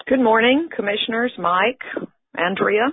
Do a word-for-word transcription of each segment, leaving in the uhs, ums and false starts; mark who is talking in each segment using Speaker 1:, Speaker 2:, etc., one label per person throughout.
Speaker 1: Good morning, Commissioners, Mike, Andrea.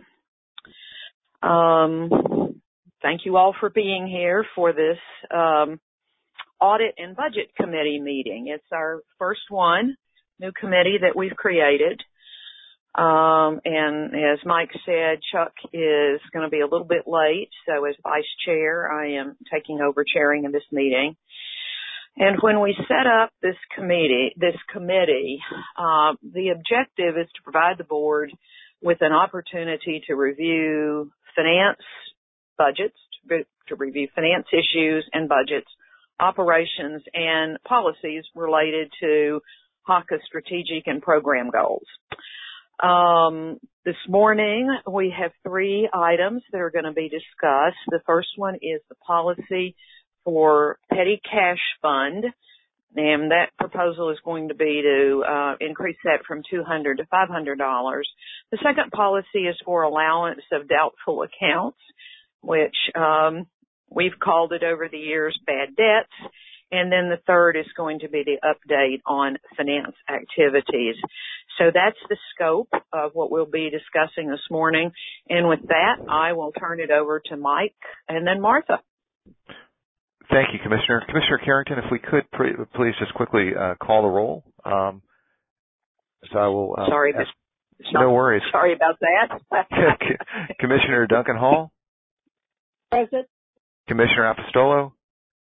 Speaker 1: Um, thank you all for being here for this um, Audit and Budget Committee meeting. It's our first one, new committee that we've created. Um, and as Mike said, Chuck is going to be a little bit late, so as Vice Chair, I am taking over chairing of this meeting. And when we set up this committee, this committee, uh, the objective is to provide the board with an opportunity to review finance budgets, to, to review finance issues and budgets, operations, and policies related to H A C A strategic and program goals. Um, this morning, we have three items that are going to be discussed. The first one is the policy for petty cash fund, and that proposal is going to be to uh, increase that from two hundred dollars to five hundred dollars. The second policy is for allowance of doubtful accounts, which um, we've called it over the years bad debts. And then the third is going to be the update on finance activities. So that's the scope of what we'll be discussing this morning. And with that, I will turn it over to Mike and then Martha.
Speaker 2: Thank you, Commissioner. Commissioner Carrington, if we could pre- please just quickly uh, call the roll. Um, so I will. Uh,
Speaker 1: sorry,
Speaker 2: ask,
Speaker 1: no,
Speaker 2: no worries.
Speaker 1: Sorry about that.
Speaker 2: Commissioner Duncan Hall.
Speaker 3: Present.
Speaker 2: Commissioner Apostolo.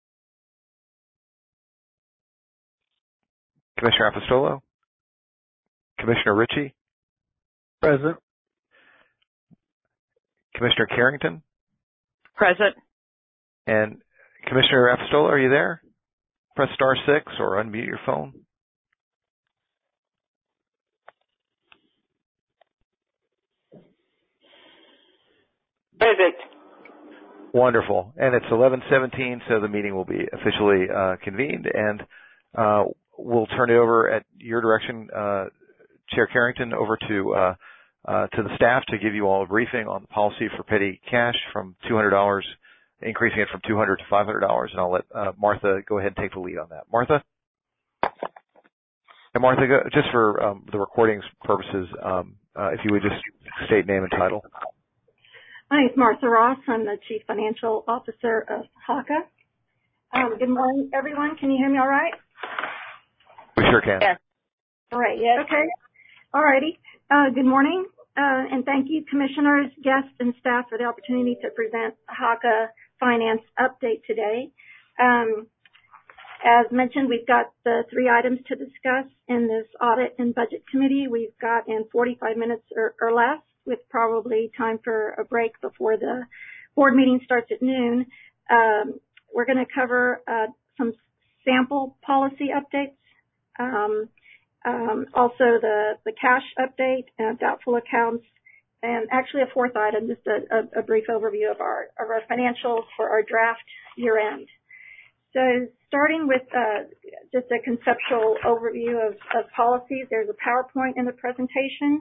Speaker 2: Commissioner Apostolo. Commissioner Ritchie.
Speaker 4: Present.
Speaker 2: Commissioner Carrington.
Speaker 1: Present.
Speaker 2: And Commissioner Apostolo, are you there? Press star six or unmute your phone.
Speaker 1: Present.
Speaker 2: Wonderful. And it's eleven seventeen, so the meeting will be officially uh, convened, and uh, we'll turn it over at your direction, uh, Chair Carrington, over to uh, uh, to the staff to give you all a briefing on the policy for petty cash from two hundred dollars, increasing it from two hundred dollars to five hundred dollars, and I'll let uh, Martha go ahead and take the lead on that. Martha? And Martha, go, just for um, the recording's purposes, um, uh, if you would just state name and title.
Speaker 3: My name is Martha Ross. I'm the Chief Financial Officer of H A C A. Um, good morning, everyone. Can you hear me all right?
Speaker 2: We sure can.
Speaker 1: Yes.
Speaker 3: All right. Yes. Okay. All righty. Uh, good morning, uh, and thank you, commissioners, guests, and staff for the opportunity to present H A C A Finance Update today. Um, as mentioned, we've got the three items to discuss in this Audit and Budget Committee. We've got in forty-five minutes or, or less, with probably time for a break before the board meeting starts at noon. Um, we're going to cover uh, some sample policy updates, um, um, also the, the cash update, uh, doubtful accounts, and actually a fourth item, just a, a, a brief overview of our, of our financials for our draft year end. So starting with uh, just a conceptual overview of, of policies, there's a PowerPoint in the presentation.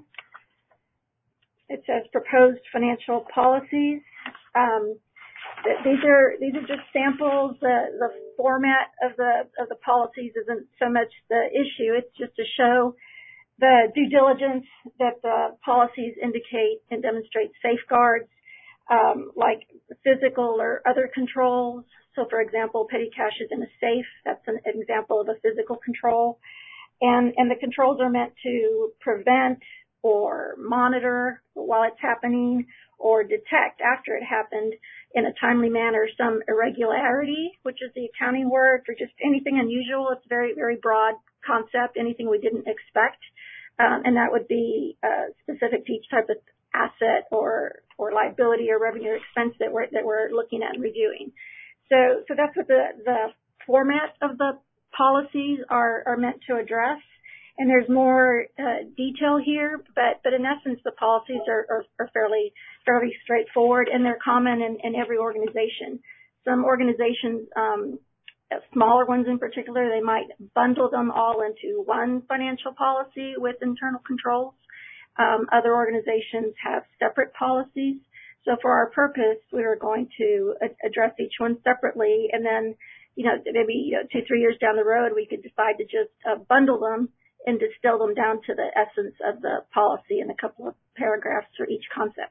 Speaker 3: It says proposed financial policies. Um, th- these are these are just samples. The the format of the of the policies isn't so much the issue. It's just to show the due diligence that the policies indicate and demonstrate safeguards, um, like physical or other controls. So, for example, petty cash is in a safe. That's an example of a physical control, and and the controls are meant to prevent or monitor while it's happening, or detect after it happened in a timely manner some irregularity, which is the accounting word for just anything unusual. It's a very, very broad concept, anything we didn't expect. Um, and that would be uh, specific to each type of asset or or liability or revenue or expense that we're that we're looking at and reviewing. So so that's what the, the format of the policies are, are meant to address. And there's more uh, detail here, but, but in essence, the policies are, are, are fairly fairly straightforward, and they're common in, in every organization. Some organizations, um, smaller ones in particular, they might bundle them all into one financial policy with internal controls. Um, other organizations have separate policies. So for our purpose, we are going to a- address each one separately, and then, you know, maybe you know, two, three years down the road, we could decide to just uh, bundle them and distill them down to the essence of the policy in a couple of paragraphs for each concept.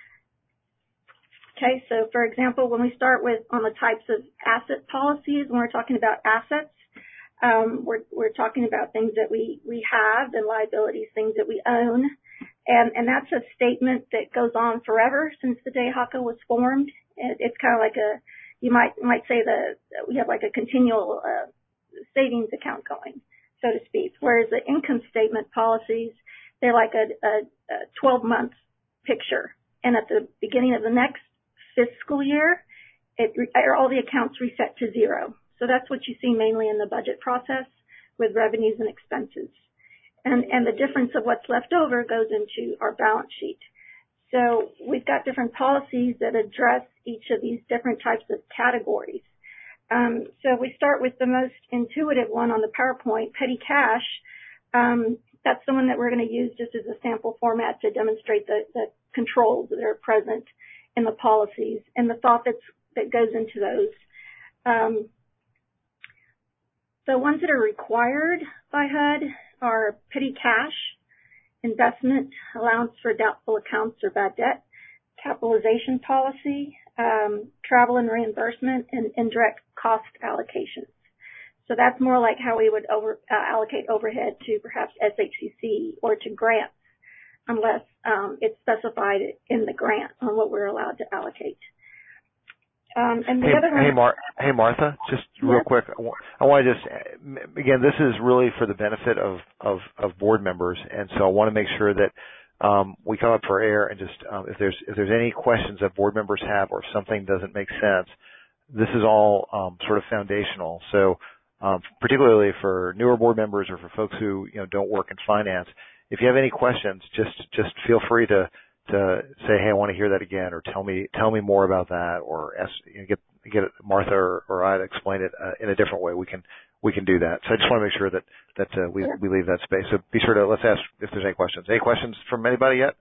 Speaker 3: Okay, so for example, when we start with on the types of asset policies, when we're talking about assets, um, we're, we're talking about things that we, we have and liabilities, things that we own. And, and that's a statement that goes on forever since the day H A C A was formed. It, it's kind of like a, you might, might say that we have like a continual uh, savings account going, so to speak. Whereas the income statement policies, they're like a, a, a twelve month picture. And at the beginning of the next fiscal year, it, all the accounts reset to zero. So that's what you see mainly in the budget process with revenues and expenses. And, and the difference of what's left over goes into our balance sheet. So we've got different policies that address each of these different types of categories. Um, so we start with the most intuitive one on the PowerPoint, petty cash. Um, that's the one that we're going to use just as a sample format to demonstrate the, the controls that are present in the policies and the thought that's, that goes into those. Um, the ones that are required by H U D are petty cash, investment, allowance for doubtful accounts or bad debt, capitalization policy, um, travel and reimbursement, and indirect cost allocations. So that's more like how we would over, uh, allocate overhead to perhaps S H C C or to grants, unless um, it's specified in the grant on what we're allowed to allocate. Um, and the
Speaker 2: hey,
Speaker 3: other one,
Speaker 2: hey, Mar- hey, Martha, just real
Speaker 3: yes.
Speaker 2: quick, I want, I want to just, again, this is really for the benefit of, of, of board members, and so I want to make sure that um, we come up for air and just, um, if there's if there's any questions that board members have or if something doesn't make sense, this is all um, sort of foundational. So um, particularly for newer board members or for folks who, you know, don't work in finance, if you have any questions, just just feel free to to say, hey, I want to hear that again, or tell me tell me more about that, or ask, you know, get get Martha or, or I to explain it uh, in a different way. We can we can do that. So I just want to make sure that that uh, we we leave that space. So be sure to let's ask if there's any questions. Any questions from anybody yet?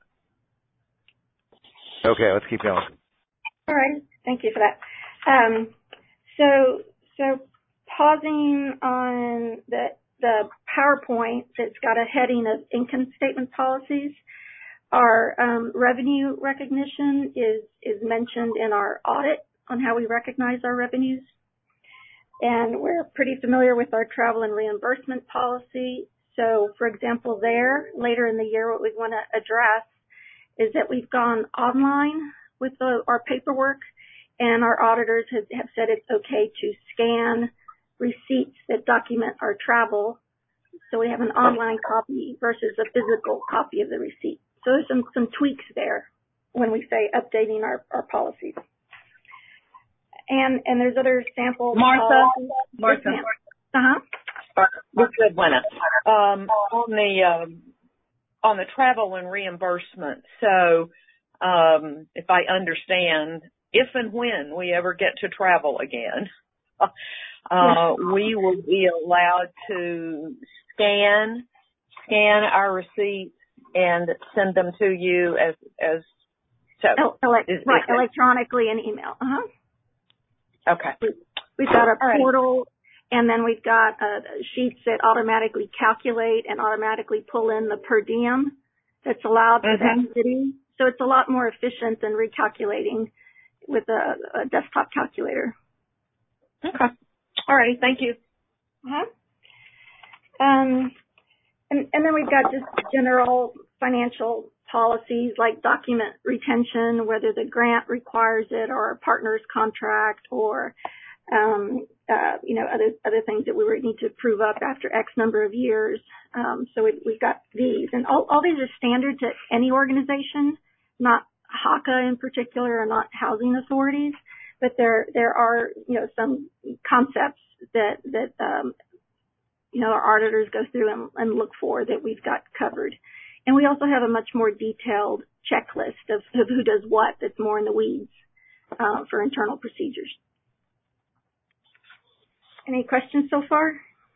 Speaker 2: Okay, let's keep going.
Speaker 3: All right, thank you for that. Um, so so pausing on the the PowerPoint that's got a heading of income statement policies. Our um, revenue recognition is, is mentioned in our audit on how we recognize our revenues. And we're pretty familiar with our travel and reimbursement policy. So, for example, there, later in the year, what we want to address is that we've gone online with the, our paperwork, and our auditors have, have said it's okay to scan receipts that document our travel. So we have an online copy versus a physical copy of the receipt. So there's some, some tweaks there when we say updating our, our policies. And and there's other sample
Speaker 1: Martha,
Speaker 3: policies.
Speaker 1: Martha.
Speaker 3: Uh-huh.
Speaker 1: This is Edwina. Um, on the um, on the travel and reimbursement. So um, if I understand, if and when we ever get to travel again, uh, we will be allowed to scan scan our receipts and send them to you as as so
Speaker 3: Ele-
Speaker 1: is,
Speaker 3: right,
Speaker 1: is
Speaker 3: electronically and email. Uh-huh.
Speaker 1: Okay.
Speaker 3: We've got a
Speaker 1: All
Speaker 3: portal,
Speaker 1: right.
Speaker 3: and then we've got uh, sheets that automatically calculate and automatically pull in the per diem that's allowed for
Speaker 1: Mm-hmm.
Speaker 3: that city. So it's a lot more efficient than recalculating with a, a desktop calculator.
Speaker 1: Okay. All right. Thank you.
Speaker 3: Uh-huh. Um, and, and then we've got just general financial policies like document retention, whether the grant requires it or a partner's contract or, um, uh, you know, other, other things that we would need to prove up after X number of years. Um, so we, we've got these, and all, all these are standard to any organization, not H A C A in particular or not housing authorities, but there, there are, you know, some concepts that, that, um, you know, our auditors go through and, and look for that we've got covered. And we also have a much more detailed checklist of, of who does what that's more in the weeds uh, for internal procedures. Any questions so far?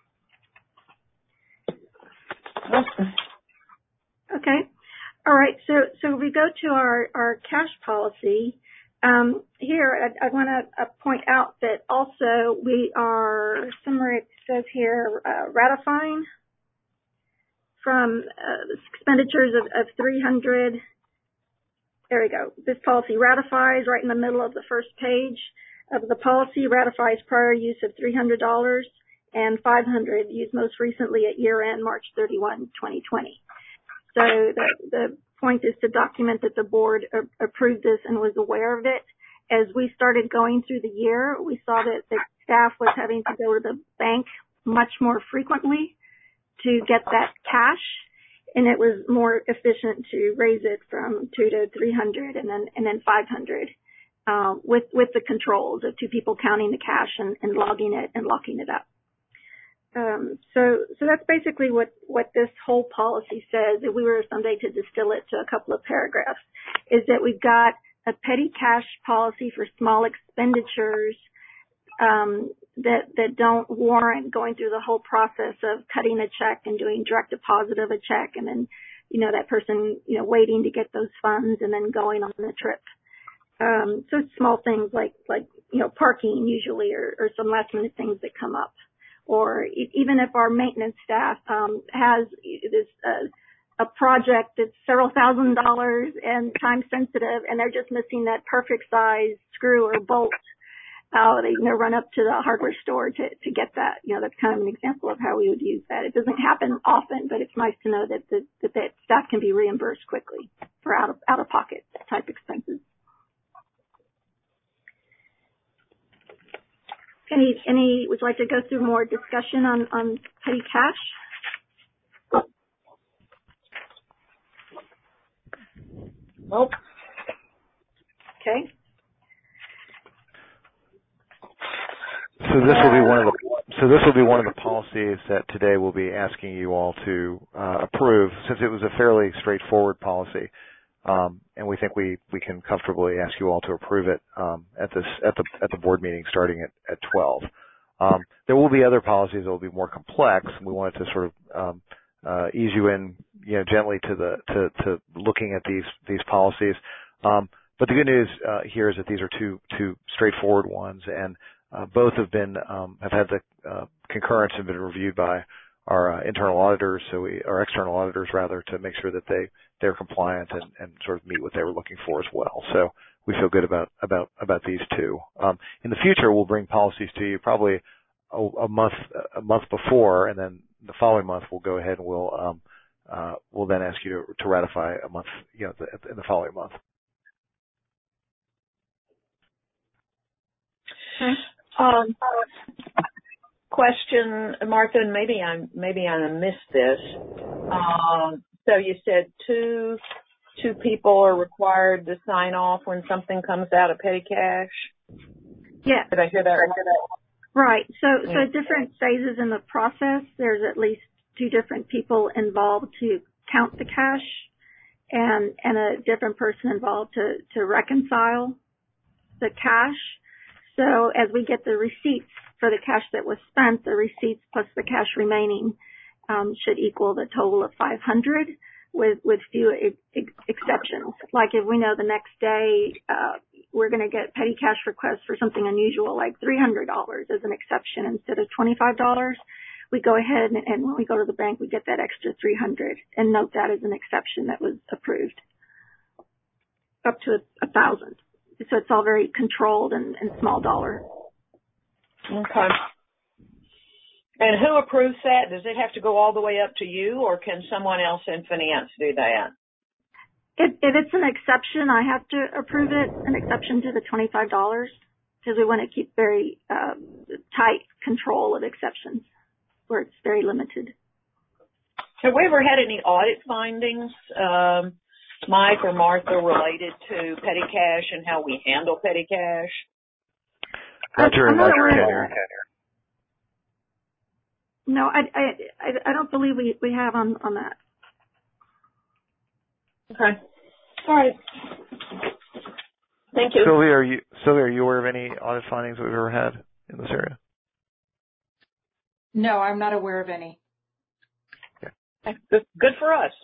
Speaker 3: Okay. All right. So, so we go to our, our cash policy. Um, here, I, I want to uh, point out that also we are, somewhere it says here, uh, ratifying from uh, expenditures of, of three hundred. There we go. This policy ratifies right in the middle of the first page of the policy, ratifies prior use of three hundred dollars and five hundred dollars used most recently at year end March thirty-first, twenty twenty. So the, the point is to document that the board a- approved this and was aware of it. As we started going through the year, we saw that the staff was having to go to the bank much more frequently to get that cash, and it was more efficient to raise it from two to three hundred and then and then five hundred uh, with with the controls of two people counting the cash and, and logging it and locking it up. Um, so, so that's basically what, what this whole policy says. If we were someday to distill it to a couple of paragraphs, is that we've got a petty cash policy for small expenditures, um, that, that don't warrant going through the whole process of cutting a check and doing direct deposit of a check and then, you know, that person, you know, waiting to get those funds and then going on the trip. Um, so it's small things like, like, you know, parking usually or, or some last minute things that come up. Or even if our maintenance staff um, has this uh, a project that's several thousand dollars and time sensitive, and they're just missing that perfect size screw or bolt, uh, they you know run up to the hardware store to to get that. You know, that's kind of an example of how we would use that. It doesn't happen often, but it's nice to know that the, that that staff can be reimbursed quickly for out of out of pocket type expenses. Any, any, would you like to go through more discussion on, on petty cash?
Speaker 1: Nope.
Speaker 3: Okay.
Speaker 2: So this will be one of the so this will be one of the policies that today we'll be asking you all to uh, approve, since it was a fairly straightforward policy, um, and we think we, we can comfortably ask you all to approve it um, at this at the at the board meeting starting at, at twelve. Um, there will be other policies that will be more complex, and we wanted to sort of um, uh, ease you in, you know, gently to the to, to looking at these these policies. Um, but the good news uh, here is that these are two two straightforward ones, and Uh, both have been um, have had the uh, concurrence and been reviewed by our uh, internal auditors, so we, our external auditors rather, to make sure that they they're compliant and, and sort of meet what they were looking for as well. So we feel good about about about these two. Um, in the future, we'll bring policies to you probably a, a month a month before, and then the following month we'll go ahead and we'll um, uh, we'll then ask you to, to ratify a month, you know, the, in the following month.
Speaker 3: Okay.
Speaker 1: Um, question, Martha, and maybe I maybe I missed this. Um, so you said two two people are required to sign off when something comes out of petty cash.
Speaker 3: Yeah.
Speaker 1: Did I hear that right?
Speaker 3: Right. So
Speaker 1: Yeah.
Speaker 3: so different phases in the process. There's at least two different people involved to count the cash, and and a different person involved to to reconcile the cash. So as we get the receipts for the cash that was spent, the receipts plus the cash remaining um, should equal the total of five hundred, with with few ex- ex- exceptions. Like if we know the next day uh, we're going to get petty cash requests for something unusual, like three hundred dollars as an exception instead of twenty-five dollars, we go ahead and, and when we go to the bank, we get that extra three hundred dollars and note that as an exception that was approved up to a, a thousand. So it's all very controlled and, and small dollar.
Speaker 1: Okay. And who approves that? Does it have to go all the way up to you, or can someone else in finance do that?
Speaker 3: If, if it's an exception, I have to approve it, an exception to the twenty-five dollars, because we want to keep very uh, tight control of exceptions where it's very limited.
Speaker 1: Have we ever had any audit findings, um, Mike or Martha, related to petty cash and how we handle petty cash?
Speaker 2: Not during
Speaker 3: my
Speaker 2: tenure.
Speaker 3: No, I, I, I don't believe we, we have on, on that.
Speaker 1: Okay. All right. Thank you.
Speaker 2: Sylvia, are you Sylvia, are you aware of any audit findings that we've ever had in this area?
Speaker 4: No, I'm not aware of any.
Speaker 1: Okay. Good, good for us.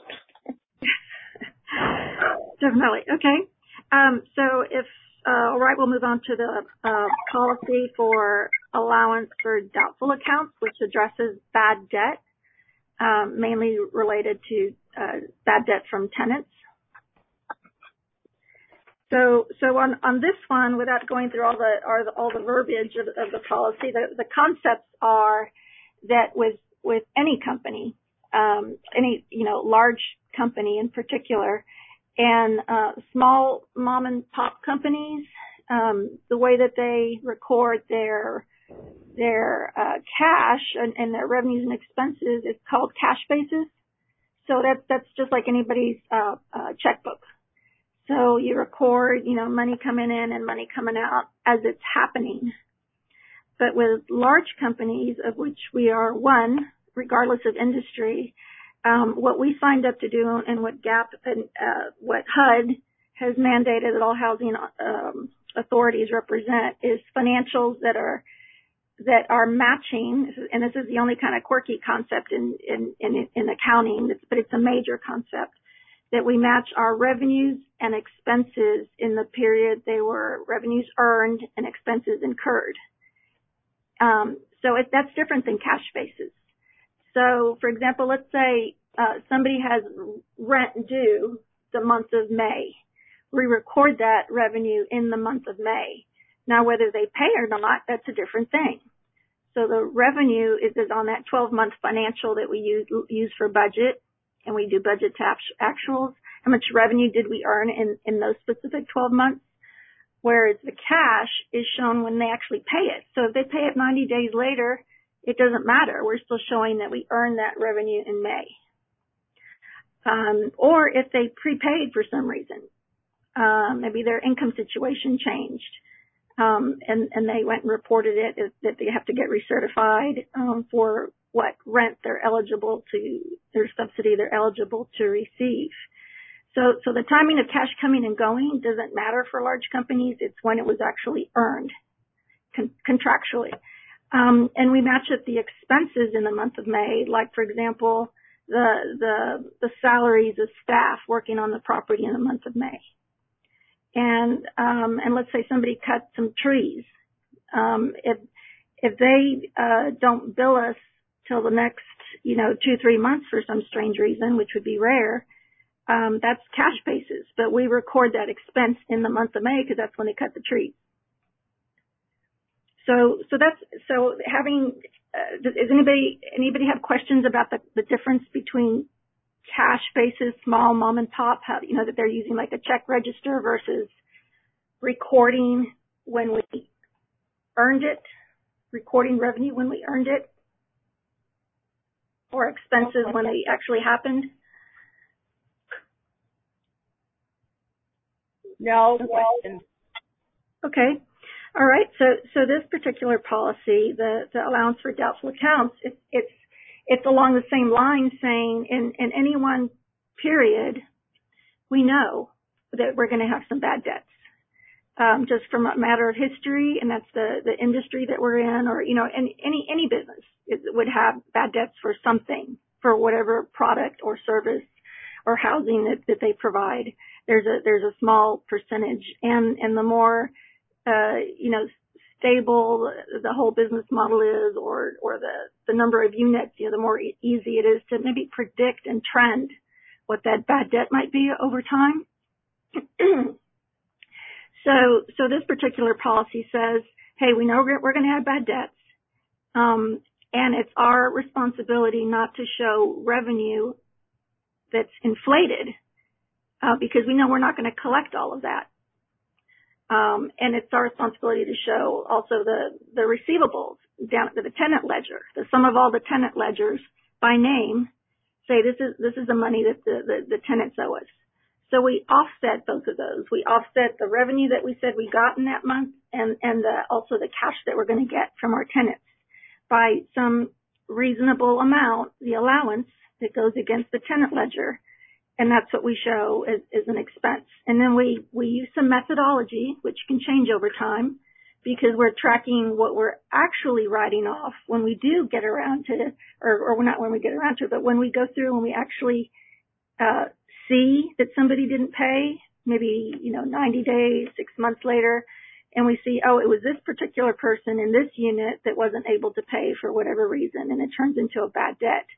Speaker 3: Definitely. Okay. Um, so if, uh, all right, we'll move on to the uh, policy for allowance for doubtful accounts, which addresses bad debt. um, mainly related to uh, bad debt from tenants. So, so on, on this one, without going through all the, all the, all the verbiage of, of the policy, the, the concepts are that with, with any company, um, any, you know, large company in particular, and, uh, small mom and pop companies, um, the way that they record their, their, uh, cash and, and their revenues and expenses is called cash basis. So that's, that's just like anybody's, uh, uh, checkbook. So you record, you know, money coming in and money coming out as it's happening. But with large companies, of which we are one, regardless of industry, um, what we signed up to do and what G A P and uh, what H U D has mandated that all housing um, authorities represent is financials that are that are matching. And this is the only kind of quirky concept in in in, in accounting, but it's a major concept. That we match our revenues and expenses in the period they were revenues earned and expenses incurred. Um, so it, that's different than cash basis. So, for example, let's say uh, somebody has rent due the month of May. We record that revenue in the month of May. Now, whether they pay or not, that's a different thing. So the revenue is, is on that twelve-month financial that we use, use for budget. And we do budget to actuals. How much revenue did we earn in, in those specific twelve months? Whereas the cash is shown when they actually pay it. So if they pay it ninety days later, it doesn't matter. We're still showing that we earned that revenue in May. Um, or if they prepaid for some reason, um, maybe their income situation changed, um, and, and they went and reported it that they have to get recertified um, for what rent they're eligible to, their subsidy they're eligible to receive. So, so the timing of cash coming and going doesn't matter for large companies. It's when it was actually earned con- contractually. Um, and we match up the expenses in the month of May, like, for example, the, the, the salaries of staff working on the property in the month of May. And, um, and let's say somebody cut some trees. Um, if, if they, uh, don't bill us till the next, you know, two, three months for some strange reason, which would be rare, um, that's cash basis. But we record that expense in the month of May because that's when they cut the trees. So, so that's, so having, uh, does anybody, anybody have questions about the, the difference between cash basis, small mom and pop, how, you know, that they're using like a check register versus recording when we earned it, recording revenue when we earned it? Or expenses when they actually happened?
Speaker 4: No questions.
Speaker 3: Okay. All right. So, so this particular policy, the, the allowance for doubtful accounts, it, it's, it's along the same line saying in, in any one period, we know that we're going to have some bad debts. Um, just from a matter of history, and that's the, the industry that we're in, or, you know, any, any, any business it would have bad debts for something, for whatever product or service or housing that, that they provide. There's a, there's a small percentage, and, and the more, uh, you know, stable the whole business model is, or, or the, the number of units, you know, the more easy it is to maybe predict and trend what that bad debt might be over time. So, so this particular policy says, hey, we know we're, we're going to have bad debts, um, and it's our responsibility not to show revenue that's inflated, uh, because we know we're not going to collect all of that. Um, and it's our responsibility to show also the, the receivables down to the tenant ledger, the sum of all the tenant ledgers by name, say this is, this is the money that the, the, the tenants owe us. So we offset both of those. We offset the revenue that we said we got in that month, and, and the, also the cash that we're going to get from our tenants by some reasonable amount, the allowance that goes against the tenant ledger. And that's what we show as, as an expense. And then we, we use some methodology, which can change over time, because we're tracking what we're actually writing off when we do get around to, or, or not when we get around to it, but when we go through and we actually, uh, see that somebody didn't pay, maybe, you know, ninety days, six months later, and we see, oh, it was this particular person in this unit that wasn't able to pay for whatever reason, and it turns into a bad debt.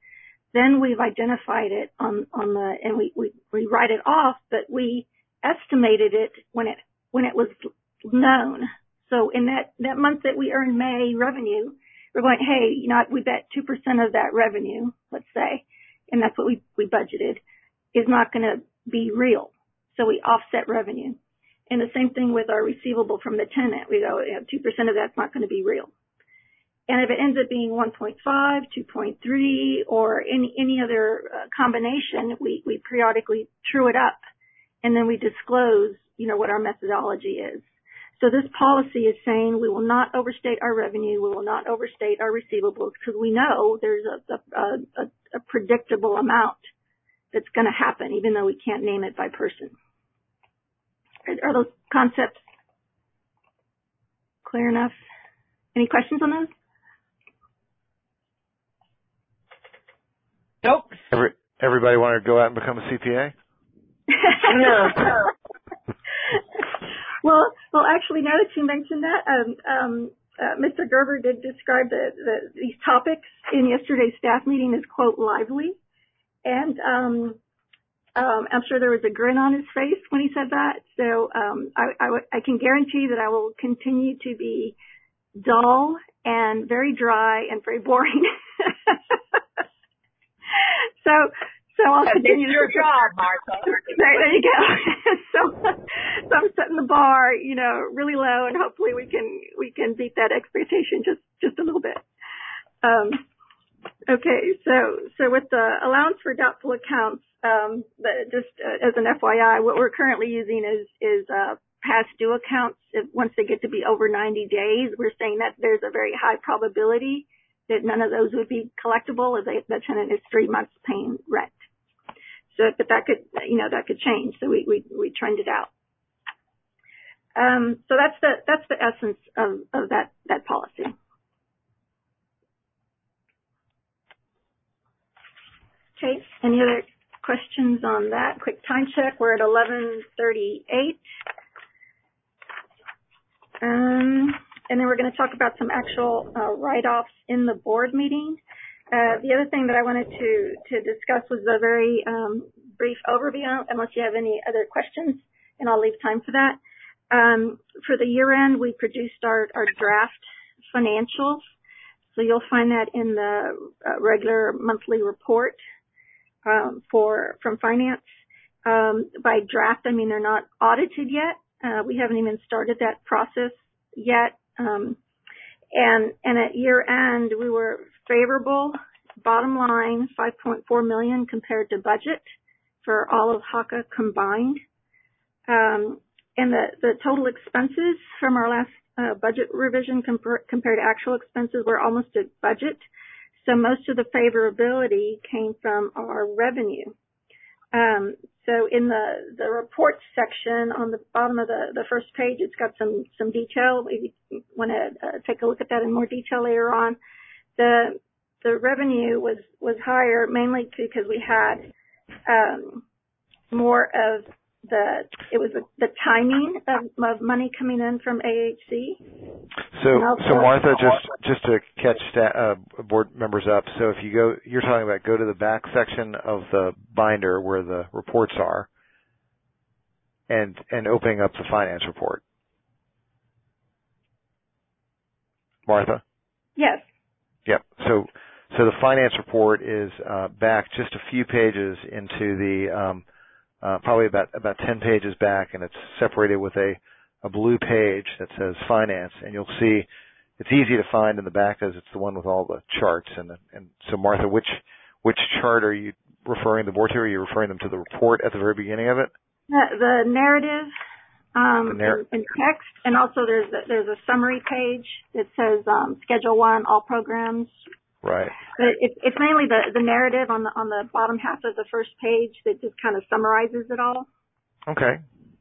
Speaker 3: then we've identified it on, on the, and we, we, we write it off, but we estimated it when it, when it was known. So in that, that month that we earned May revenue, we're going, hey, you know, we bet two percent of that revenue, let's say, and that's what we, we budgeted, is not going to be real. So we offset revenue. And the same thing with our receivable from the tenant. We go, you know, two percent of that's not going to be real. And if it ends up being one point five, two point three, or any, any other uh, combination, we, we periodically true it up. And then we disclose, you know, what our methodology is. So this policy is saying we will not overstate our revenue. We will not overstate our receivables because we know there's a, a, a, a predictable amount that's going to happen, even though we can't name it by person. Are, are those concepts clear enough? Any questions on those?
Speaker 1: Nope.
Speaker 2: Every, everybody want to go out and become a C P A?
Speaker 1: No.
Speaker 3: Well, well, actually, now that you mentioned that, um, um, uh, Mister Gerber did describe the, the, these topics in yesterday's staff meeting as, quote, lively. And um, um, I'm sure there was a grin on his face when he said that. So um, I, I, w- I can guarantee that I will continue to be dull and very dry and very boring. so... So I'll continue
Speaker 1: to your
Speaker 3: to,
Speaker 1: job, Martha.
Speaker 3: There, there you go. so, so I'm setting the bar, you know, really low, and hopefully we can we can beat that expectation just just a little bit. Um, okay, so so with the allowance for doubtful accounts, um, the, just uh, as an F Y I, what we're currently using is is uh, past due accounts. If, once they get to be over ninety days, we're saying that there's a very high probability that none of those would be collectible if they, the tenant is three months paying rent. So, but that could, you know, that could change. So we, we, we trended out. Um, so that's the, that's the essence of, of that, that policy. Okay. Any other questions on that? Quick time check. We're at eleven thirty-eight. Um, and then we're going to talk about some actual uh, write-offs in the board meeting. Uh, the other thing that I wanted to, to discuss was a very um, brief overview, unless you have any other questions, and I'll leave time for that. Um, for the year end, we produced our, our draft financials. So you'll find that in the uh, regular monthly report um, for from finance. Um, by draft, I mean they're not audited yet. Uh, we haven't even started that process yet. Um, and and at year end, we were favorable. Bottom line, five point four million dollars compared to budget for all of H A C A combined. Um, and the, the total expenses from our last uh, budget revision compar- compared to actual expenses were almost at budget. So most of the favorability came from our revenue. Um, so in the, the reports section on the bottom of the, the first page, it's got some, some detail. Maybe you want to uh, take a look at that in more detail later on. The, the revenue was, was higher mainly because we had, um, more of the, it was the, the timing of, of money coming in from A H C.
Speaker 2: So, so Martha, just, just to catch sta- uh, board members up. So if you go, you're talking about go to the back section of the binder where the reports are and, and opening up the finance report. Martha?
Speaker 3: Yes.
Speaker 2: Yep. So, so the finance report is, uh, back just a few pages into the, um, uh, probably about, about ten pages back, and it's separated with a, a blue page that says finance, and you'll see it's easy to find in the back as it's the one with all the charts. And, and so Martha, which, which chart are you referring the board to? Are you referring them to the report at the very beginning of it?
Speaker 3: The, the narrative, um,
Speaker 2: the narr-
Speaker 3: in, in text, and also there's a, there's a summary page that says, um, Schedule One, all programs.
Speaker 2: Right.
Speaker 3: But it, it's mainly the, the narrative on the, on the bottom half of the first page that just kind of summarizes it all.
Speaker 2: Okay.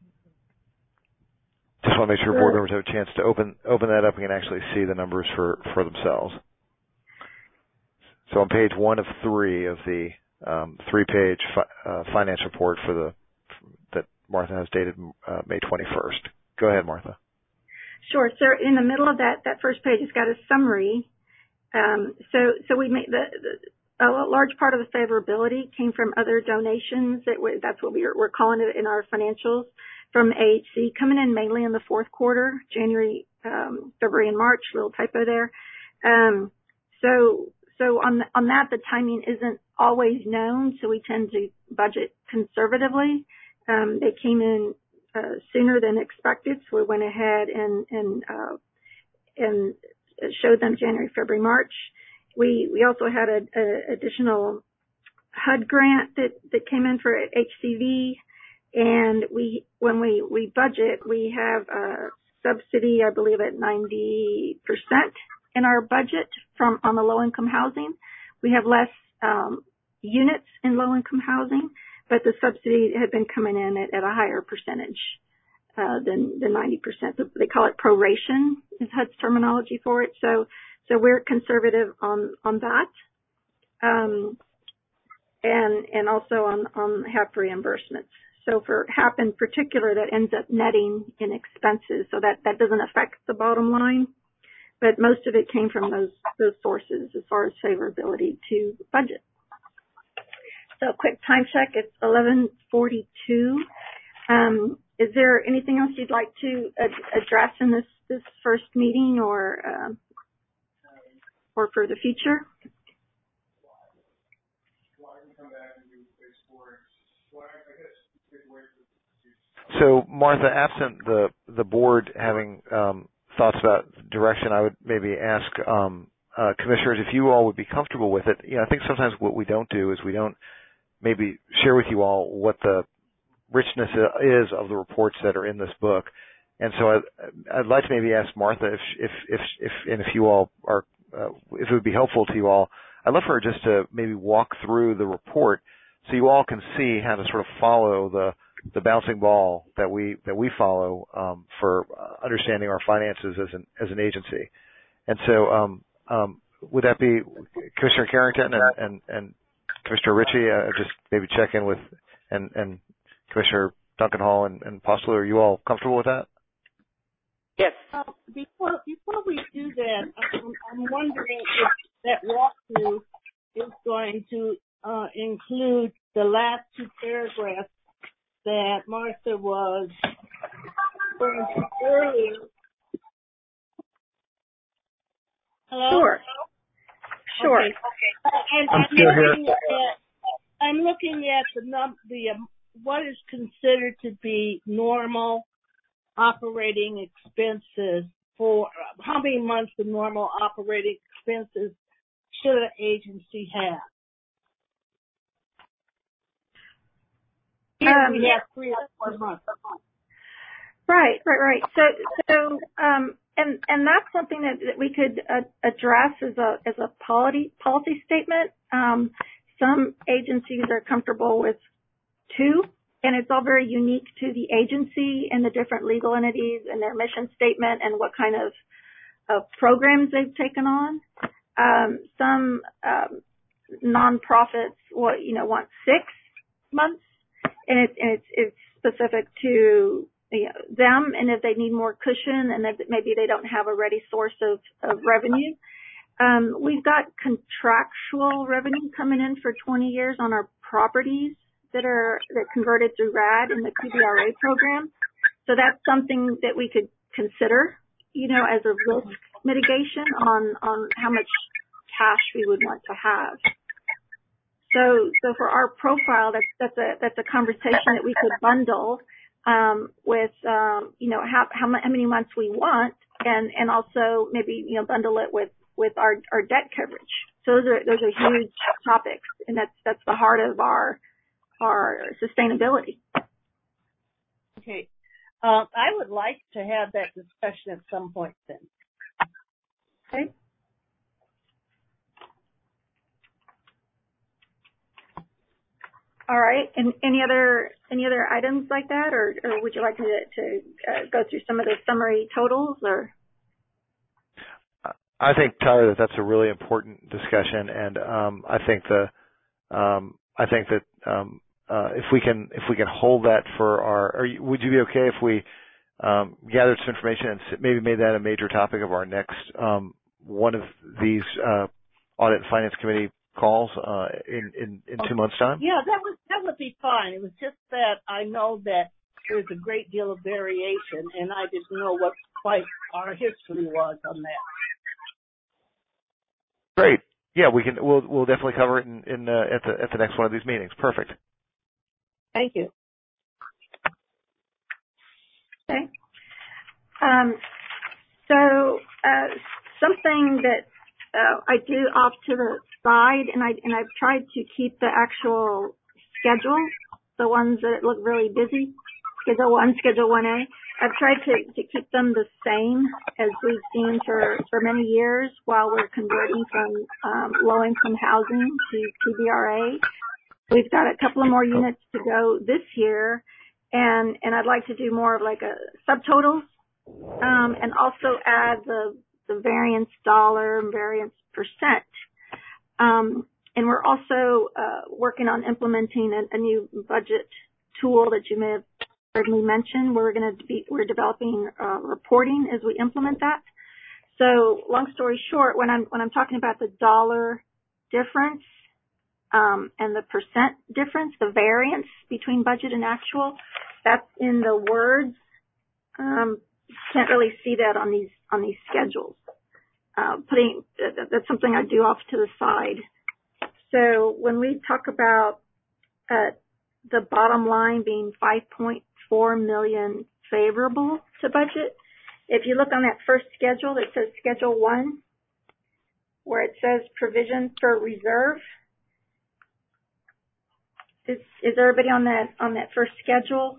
Speaker 2: Just want to make sure board members have a chance to open open that up and can actually see the numbers for, for themselves. So on page one of three of the um, three-page fi- uh, finance report for the that Martha has dated uh, May twenty-first. Go ahead, Martha.
Speaker 3: Sure. So in the middle of that that first page, it's got a summary. Um, so so we made the, the a large part of the favorability came from other donations. That we, that's what we are, we're calling it in our financials from A H C, coming in mainly in the fourth quarter, January, um, February, and March. Little typo there. Um, so so on on that, the timing isn't always known, so we tend to budget conservatively. Um, they came in uh, sooner than expected, so we went ahead and and uh, and showed them January, February, March. We we also had a, a additional H U D grant that that came in for H C V, and we when we we budget, we have a subsidy, I believe, at ninety percent in our budget from on the low income housing. We have less um, units in low income housing, but the subsidy had been coming in at, at a higher percentage uh, than the ninety percent. They call it proration is H U D's terminology for it. So so we're conservative on on that, um, and and also on on H A P reimbursements. So for H A P in particular, that ends up netting in expenses, so that that doesn't affect the bottom line. But most of it came from those those sources as far as favorability to budget. So quick time check, it's eleven forty-two. Um, is there anything else you'd like to ad- address in this, this first meeting or uh, or for the future?
Speaker 2: So, Martha, absent the the board having um, thoughts about direction, I would maybe ask um, uh, commissioners if you all would be comfortable with it. You know, I think sometimes what we don't do is we don't maybe share with you all what the richness is of the reports that are in this book. And so I'd, I'd like to maybe ask Martha if, if, if, if, and if you all are, uh, if it would be helpful to you all, I'd love for her just to maybe walk through the report so you all can see how to sort of follow the, the bouncing ball that we, that we follow, um, for understanding our finances as an, as an agency. And so, um, um, would that be Commissioner Carrington and, and, and Commissioner Ritchie, uh, just maybe check in with, and, and Commissioner Duncan Hall and, and Postler, are you all comfortable with that?
Speaker 4: Yes. Uh, before before we do that, I'm, I'm wondering if that walkthrough is going to uh, include the last two paragraphs that Martha was referring to earlier. Hello?
Speaker 3: Sure. Sure.
Speaker 4: Okay. Uh, and
Speaker 5: I'm
Speaker 4: I'm
Speaker 5: still
Speaker 4: looking
Speaker 5: here.
Speaker 4: at I'm looking at the num the um, what is considered to be normal operating expenses for uh, how many months of normal operating expenses should an agency have? Here
Speaker 3: Um,
Speaker 4: we have three or four months.
Speaker 3: Right, right, right. So, so, um, and and that's something that, that we could uh, address as a as a policy policy statement. Um, some agencies are comfortable with two, and it's all very unique to the agency and the different legal entities and their mission statement and what kind of uh, programs they've taken on. Um, some um, nonprofits, what you know, want six months, and it's and it's it's specific to you know, them, and if they need more cushion, and if maybe they don't have a ready source of, of revenue. Um, we've got contractual revenue coming in for twenty years on our properties that are that converted through R A D in the P B R A program. So that's something that we could consider, you know, as a risk mitigation on, on how much cash we would want to have. So, so for our profile, that's, that's a, that's a conversation that we could bundle, um, with, um, you know, how, how, how many months we want, and, and also maybe, you know, bundle it with, with our, our debt coverage. So those are, those are huge topics, and that's, that's the heart of our, our sustainability.
Speaker 4: Okay. Um, I would like to have that discussion at some point then.
Speaker 3: Okay. All right. And any other any other items like that, or, or would you like to to uh, go through some of the summary totals? Or
Speaker 2: I think, Tyler, that that's a really important discussion, and um, I think the um, I think that um, uh, if we can if we can hold that for our, or would you be okay if we um, gathered some information and maybe made that a major topic of our next um, one of these uh, audit and finance committee calls uh, in, in, in two months' time?
Speaker 4: Yeah, that would that would be fine. It was just that I know that there's a great deal of variation, and I didn't know what quite our history was on that.
Speaker 2: Great. Yeah, we can. We'll we'll definitely cover it in, in uh, at the at the next one of these meetings. Perfect.
Speaker 4: Thank you.
Speaker 3: Okay. Um, so uh, something that uh, I do off to the side, and I and I've tried to keep the actual schedule, the ones that look really busy, Schedule One, Schedule One A. I've tried to, to keep them the same as we've seen for, for many years while we're converting from um, low-income housing to P B R A. We've got a couple of more units to go this year, and, and I'd like to do more of like a subtotals um, and also add the, the variance dollar and variance percent. Um, and we're also uh, working on implementing a, a new budget tool that you may have heard me mention. We're going to be, we're developing uh, reporting as we implement that. So long story short, when I'm, when I'm talking about the dollar difference, um, and the percent difference, the variance between budget and actual, that's in the words. Um, can't really see that on these, on these schedules. Uh, putting, that's something I do off to the side. So when we talk about, uh, the bottom line being five point four million favorable to budget. If you look on that first schedule that says Schedule One, where it says provision for reserve, is, is everybody on that on that first schedule?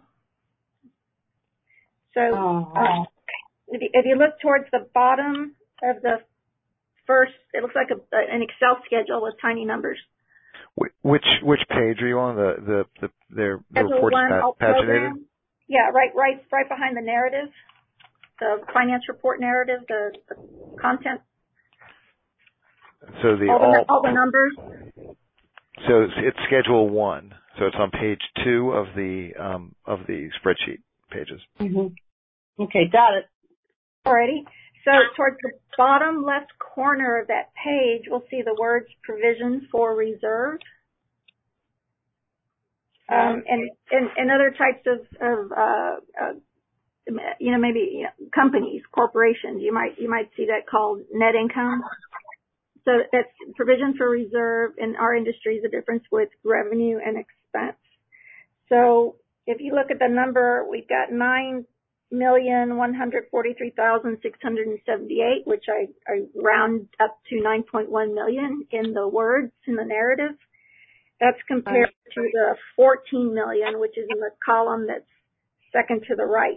Speaker 3: So uh, if, you, if you look towards the bottom of the first, it looks like a, an Excel schedule with tiny numbers.
Speaker 2: Which which page are you on? The the the their the
Speaker 3: Schedule
Speaker 2: reports
Speaker 3: one, all
Speaker 2: paginated?
Speaker 3: program. Yeah, right, right, right behind the narrative, the finance report narrative, the, the content.
Speaker 2: So the
Speaker 3: all,
Speaker 2: all,
Speaker 3: the, all the numbers.
Speaker 2: So it's, it's Schedule One. So it's on page two of the um, of the spreadsheet pages.
Speaker 4: Mm-hmm. Okay, got it.
Speaker 3: Alrighty. So towards the bottom left corner of that page, we'll see the words provision for reserve. Um, and, and, and other types of, of uh, uh, you know, maybe you know, companies, corporations, you might, you might see that called net income. So that's provision for reserve in our industry is the difference with revenue and expense. So if you look at the number, we've got nine million one hundred forty-three thousand six hundred seventy-eight, which I, I round up to nine point one million in the words in the narrative. That's compared to the fourteen million, which is in the column that's second to the right.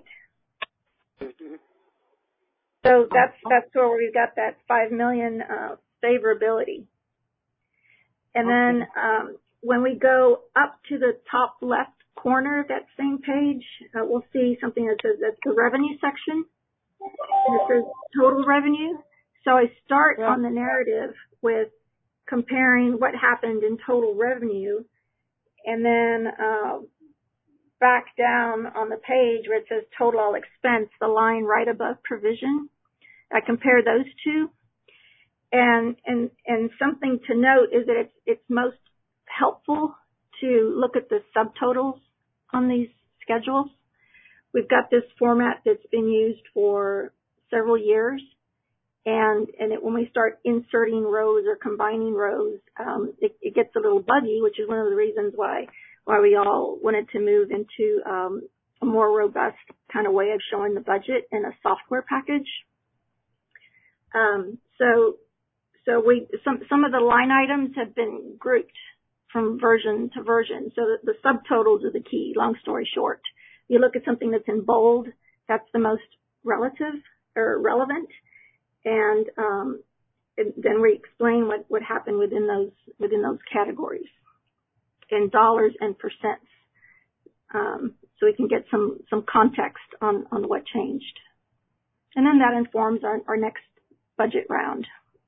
Speaker 3: So that's that's where we've got that five million uh, favorability. And then um, when we go up to the top left corner of that same page, uh, we'll see something that says that's the revenue section. And it says total revenue. So I start yeah. on the narrative with comparing what happened in total revenue, and then uh, back down on the page where it says total all expense, the line right above provision. I compare those two, and and and something to note is that it's it's most helpful to look at the subtotals on these schedules. We've got this format that's been used for several years. And, and it, when we start inserting rows or combining rows, um, it, it gets a little buggy, which is one of the reasons why, why we all wanted to move into, um, a more robust kind of way of showing the budget in a software package. Um, so, so we, some, some of the line items have been grouped from version to version. So the, the subtotals are the key, long story short. You look at something that's in bold, that's the most relative or relevant. And, um, and then we explain what, what happened within those, within those categories in dollars and percents. Um, so we can get some, some context on, on what changed. And then that informs our, our next budget round.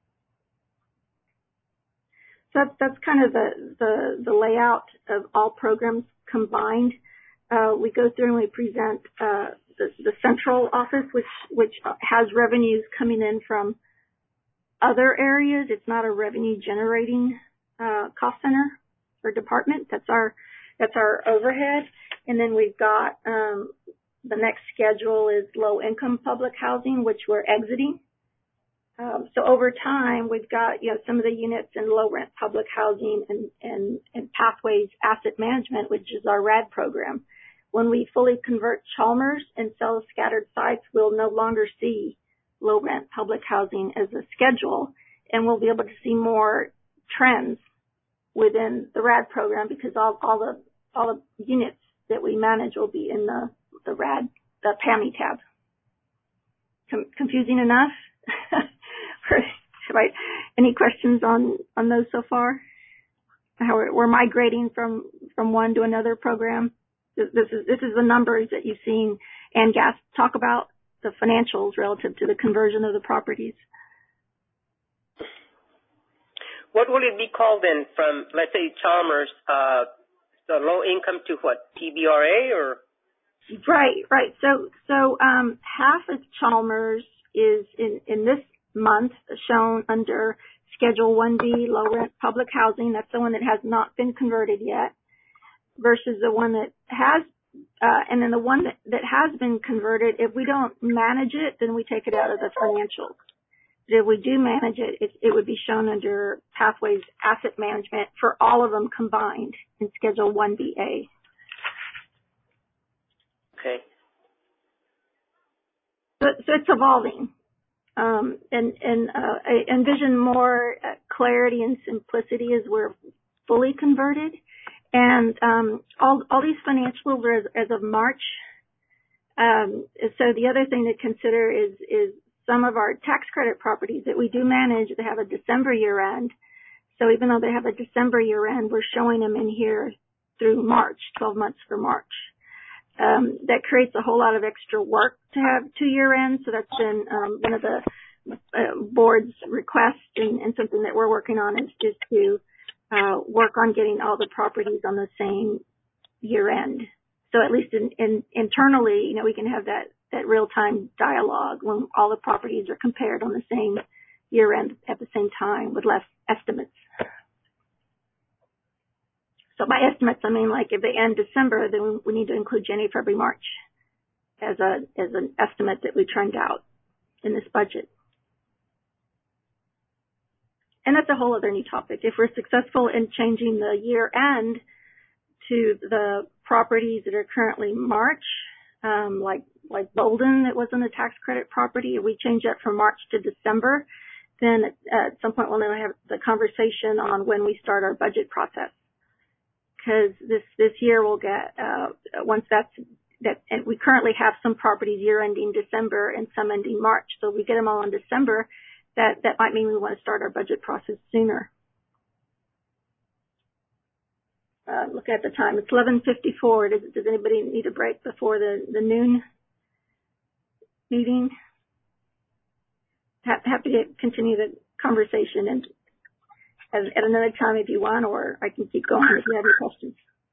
Speaker 3: So that's, that's kind of the, the, the layout of all programs combined. Uh, we go through and we present, uh, The, the central office, which which has revenues coming in from other areas. It's not a revenue generating uh, cost center or department. That's our that's our overhead. And then we've got um, the next schedule is low income public housing, which we're exiting. Um, so over time, we've got, you know, some of the units in low rent public housing and, and, and Pathways Asset Management, which is our R A D program. When we fully convert Chalmers and sell scattered sites, we'll no longer see low rent public housing as a schedule, and we'll be able to see more trends within the R A D program because all, all the, all the units that we manage will be in the, the R A D, the P A M I tab. Com- confusing enough? Right. Any questions on, on those so far? How we're, we're migrating from, from one to another program. This, this is, this is the numbers that you've seen Ann Gass talk about, the financials relative to the conversion of the properties.
Speaker 5: What will it be called then from, let's say, Chalmers, uh, the low income to what, P B R A or?
Speaker 3: Right, right. So, so, um, half of Chalmers is in, in this month shown under Schedule one B, low rent public housing. That's the one that has not been converted yet versus the one that has, uh, and then the one that, that has been converted, if we don't manage it, then we take it out of the financials. But if we do manage it, it, it would be shown under Pathways Asset Management for all of them combined in Schedule one B A.
Speaker 5: Okay.
Speaker 3: So, so it's evolving. Um, and, and, uh, I envision more uh, clarity and simplicity as we're fully converted. And, um, all, all these financials are as, as of March. Um, so the other thing to consider is, is some of our tax credit properties that we do manage, they have a December year end. So even though they have a December year end, we're showing them in here through March, twelve months for March. Um, that creates a whole lot of extra work to have two year ends. So that's been um, one of the uh, board's requests and, and something that we're working on is just to uh, work on getting all the properties on the same year end. So at least in, in, internally, you know, we can have that, that real time dialogue when all the properties are compared on the same year end at the same time with less estimates. So by estimates, I mean like if they end December, then we need to include January, February, March as a as an estimate that we trend out in this budget. And that's a whole other new topic. If we're successful in changing the year end to the properties that are currently March, um, like like Bolden, that wasn't a tax credit property, if we change that from March to December, then at, at some point we'll have the conversation on when we start our budget process. Because this, this year we'll get, uh, once that's, that, and we currently have some properties year ending December and some ending March. So if we get them all in December, that, that might mean we want to start our budget process sooner. Uh, look at the time. It's eleven fifty-four. Does, does anybody need a break before the, the noon meeting? Ha- happy to continue the conversation and At, at another time if you want, or I can keep going if you have any questions.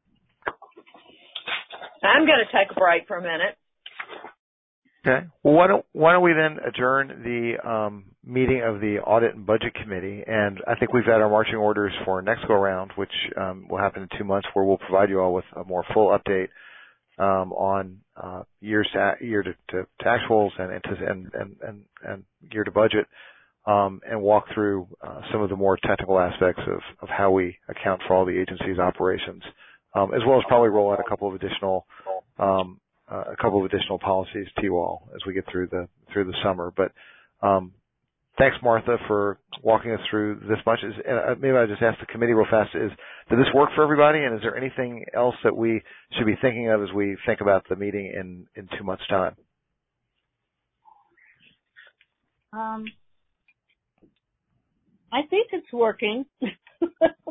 Speaker 1: I'm going to take a break for a minute.
Speaker 2: Okay. Well, why don't why don't we then adjourn the um, meeting of the Audit and Budget Committee, and I think we've got our marching orders for next go round, which um, will happen in two months, where we'll provide you all with a more full update um, on uh, years to, year to, to, to actuals and and and and, and year to budget. Um, and walk through uh, some of the more technical aspects of, of how we account for all the agency's operations, um, as well as probably roll out a couple of additional um, uh, a couple of additional policies to you all as we get through the through the summer. But um, thanks, Martha, for walking us through this much. Is, uh, maybe I just ask the committee real fast: Is did this work for everybody? And is there anything else that we should be thinking of as we think about the meeting in, in two months' time?
Speaker 4: Um. I think it's working.
Speaker 2: Good.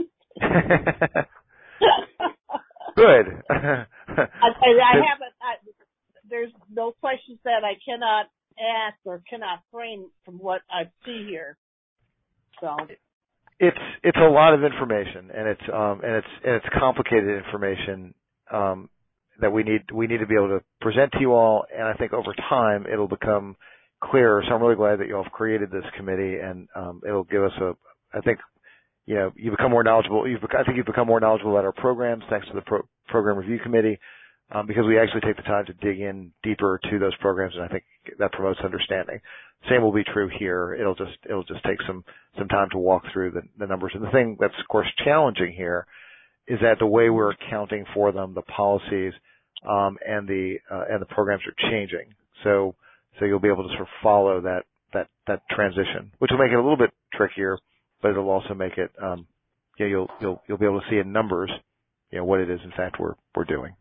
Speaker 4: I, I, I haven't. I, there's no questions that I cannot ask or cannot frame from what I see here. So
Speaker 2: it's it's a lot of information, and it's um and it's and it's complicated information um that we need we need to be able to present to you all, and I think over time it'll become clearer. So I'm really glad that you all have created this committee, and um, it'll give us a, I think you know, you become more knowledgeable. You've, I think you've become more knowledgeable about our programs thanks to the pro, program review committee, um, because we actually take the time to dig in deeper to those programs, and I think that promotes understanding. Same will be true here. It'll just it'll just take some some time to walk through the, the numbers. And the thing that's of course challenging here is that the way we're accounting for them, the policies, um, and the uh, and the programs are changing. So so you'll be able to sort of follow that that that transition, which will make it a little bit trickier. But it'll also make it, um, you know, you'll you'll you'll be able to see in numbers, you know, what it is in fact we're we're doing.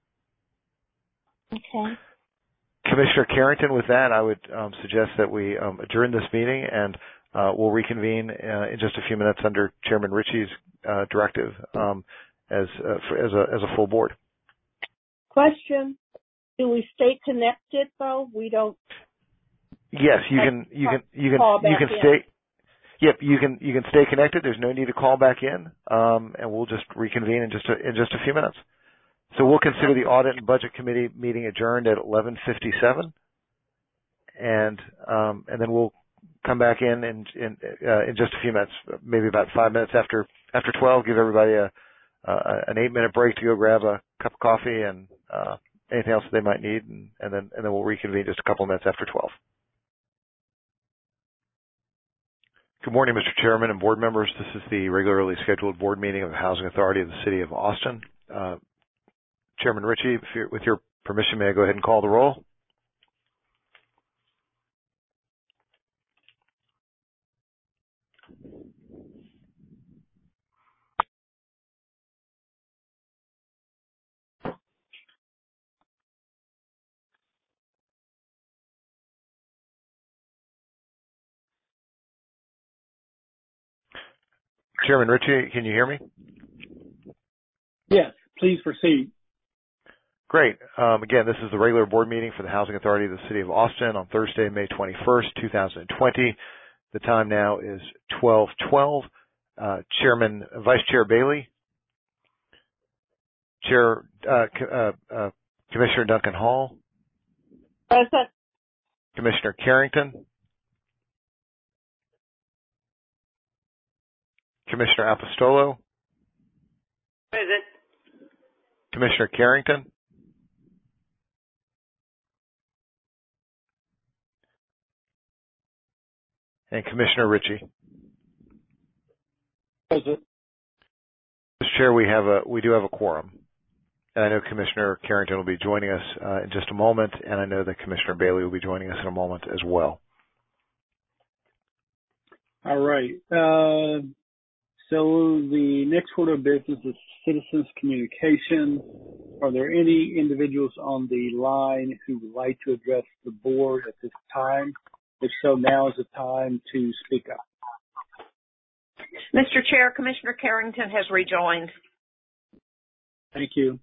Speaker 4: Okay.
Speaker 2: Commissioner Carrington, with that, I would um, suggest that we um, adjourn this meeting, and uh, we'll reconvene uh, in just a few minutes under Chairman Ritchie's uh, directive um, as uh, for, as a as a full board.
Speaker 4: Question: do we stay connected though? We don't.
Speaker 2: Yes, you can you can you can you can stay. Yep, you can you can stay connected. There's no need to call back in, um, and we'll just reconvene in just a, in just a few minutes. So we'll consider the Audit and Budget Committee meeting adjourned at eleven fifty-seven, and um, and then we'll come back in in in, uh, in just a few minutes, maybe about five minutes after after twelve. Give everybody a uh, an eight minute break to go grab a cup of coffee and uh, anything else they might need, and, and then and then we'll reconvene just a couple of minutes after twelve. Good morning, Mister Chairman and board members. This is the regularly scheduled board meeting of the Housing Authority of the City of Austin. Uh, Chairman Ritchie, if you're, with your permission, may I go ahead and call the roll? Chairman Ritchie, can you hear me?
Speaker 6: Yes, please proceed.
Speaker 2: Great. Um, again, this is the regular board meeting for the Housing Authority of the City of Austin on Thursday, May twenty-first, two thousand twenty. The time now is twelve twelve. Uh, Chairman, Vice Chair Bailey, Chair uh, uh, uh, Commissioner Duncan Hall,
Speaker 4: Present.
Speaker 2: Commissioner Carrington, Commissioner Apostolo,
Speaker 5: Present.
Speaker 2: Commissioner Carrington, and Commissioner Ritchie.
Speaker 6: Present.
Speaker 2: Mister Chair, we have a we do have a quorum, and I know Commissioner Carrington will be joining us uh, in just a moment, and I know that Commissioner Bailey will be joining us in a moment as well.
Speaker 6: All right. Uh, so the next order of business is citizens communication. Are there any individuals on the line who would like to address the board at this time? If so, now is the time to speak up.
Speaker 1: Mister Chair, Commissioner Carrington has rejoined.
Speaker 6: Thank you.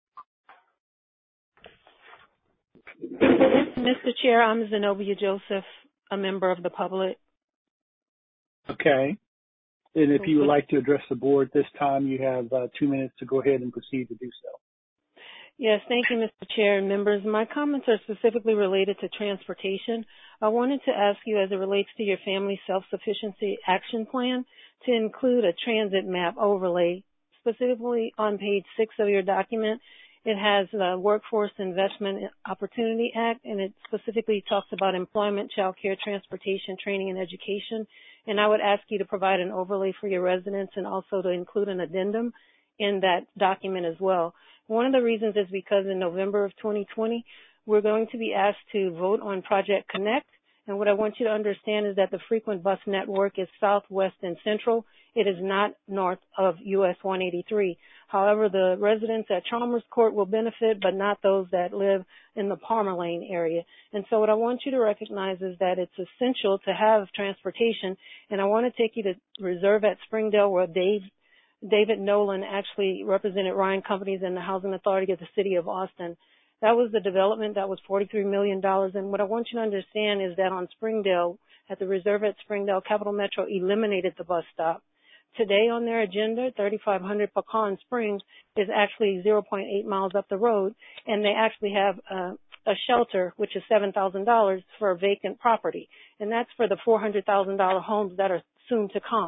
Speaker 7: Mister Chair, I'm Zenobia Joseph, a member of the public.
Speaker 6: Okay. And if you would like to address the board this time, you have uh, two minutes to go ahead and proceed to do so.
Speaker 7: Yes, thank you, Mister Chair and members. My comments are specifically related to transportation. I wanted to ask you, as it relates to your family self-sufficiency action plan, to include a transit map overlay, specifically on page six of your document. It has the Workforce Investment Opportunity Act, and it specifically talks about employment, child care, transportation, training, and education. And I would ask you to provide an overlay for your residents and also to include an addendum in that document as well. One of the reasons is because in November of twenty twenty, we're going to be asked to vote on Project Connect. And what I want you to understand is that the frequent bus network is southwest and central. It is not north of U S one eighty-three. However, the residents at Chalmers Court will benefit, but not those that live in the Palmer Lane area. And so what I want you to recognize is that it's essential to have transportation. And I want to take you to Reserve at Springdale, where Dave David Nolan actually represented Ryan Companies and the Housing Authority of the City of Austin. That was the development that was forty-three million dollars. And what I want you to understand is that on Springdale, at the Reserve at Springdale, Capital Metro eliminated the bus stop. Today on their agenda, thirty-five hundred Pecan Springs is actually zero point eight miles up the road, and they actually have uh, a shelter, which is seven thousand dollars for a vacant property. And that's for the four hundred thousand dollars homes that are soon to come.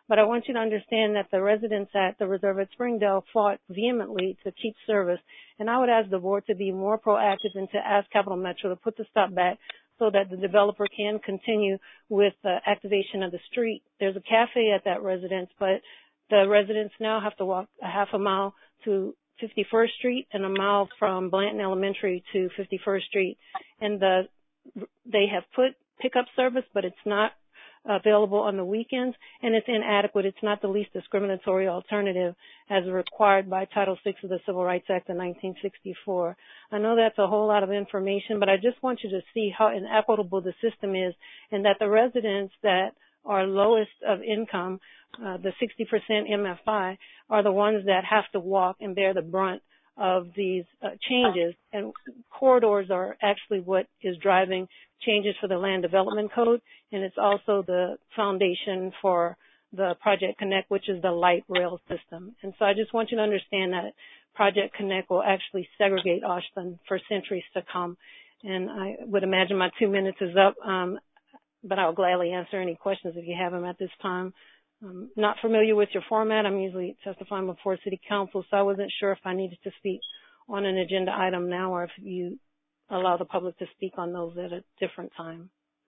Speaker 7: But I want you to understand that the residents at the Reserve at Springdale fought vehemently to keep service, and I would ask the board to be more proactive and to ask Capital Metro to put the stop back so that the developer can continue with the activation of the street. There's a cafe at that residence, but the residents now have to walk a half a mile to fifty-first Street and a mile from Blanton Elementary to fifty-first Street. And the, they have put pickup service, but it's not available on the weekends, and it's inadequate. It's not the least discriminatory alternative as required by Title six of the Civil Rights Act of nineteen sixty-four. I know that's a whole lot of information, but I just want you to see how inequitable the system is, and that the residents that are lowest of income, uh, the sixty percent M F I, are the ones that have to walk and bear the brunt of these uh, changes. And corridors are actually what is driving changes for the Land Development Code, and it's also the foundation for the Project Connect, which is the light rail system. And so I just want you to understand that Project Connect will actually segregate Ashland for centuries to come. And I would imagine my two minutes is up, um, but I'll gladly answer any questions if you have them at this time. I'm not familiar with your format. I'm usually testifying before City Council, so I wasn't sure if I needed to speak on an agenda item now or if you allow the public to speak on those at a different time.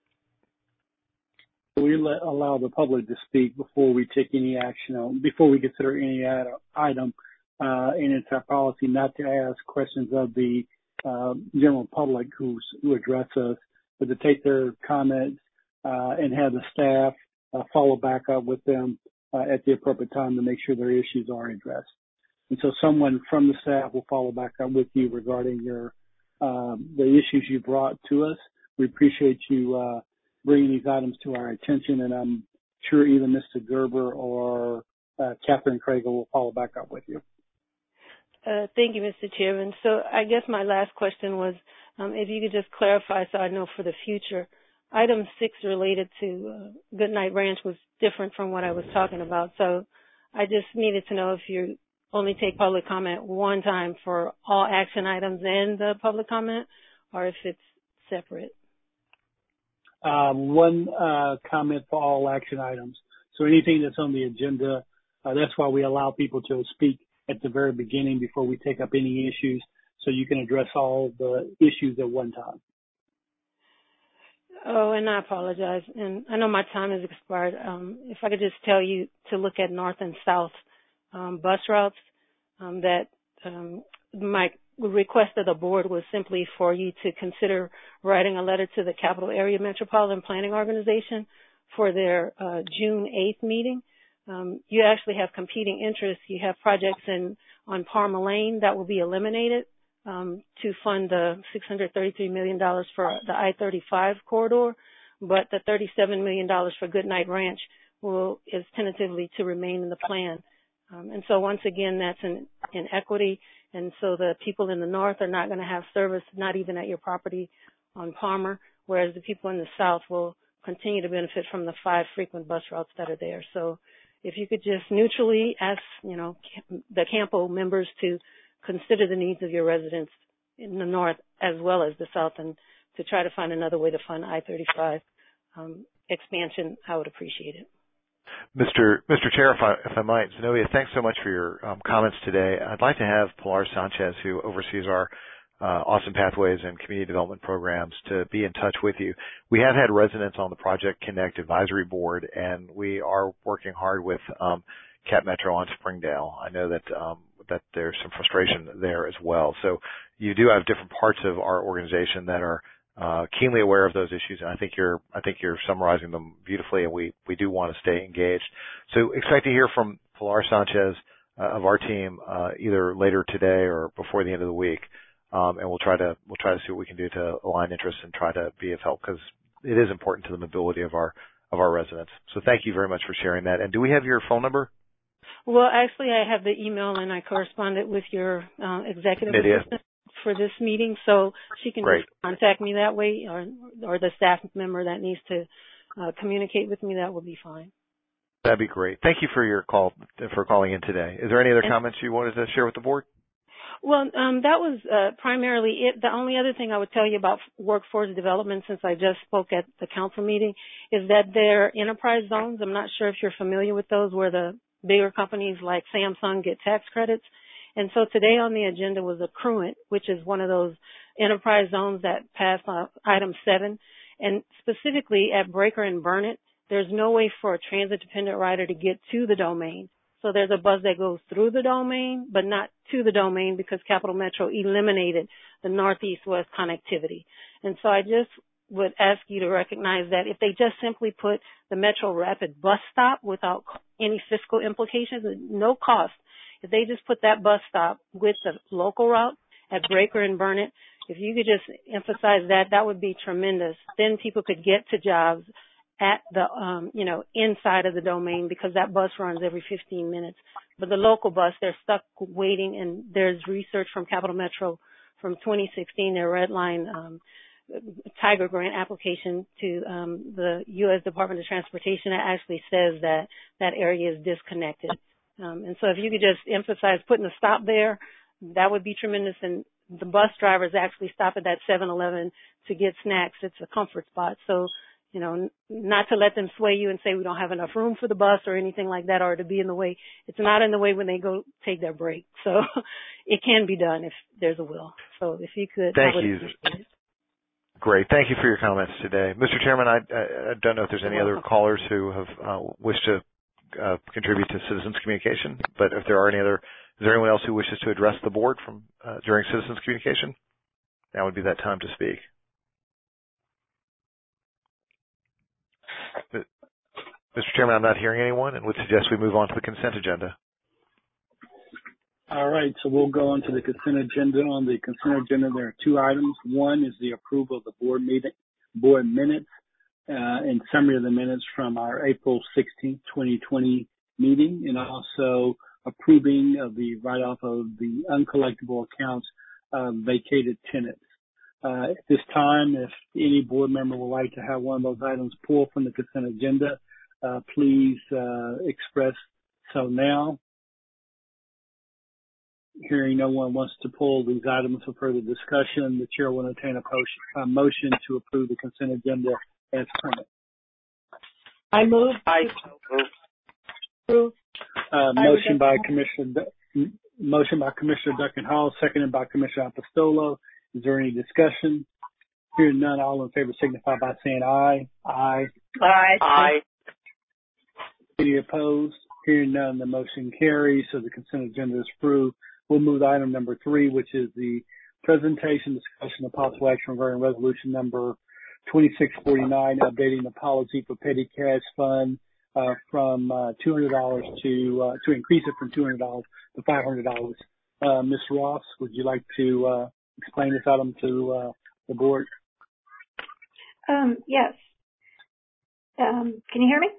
Speaker 6: We let, allow the public to speak before we take any action on, before we consider any ad, item, uh, and it's our policy not to ask questions of the uh, general public who's, who address us, but to take their comments uh, and have the staff uh, follow back up with them uh, at the appropriate time to make sure their issues are addressed. And so someone from the staff will follow back up with you regarding your um, the issues you brought to us. We appreciate you uh, bringing these items to our attention, and I'm sure either Mister Gerber or uh, Catherine Craig will follow back up with you.
Speaker 7: Uh, thank you, Mister Chairman. So I guess my last question was um, if you could just clarify so I know for the future. Item six related to uh, Goodnight Ranch was different from what I was talking about. So I just needed to know if you only take public comment one time for all action items and the public comment, or if it's separate.
Speaker 6: Uh, one uh, comment for all action items. So anything that's on the agenda, uh, that's why we allow people to speak at the very beginning before we take up any issues, so you can address all the issues at one time.
Speaker 7: Oh, and I apologize. And I know my time has expired. Um, if I could just tell you to look at north and south um, bus routes, um, that um, my request of the board was simply for you to consider writing a letter to the Capital Area Metropolitan Planning Organization for their uh, June eighth meeting. Um, you actually have competing interests. You have projects in on Parma Lane that will be eliminated um, to fund the six hundred thirty-three million dollars for the I thirty-five corridor, but the thirty-seven million dollars for Goodnight Ranch will is tentatively to remain in the plan. Um, and so once again, that's an inequity, and so the people in the north are not going to have service, not even at your property on Palmer, whereas the people in the south will continue to benefit from the five frequent bus routes that are there. So if you could just neutrally ask, you know, the Campo members to consider the needs of your residents in the north as well as the south, and to try to find another way to fund I thirty-five um, expansion, I would appreciate it.
Speaker 2: Mister Mister Chair, if I, if I might, Zenobia, thanks so much for your um, comments today. I'd like to have Pilar Sanchez, who oversees our uh, Austin Pathways and Community Development Programs, to be in touch with you. We have had residents on the Project Connect Advisory Board, and we are working hard with um, Cap Metro on Springdale. I know that um, that there's some frustration there as well. So you do have different parts of our organization that are Uh, keenly aware of those issues, and I think you're I think you're summarizing them beautifully, and we, we do want to stay engaged. So expect to hear from Pilar Sanchez uh, of our team uh, either later today or before the end of the week, um, and we'll try to we'll try to see what we can do to align interests and try to be of help, because it is important to the mobility of our of our residents. So thank you very much for sharing that. And do we have your phone number?
Speaker 7: Well, actually, I have the email, and I corresponded with your uh, executive
Speaker 2: Lydia.
Speaker 7: assistant for this meeting, so she can
Speaker 2: Great.
Speaker 7: just contact me that way, or, or the staff member that needs to uh, communicate with me. That would be fine.
Speaker 2: That'd be great. Thank you for your call, for calling in today. Is there any other
Speaker 7: and,
Speaker 2: comments you wanted to share with the board?
Speaker 7: Well, um, that was uh, primarily it. The only other thing I would tell you about workforce development, since I just spoke at the council meeting, is that they're enterprise zones. I'm not sure if you're familiar with those, where the bigger companies like Samsung get tax credits. And so today on the agenda was Accruent, which is one of those enterprise zones that passed on item seven. And specifically at Breaker and Burnett, there's no way for a transit-dependent rider to get to the domain. So there's a bus that goes through the domain, but not to the domain, because Capital Metro eliminated the northeast-west connectivity. And so I just would ask you to recognize that if they just simply put the Metro Rapid bus stop without any fiscal implications, no cost, if they just put that bus stop with the local route at Breaker and Burnett, if you could just emphasize that, that would be tremendous. Then people could get to jobs at the, um, you know, inside of the domain, because that bus runs every fifteen minutes. But the local bus, they're stuck waiting, and there's research from Capital Metro from twenty sixteen, their Red Line um, Tiger Grant application to um, the U S Department of Transportation that actually says that that area is disconnected. Um, and so if you could just emphasize putting a stop there, that would be tremendous. And the bus drivers actually stop at that seven eleven to get snacks. It's a comfort spot. So, you know, not to let them sway you and say we don't have enough room for the bus or anything like that, or to be in the way. It's not in the way when they go take their break. So it can be done if there's a will. So if you could.
Speaker 2: Thank you. Great. Thank you for your comments today. Mister Chairman, I, I don't know if there's any other callers who have uh, wished to uh, contribute to citizens communication, but if there are any other, is there anyone else who wishes to address the board from uh, during citizens communication? Now would be that time to speak. Mister Chairman, I'm not hearing anyone and would suggest we move on to the consent agenda.
Speaker 6: All right, so we'll go on to the consent agenda. On the consent agenda, there are two items. One is the approval of the board meeting, board minutes, uh, and summary of the minutes from our April sixteenth, twenty twenty meeting, and also approving of the write-off of the uncollectible accounts of vacated tenants. Uh, at this time, if any board member would like to have one of those items pulled from the consent agenda, uh, please uh, express so now. Hearing no one wants to pull these items for further discussion, the chair will entertain a, potion, a motion to approve the consent agenda as printed.
Speaker 4: I move.
Speaker 5: I
Speaker 4: approve.
Speaker 6: Uh, motion by Commissioner motion by Commissioner Duncan Hall, seconded by Commissioner Apostolo. Is there any discussion? Hearing none, all in favor signify by saying aye. Aye.
Speaker 5: Aye. Aye.
Speaker 6: Any opposed? Hearing none, the motion carries, so the consent agenda is approved. We'll move to item number three, which is the presentation, discussion of possible action regarding resolution number twenty-six forty-nine, updating the policy for petty cash fund uh, from uh, two hundred dollars to uh, to increase it from two hundred dollars to five hundred dollars. Uh, Miz Ross, would you like to uh, explain this item to uh, the board?
Speaker 3: Um, yes. Um, can you hear me?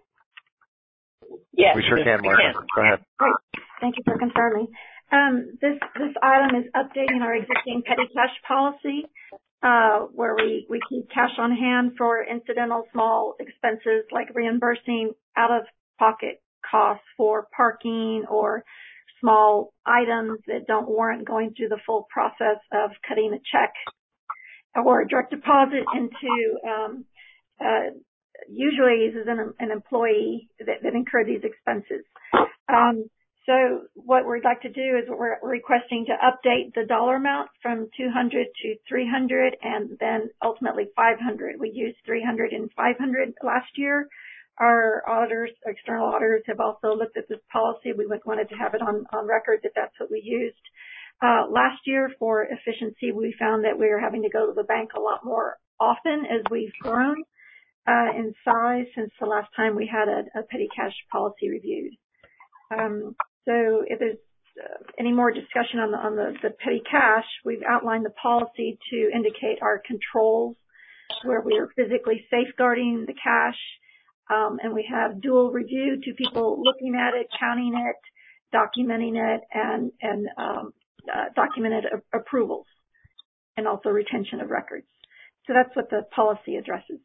Speaker 5: Yes.
Speaker 2: We sure can, Martha. Go ahead.
Speaker 3: Great. Thank you for confirming. Um, this this item is updating our existing petty cash policy, uh, where we, we keep cash on hand for incidental small expenses like reimbursing out-of-pocket costs for parking or small items that don't warrant going through the full process of cutting a check or a direct deposit into um, uh, usually uses an, an employee that, that incurred these expenses. Um, so what we'd like to do is we're requesting to update the dollar amount from two hundred to three hundred and then ultimately five hundred. We used three hundred and five hundred last year. Our auditors, external auditors have also looked at this policy. We wanted to have it on, on record that that's what we used. Uh, last year for efficiency, we found that we were having to go to the bank a lot more often as we've grown. Uh, in size since the last time we had a, a petty cash policy reviewed. Um, so if there's uh, any more discussion on the on the, the petty cash, we've outlined the policy to indicate our controls where we are physically safeguarding the cash, um, and we have dual review, two people looking at it, counting it, documenting it, and and um, uh, documented a- approvals, and also retention of records. So that's what the policy addresses.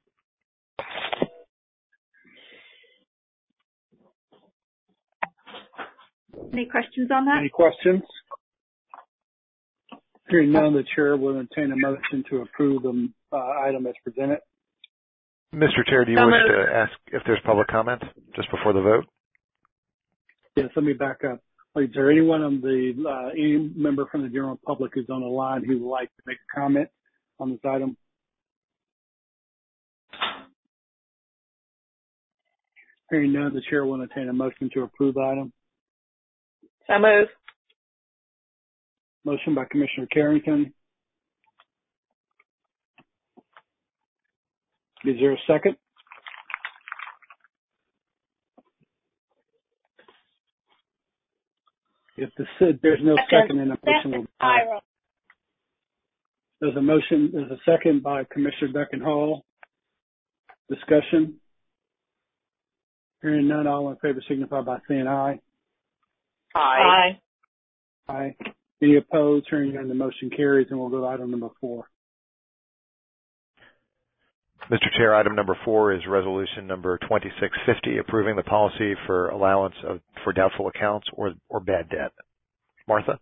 Speaker 3: Any questions on that?
Speaker 6: Any questions? Hearing none, the chair will entertain a motion to approve the uh, item as presented.
Speaker 2: Mister Chair, do you wish to ask if there's public comment just before the vote?
Speaker 6: Yes, let me back up. Is there anyone on the, uh, any member from the general public who's on the line who would like to make a comment on this item? Hearing none, the chair will entertain a motion to approve the item.
Speaker 1: So move.
Speaker 6: Motion by Commissioner Carrington. Is there a second? If the, there's no second, then the motion will die. There's a motion, there's a second by Commissioner Duncan Hall. Discussion. Hearing none, all in favor signify by saying aye.
Speaker 1: Aye.
Speaker 6: Aye. Any opposed? Hearing none, the motion carries, and we'll go to item number four.
Speaker 2: Mister Chair, item number four is resolution number twenty-six fifty, approving the policy for allowance of, for doubtful accounts or, or bad debt. Martha?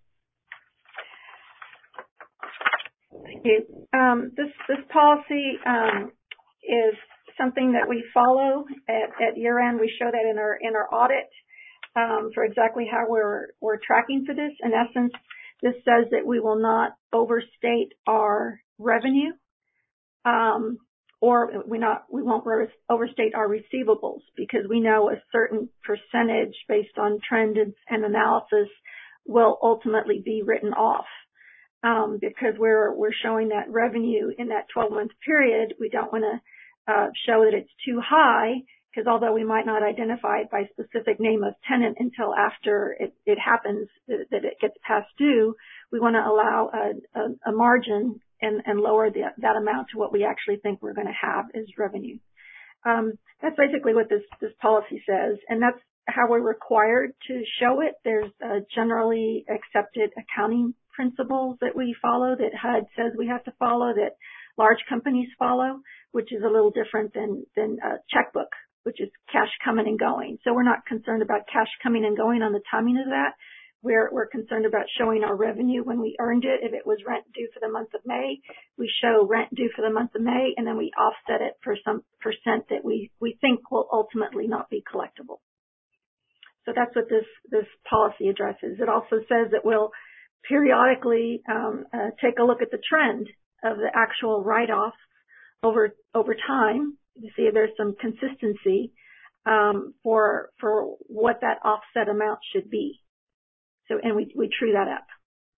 Speaker 3: Thank you. Um, this, this policy um, is something that we follow at, at year end. We show that in our, in our audit um, for exactly how we're, we're tracking for this. In essence, this says that we will not overstate our revenue. Um, or we not we won't overstate our receivables, because we know a certain percentage based on trend and, and analysis will ultimately be written off. Um, because we're we're showing that revenue in that twelve month period, we don't want to uh, show that it's too high, because although we might not identify it by specific name of tenant until after it, it happens that, that it gets past due, we want to allow a, a, a margin and, and lower the, that amount to what we actually think we're going to have as revenue. Um, that's basically what this, this policy says, and that's how we're required to show it. There's uh, generally accepted accounting principles that we follow, that H U D says we have to follow, that large companies follow, which is a little different than, than a checkbook, which is cash coming and going. So we're not concerned about cash coming and going on the timing of that. We're, we're concerned about showing our revenue when we earned it. If it was rent due for the month of May, we show rent due for the month of May, and then we offset it for some percent that we, we think will ultimately not be collectible. So that's what this, this policy addresses. It also says that we'll periodically um, uh, take a look at the trend of the actual write-offs over, over time to see if there's some consistency um, for, for what that offset amount should be. So, and we, we true that up.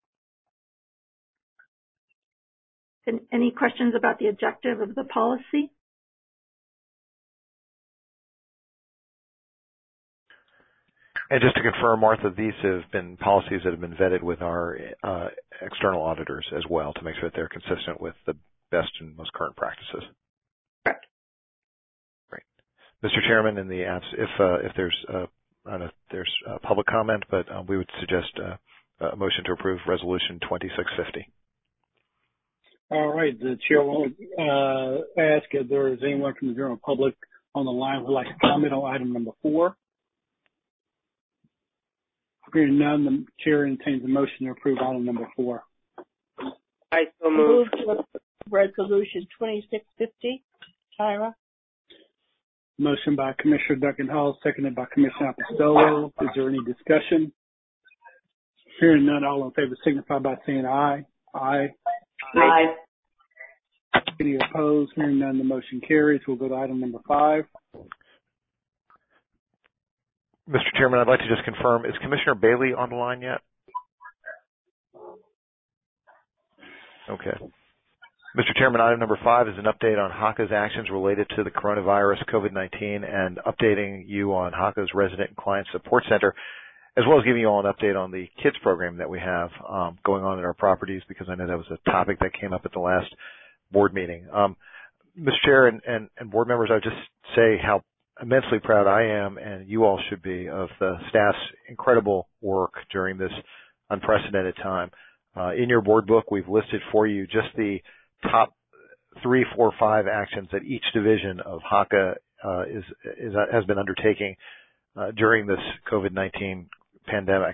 Speaker 3: And any questions about the objective of the policy?
Speaker 2: And just to confirm, Martha, these have been policies that have been vetted with our uh, external auditors as well to make sure that they're consistent with the best and most current practices.
Speaker 3: Correct.
Speaker 2: Great. Mister Chairman, in the abs- if uh, if there's uh, I don't know if there's uh, public comment, but uh, we would suggest uh, a motion to approve resolution twenty-six fifty.
Speaker 6: All right. The chair will uh, ask if there is anyone from the general public on the line who would like to comment on item number four. Hearing none, the chair entertains a motion to approve item number four.
Speaker 5: I so move.
Speaker 4: Move to resolution twenty-six fifty. Tyra.
Speaker 6: Motion by Commissioner Duncan Hall, seconded by Commissioner Apostolo. Is there any discussion? Hearing none, all in favor signify by saying aye. Aye.
Speaker 1: Aye.
Speaker 6: Any opposed? Hearing none, the motion carries. We'll go to item number five.
Speaker 2: Mister Chairman, I'd like to just confirm, is Commissioner Bailey on the line yet? Okay. Mister Chairman, item number five is an update on H A C A's actions related to the coronavirus, COVID nineteen, and updating you on H A C A's Resident and Client Support Center, as well as giving you all an update on the KIDS program that we have um, going on at our properties, because I know that was a topic that came up at the last board meeting. Um, Mister Chair and, and, and board members, I would just say how immensely proud I am, and you all should be, of the staff's incredible work during this unprecedented time. Uh, in your board book, we've listed for you just the top three, four, five actions that each division of H A C A uh, is, is has been undertaking uh, during this COVID nineteen pandemic.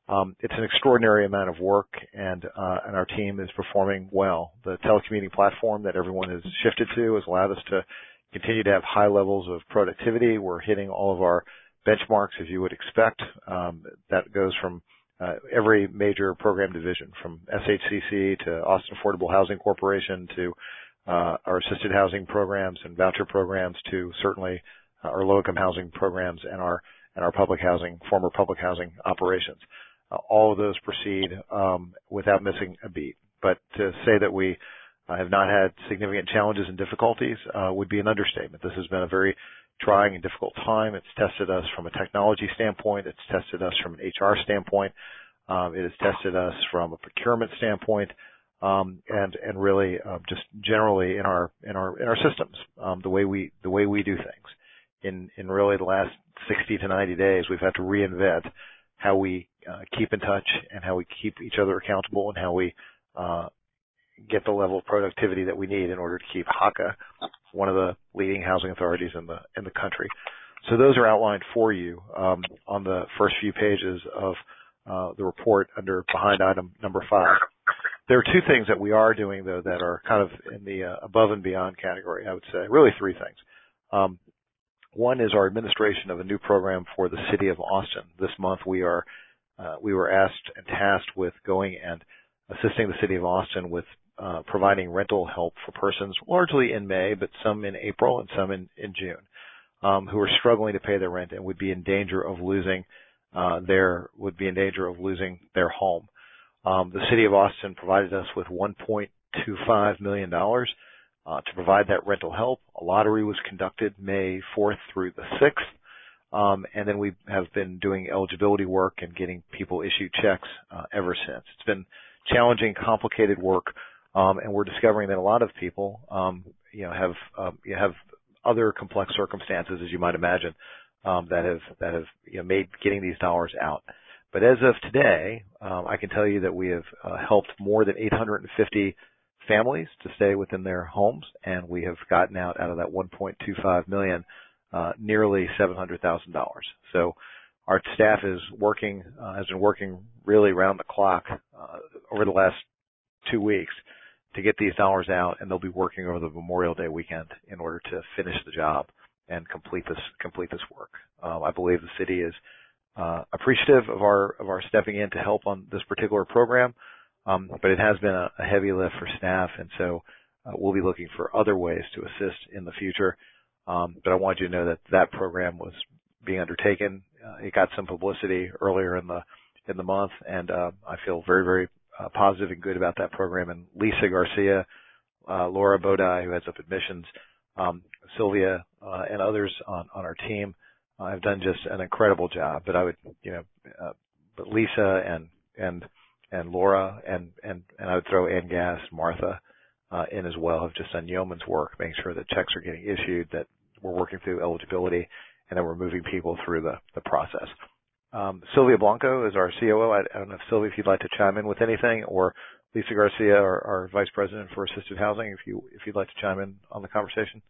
Speaker 2: Um, it's an extraordinary amount of work, and uh, and our team is performing well. The telecommuting platform that everyone has shifted to has allowed us to continue to have high levels of productivity. We're hitting all of our benchmarks, as you would expect. Um, that goes from uh, every major program division, from S H C C to Austin Affordable Housing Corporation to uh, our assisted housing programs and voucher programs to certainly uh, our low-income housing programs and our and our public housing, former public housing operations. Uh, all of those proceed um, without missing a beat. But to say that we uh, have not had significant challenges and difficulties uh, would be an understatement. This has been a very trying and difficult time. It's tested us from a technology standpoint. It's tested us from an H R standpoint. Um, it has tested us from a procurement standpoint, um, and and really uh, just generally in our in our in our systems, um, the way we the way we do things. In in really the last sixty to ninety days, we've had to reinvent how we uh, keep in touch and how we keep each other accountable and how we uh, get the level of productivity that we need in order to keep HACA one of the leading housing authorities in the in the country. So those are outlined for you um, on the first few pages of uh, the report under behind item number five. There are two things that we are doing, though, that are kind of in the uh, above and beyond category, I would say. Really three things. Um, One is our administration of a new program for the city of Austin. This month we are uh, we were asked and tasked with going and assisting the city of Austin with uh, providing rental help for persons largely in May, but some in April and some in, in June, um, who are struggling to pay their rent and would be in danger of losing uh, their would be in danger of losing their home. Um, the city of Austin provided us with one point two five million dollars. Uh, to provide that rental help. A lottery was conducted May fourth through the sixth, um, and then we have been doing eligibility work and getting people issued checks uh, ever since. It's been challenging, complicated work, um, and we're discovering that a lot of people, um, you know, have um, you have other complex circumstances, as you might imagine, um, that have that have you know, made getting these dollars out. But as of today, um, I can tell you that we have uh, helped more than eight hundred fifty families to stay within their homes, and we have gotten out out of that one point two five million dollars, uh, nearly seven hundred thousand dollars. So our staff is working, uh, has been working really round the clock uh, over the last two weeks to get these dollars out, and they'll be working over the Memorial Day weekend in order to finish the job and complete this complete this work. Um, I believe the city is uh, appreciative of our of our stepping in to help on this particular program. Um, but it has been a, a heavy lift for staff, and so uh, we'll be looking for other ways to assist in the future. Um, but I want you to know that that program was being undertaken. Uh, it got some publicity earlier in the in the month, and uh, I feel very, very uh, positive and good about that program. And Lisa Garcia, uh, Laura Bodai, who heads up admissions, um, Sylvia, uh, and others on, on our team uh, have done just an incredible job. But I would, you know, uh, but Lisa and and and Laura, and, and, and I would throw Ann Gass, Martha, uh, in as well, have just done yeoman's work, making sure that checks are getting issued, that we're working through eligibility, and that we're moving people through the, the process. Um, Sylvia Blanco is our C O O. I, I don't know if Sylvia, if you'd like to chime in with anything, or Lisa Garcia, our, our Vice President for Assisted Housing, if you, if you'd like to chime in on the conversation.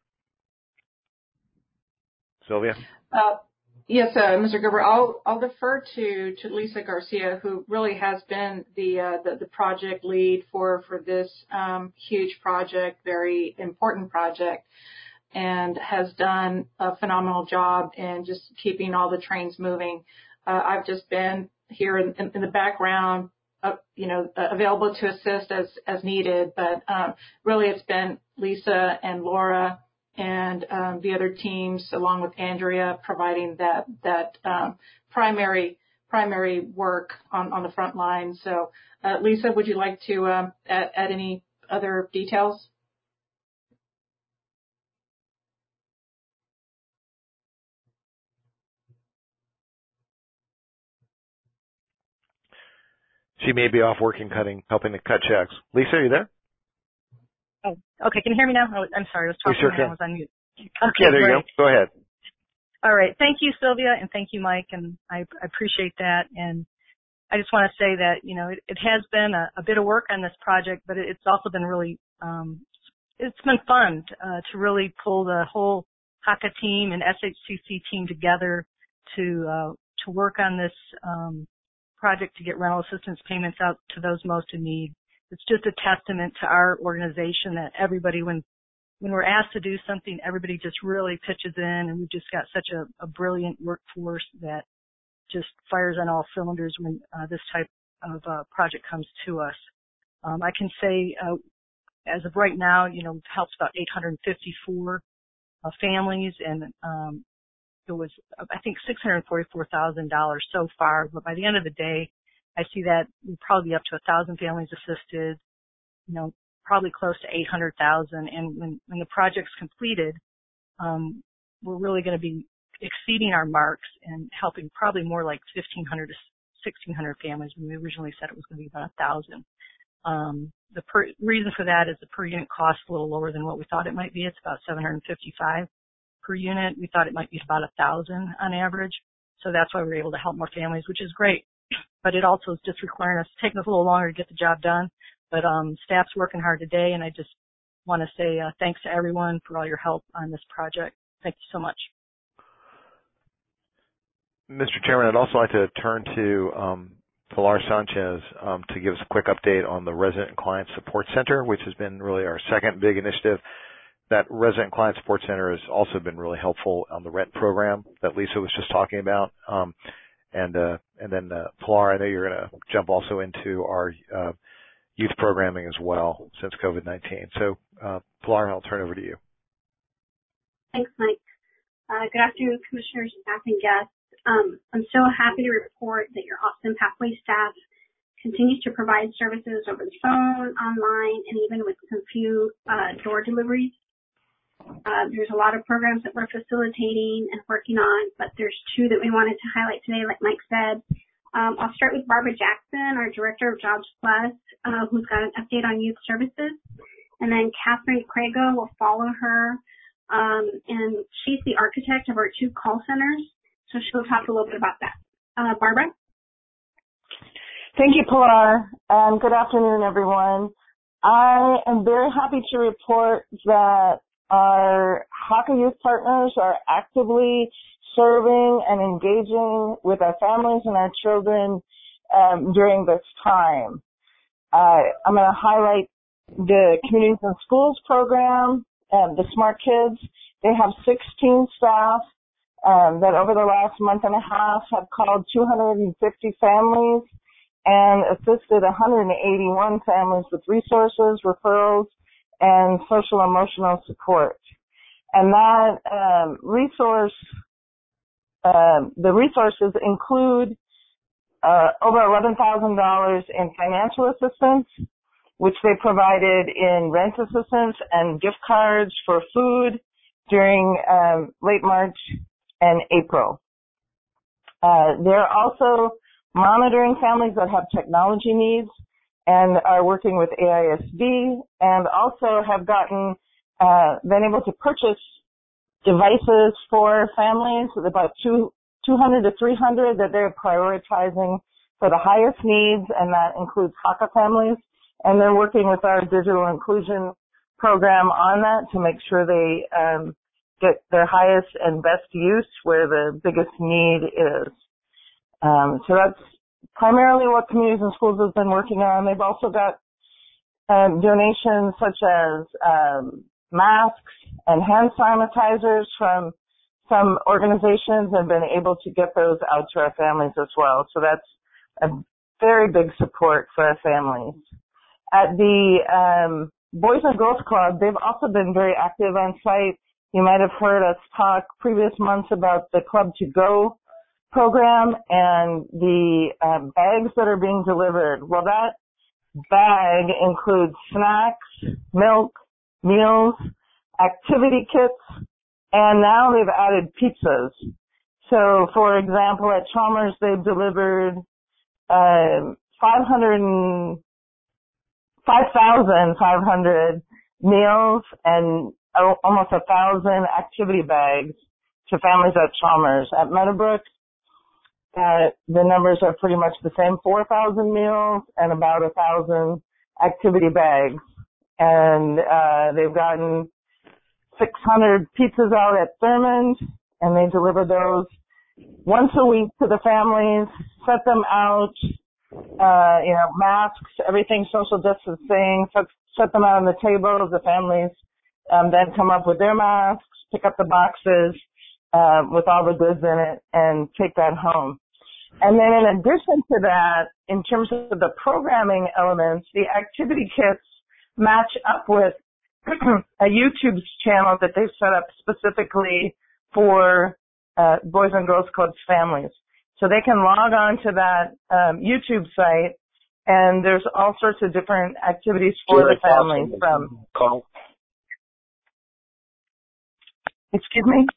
Speaker 2: Sylvia?
Speaker 8: Uh, Yes, uh, Mister Gerber, I'll, I'll defer to, to Lisa Garcia, who really has been the, uh, the, the project lead for, for this um, huge project, very important project, and has done a phenomenal job in just keeping all the trains moving. Uh, I've just been here in, in, in the background, uh, you know, uh, available to assist as, as needed, but um, really it's been Lisa and Laura and um, the other teams, along with Andrea, providing that that um, primary primary work on, on the front line. So, uh, Lisa, would you like to um, add, add any other details?
Speaker 2: She may be off working, cutting, helping to cut checks. Lisa, are you there?
Speaker 9: Oh, okay. Can you hear me now? Oh, I'm sorry. I was talking
Speaker 2: sure
Speaker 9: and I was on mute. Okay,
Speaker 2: yeah, there
Speaker 9: great.
Speaker 2: you go. Go ahead.
Speaker 9: All right. Thank you, Sylvia, and thank you, Mike, and I, I appreciate that. And I just want to say that, you know, it, it has been a, a bit of work on this project, but it, it's also been really, um, it's been fun uh, to really pull the whole HACA team and S H C C team together to uh, to work on this um, project to get rental assistance payments out to those most in need. It's just a testament to our organization that everybody, when when we're asked to do something, everybody just really pitches in, and we've just got such a, a brilliant workforce that just fires on all cylinders when uh, this type of uh, project comes to us. Um, I can say, uh, as of right now, you know, we've helped about eight hundred fifty-four uh, families, and um, it was, I think, six hundred forty-four thousand dollars so far. But by the end of the day, I see that we'll probably be up to one thousand families assisted, you know, probably close to eight hundred thousand. And when, when the project's completed, um, we're really going to be exceeding our marks and helping probably more like fifteen hundred to sixteen hundred families when we originally said it was going to be about one thousand. Um, the per, reason for that is the per unit cost is a little lower than what we thought it might be. It's about seven hundred fifty-five per unit. We thought it might be about one thousand on average. So that's why we're able to help more families, which is great. But it also is just requiring us, taking us a little longer to get the job done. But um, staff's working hard today, and I just want to say uh, thanks to everyone for all your help on this project. Thank you so much.
Speaker 2: Mister Chairman, I'd also like to turn to um, Pilar Sanchez um, to give us a quick update on the Resident and Client Support Center, which has been really our second big initiative. That Resident and Client Support Center has also been really helpful on the rent program that Lisa was just talking about. Um, and uh, and then, uh, Pilar, I know you're going to jump also into our uh, youth programming as well since COVID nineteen. So, uh, Pilar, I'll turn over to you.
Speaker 10: Thanks, Mike. Uh, good afternoon, Commissioners, staff, and guests. Um, I'm so happy to report that your Austin Pathway staff continues to provide services over the phone, online, and even with some few uh, door deliveries. Uh, there's a lot of programs that we're facilitating and working on, but there's two that we wanted to highlight today, like Mike said. Um, I'll start with Barbara Jackson, our Director of Jobs Plus, uh, who's got an update on youth services. And then Catherine Crago will follow her, um, and she's the architect of our two call centers. So she'll talk a little bit about that. Uh, Barbara?
Speaker 11: Thank you, Pilar, and good afternoon, everyone. I am very happy to report that our HACA youth partners are actively serving and engaging with our families and our children um, during this time. Uh, I'm going to highlight the Communities and Schools program, um, the Smart Kids. They have sixteen staff Um, that over the last month and a half have called two hundred fifty families and assisted one hundred eighty-one families with resources, referrals, and social emotional support. And that um, resource, uh, the resources include uh, over eleven thousand dollars in financial assistance, which they provided in rent assistance and gift cards for food during um, late March and April. Uh, they're also monitoring families that have technology needs and are working with A I S D, and also have gotten, uh, been able to purchase devices for families with about two, 200 to three hundred that they're prioritizing for the highest needs, and that includes HACA families. And they're working with our digital inclusion program on that to make sure they um, get their highest and best use where the biggest need is. Um, so that's primarily what Communities and Schools has been working on. They've also got um, donations such as um, masks and hand sanitizers from some organizations, and been able to get those out to our families as well. So that's a very big support for our families. At the um, Boys and Girls Club, they've also been very active on site. You might have heard us talk previous months about the Club to Go program and the um, bags that are being delivered. Well, that bag includes snacks, milk, meals, activity kits, and now they've added pizzas. So, for example, at Chalmers, they've delivered uh, five hundred five thousand five hundred meals and almost a thousand activity bags to families at Chalmers. At Meadowbrook, uh, the numbers are pretty much the same, four thousand meals and about a thousand activity bags. And uh, they've gotten six hundred pizzas out at Thurmond, and they deliver those once a week to the families, set them out, uh, you know, masks, everything social distancing, set, set them out on the table. The families um, then come up with their masks, pick up the boxes uh, with all the goods in it, and take that home. And then in addition to that, in terms of the programming elements, the activity kits match up with a YouTube channel that they've set up specifically for uh, Boys and Girls Clubs families. So they can log on to that um, YouTube site, and there's all sorts of different activities for the families from...
Speaker 12: Call.
Speaker 11: Excuse me?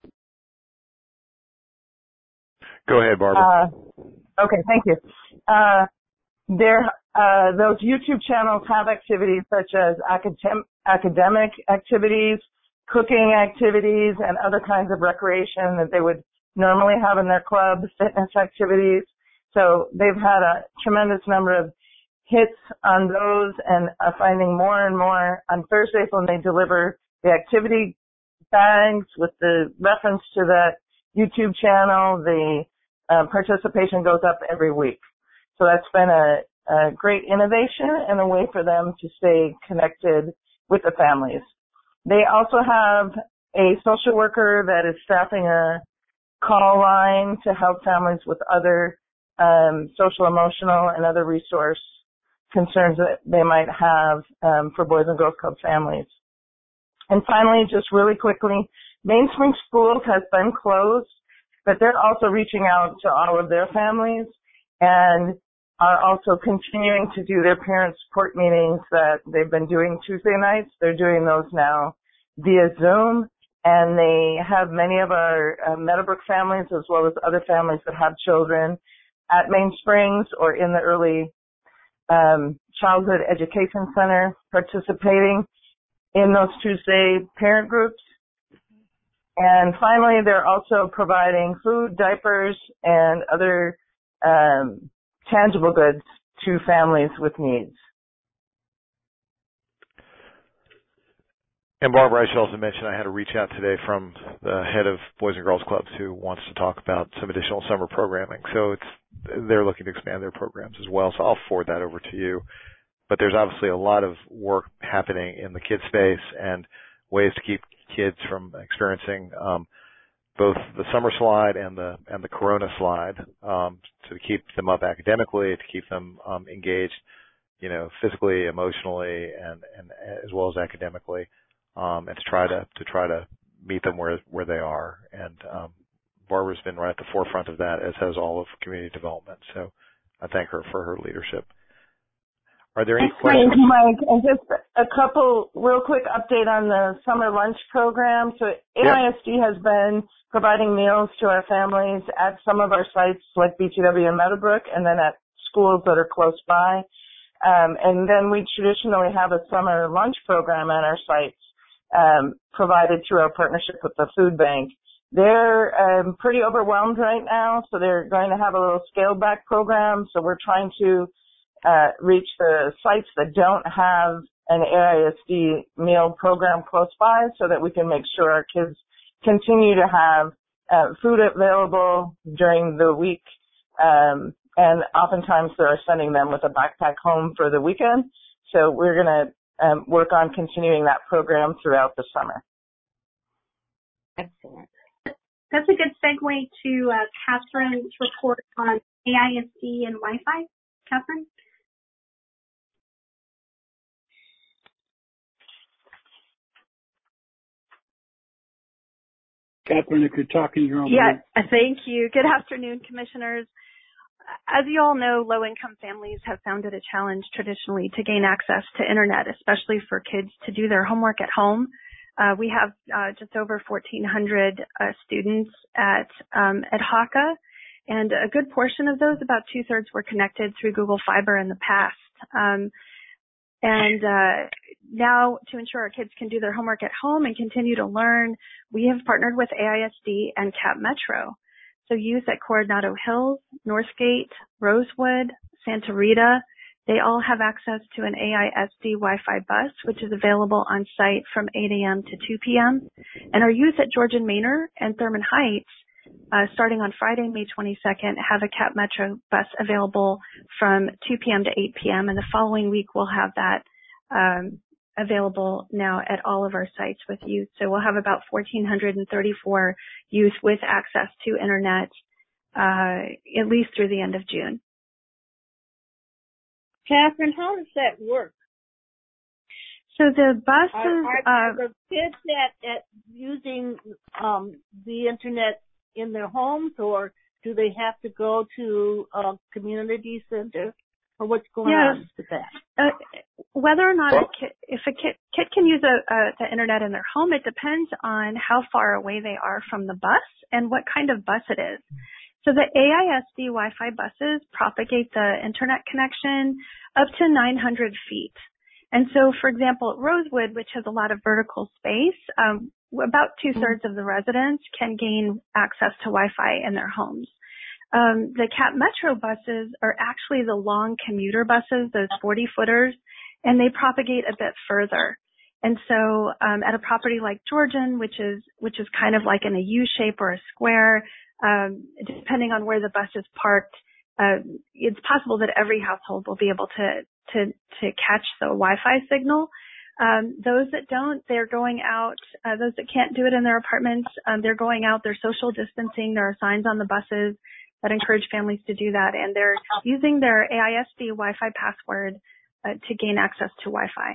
Speaker 2: Go ahead, Barbara.
Speaker 11: Uh, okay, thank you. Uh, there, uh, those YouTube channels have activities such as academic, academic activities, cooking activities, and other kinds of recreation that they would normally have in their clubs, fitness activities. So they've had a tremendous number of hits on those and are finding more and more on Thursdays when they deliver the activity bags with the reference to that YouTube channel. The uh, participation goes up every week. So that's been a, a great innovation and a way for them to stay connected with the families. They also have a social worker that is staffing a call line to help families with other um, social, emotional, and other resource concerns that they might have um, for Boys and Girls Club families. And finally, just really quickly, Mainspring Schools has been closed, but they're also reaching out to all of their families and are also continuing to do their parent support meetings that they've been doing Tuesday nights. They're doing those now via Zoom, and they have many of our uh, Meadowbrook families as well as other families that have children at Mainsprings or in the early um, childhood education center participating in those Tuesday parent groups. And finally, they're also providing food, diapers, and other um, tangible goods to families with needs.
Speaker 2: And Barbara, I should also mention I had a reach out today from the head of Boys and Girls Clubs who wants to talk about some additional summer programming. So it's they're looking to expand their programs as well. So I'll forward that over to you. But there's obviously a lot of work happening in the kid space and ways to keep kids from experiencing um, both the summer slide and the and the corona slide, um, to keep them up academically, to keep them um, engaged, you know, physically, emotionally, and, and as well as academically, um, and to try to to try to meet them where where they are. And um, Barbara's been right at the forefront of that, as has all of community development. So I thank her for her leadership. Are there any questions?
Speaker 11: Thank you, Mike. And just a couple real quick update on the summer lunch program. So A I S D has been providing meals to our families at some of our sites like B T W and Meadowbrook, and then at schools that are close by. Um, and then we traditionally have a summer lunch program at our sites um, provided through our partnership with the food bank. They're um, pretty overwhelmed right now, so they're going to have a little scaled back program. So we're trying to Uh, reach the sites that don't have an A I S D meal program close by so that we can make sure our kids continue to have uh, food available during the week. Um, and oftentimes they're sending them with a backpack home for the weekend. So we're going to um, work on continuing that program throughout the summer.
Speaker 10: Excellent. That's a good segue to uh, Catherine's report on A I S D and Wi-Fi. Catherine?
Speaker 6: Catherine, if you're talking, you're on
Speaker 13: Yeah, thank you. Good afternoon, commissioners. As you all know, low-income families have found it a challenge traditionally to gain access to internet, especially for kids to do their homework at home. Uh, we have uh, just over fourteen hundred uh, students at um, at HACA, and a good portion of those, about two-thirds, were connected through Google Fiber in the past. Um, And uh, now, to ensure our kids can do their homework at home and continue to learn, we have partnered with A I S D and Cap Metro. So youth at Coronado Hills, Northgate, Rosewood, Santa Rita, they all have access to an A I S D Wi-Fi bus, which is available on site from eight a.m. to two p.m. And our youth at Georgian Manor and Thurman Heights, uh, starting on Friday, May twenty-second, have a CAT Metro bus available from two p.m. to eight p.m. And the following week, we'll have that um, available now at all of our sites with youth. So we'll have about one thousand four hundred thirty-four youth with access to internet uh, at least through the end of June.
Speaker 4: Catherine, how does that work?
Speaker 13: So the buses
Speaker 4: are, are
Speaker 13: uh,
Speaker 4: the kids at, at using um, the internet in their homes, or do they have to go to a community center, or what's going
Speaker 13: yes.
Speaker 4: on with that?
Speaker 13: Uh, whether or not a kid, if a kid, kid can use a, a, the internet in their home, it depends on how far away they are from the bus and what kind of bus it is. So the A I S D Wi-Fi buses propagate the internet connection up to nine hundred feet. And so, for example, at Rosewood, which has a lot of vertical space, um, about two-thirds of the residents can gain access to Wi-Fi in their homes. Um, the CAT Metro buses are actually the long commuter buses, those forty-footers, and they propagate a bit further. And so um, at a property like Georgian, which is which is kind of like in a U shape or a square, um, depending on where the bus is parked, uh, it's possible that every household will be able to to to catch the Wi-Fi signal. Um, those that don't, they're going out. Uh, those that can't do it in their apartments, um, they're going out. They're social distancing. There are signs on the buses that encourage families to do that, and they're using their A I S D Wi-Fi password uh, to gain access to Wi-Fi.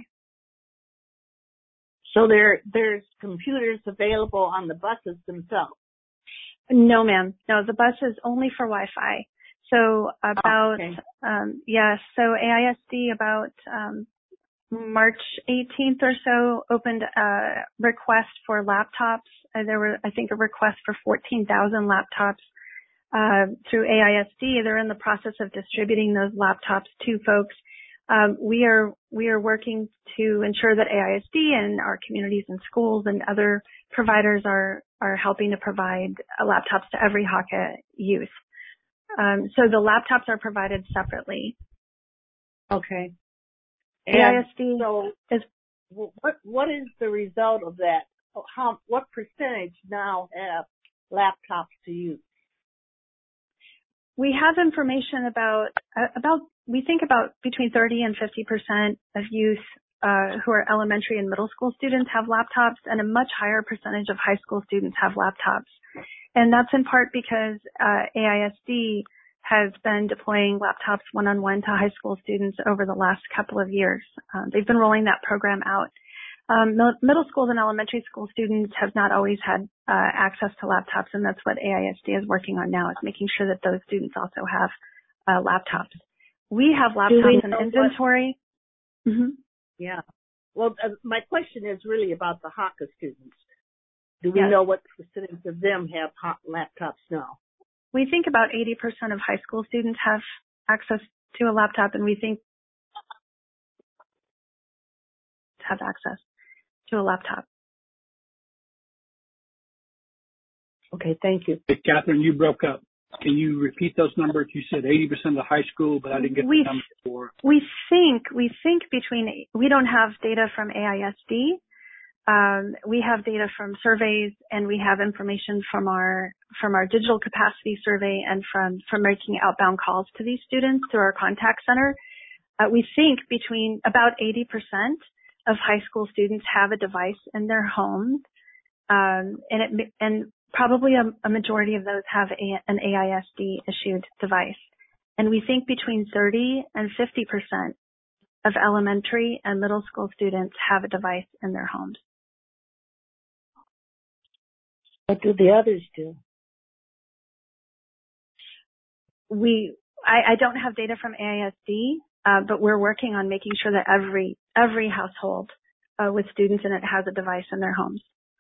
Speaker 4: So there, there's computers available on the buses themselves?
Speaker 13: No, ma'am. No, the bus is only for Wi-Fi. So about,
Speaker 4: oh, okay.
Speaker 13: um, yes, so A I S D about um, March eighteenth or so opened a request for laptops. Uh, there were, I think, a request for fourteen thousand laptops uh, through A I S D. They're in the process of distributing those laptops to folks. Um, we are we are working to ensure that A I S D and our communities and schools and other providers are are helping to provide uh, laptops to every Haka youth. Um, so the laptops are provided separately.
Speaker 4: Okay.
Speaker 13: And A I S D
Speaker 4: so
Speaker 13: is
Speaker 4: what what is the result of that? How what percentage now have laptops to use?
Speaker 13: We have information about uh, about we think about between thirty and fifty percent of youth uh, who are elementary and middle school students have laptops, and a much higher percentage of high school students have laptops. And that's in part because uh, A I S D has been deploying laptops one-on-one to high school students over the last couple of years. Um, they've been rolling that program out. Um, middle school and elementary school students have not always had uh, access to laptops, and that's what A I S D is working on now, is making sure that those students also have uh, laptops. We have laptops in inventory. Mm-hmm.
Speaker 4: Yeah. Well, uh, my question is really about the Haka students. Do we
Speaker 13: yes.
Speaker 4: know what percentage of them have hot laptops now?
Speaker 13: We think about eighty percent of high school students have access to a laptop, and we think have access to a laptop.
Speaker 4: Okay, thank you.
Speaker 6: Hey, Catherine, you broke up. Can you repeat those numbers? You said eighty percent of the high school, but I didn't get
Speaker 13: we,
Speaker 6: the number for.
Speaker 13: We think, we think between, we don't have data from A I S D. Um, we have data from surveys, and we have information from our from our digital capacity survey and from from making outbound calls to these students through our contact center. Uh, we think between about eighty percent of high school students have a device in their homes, um, and it and probably a, a majority of those have a, an A I S D issued device. And we think between thirty and fifty percent of elementary and middle school students have a device in their homes.
Speaker 4: What do the others do?
Speaker 13: We, I, I don't have data from A I S D, uh, but we're working on making sure that every every household uh, with students in it has a device in their homes.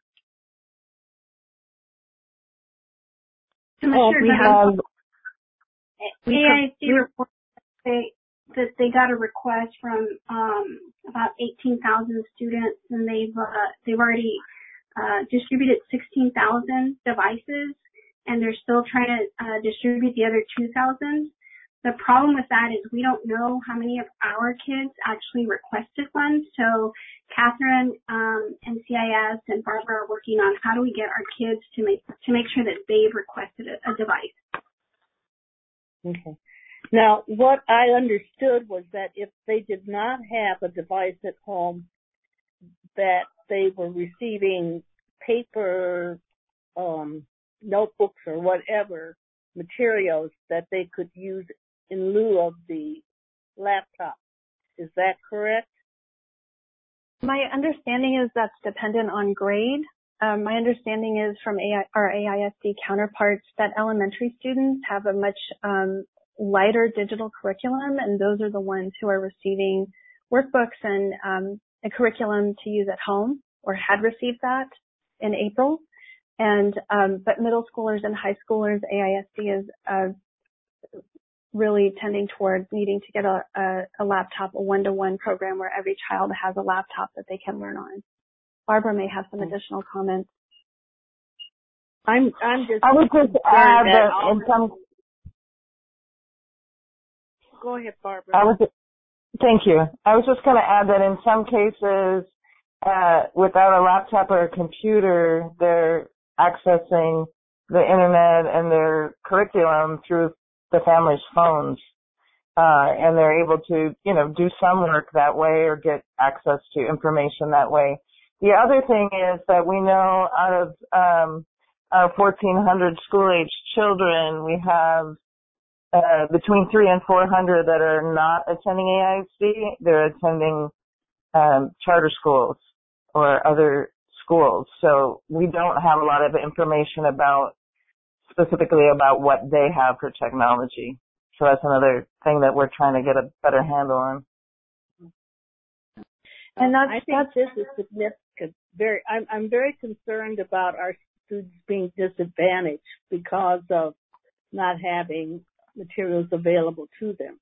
Speaker 10: Oh,
Speaker 13: we have
Speaker 10: A I S D reported they that they got a request from um, about eighteen thousand students, and they've uh, they've already uh, distributed sixteen thousand devices, and they're still trying to uh, distribute the other two thousand. The problem with that is we don't know how many of our kids actually requested one. So Catherine um, and C I S and Barbara are working on how do we get our kids to make to make sure that they've requested a, a device.
Speaker 4: Okay. Now, what I understood was that if they did not have a device at home, that they were receiving paper um, notebooks or whatever materials that they could use in lieu of the laptop. Is that correct?
Speaker 13: My understanding is that's dependent on grade. Um, my understanding is from A I, our A I S D counterparts that elementary students have a much um, lighter digital curriculum, and those are the ones who are receiving workbooks and um, a curriculum to use at home, or had received that in April. And um, but middle schoolers and high schoolers, A I S D is uh, really tending towards needing to get a, a, a laptop, a one-to-one program where every child has a laptop that they can learn on. Barbara may have some additional comments.
Speaker 4: I'm I'm just.
Speaker 11: I would just add that, that in some.
Speaker 4: Go ahead, Barbara.
Speaker 11: I was. Thank you. I was just going to add that in some cases, uh, without a laptop or a computer, they're accessing the internet and their curriculum through the family's phones, uh, and they're able to, you know, do some work that way or get access to information that way. The other thing is that we know out of um, our fourteen hundred school-aged children, we have uh, between three and four hundred that are not attending A I S D. They're attending um, charter schools or other schools. So we don't have a lot of information about specifically about what they have for technology. So that's another thing that we're trying to get a better handle on.
Speaker 4: And that's, I think that's, this is significant. Very, I'm, I'm very concerned about our students being disadvantaged because of not having materials available to them.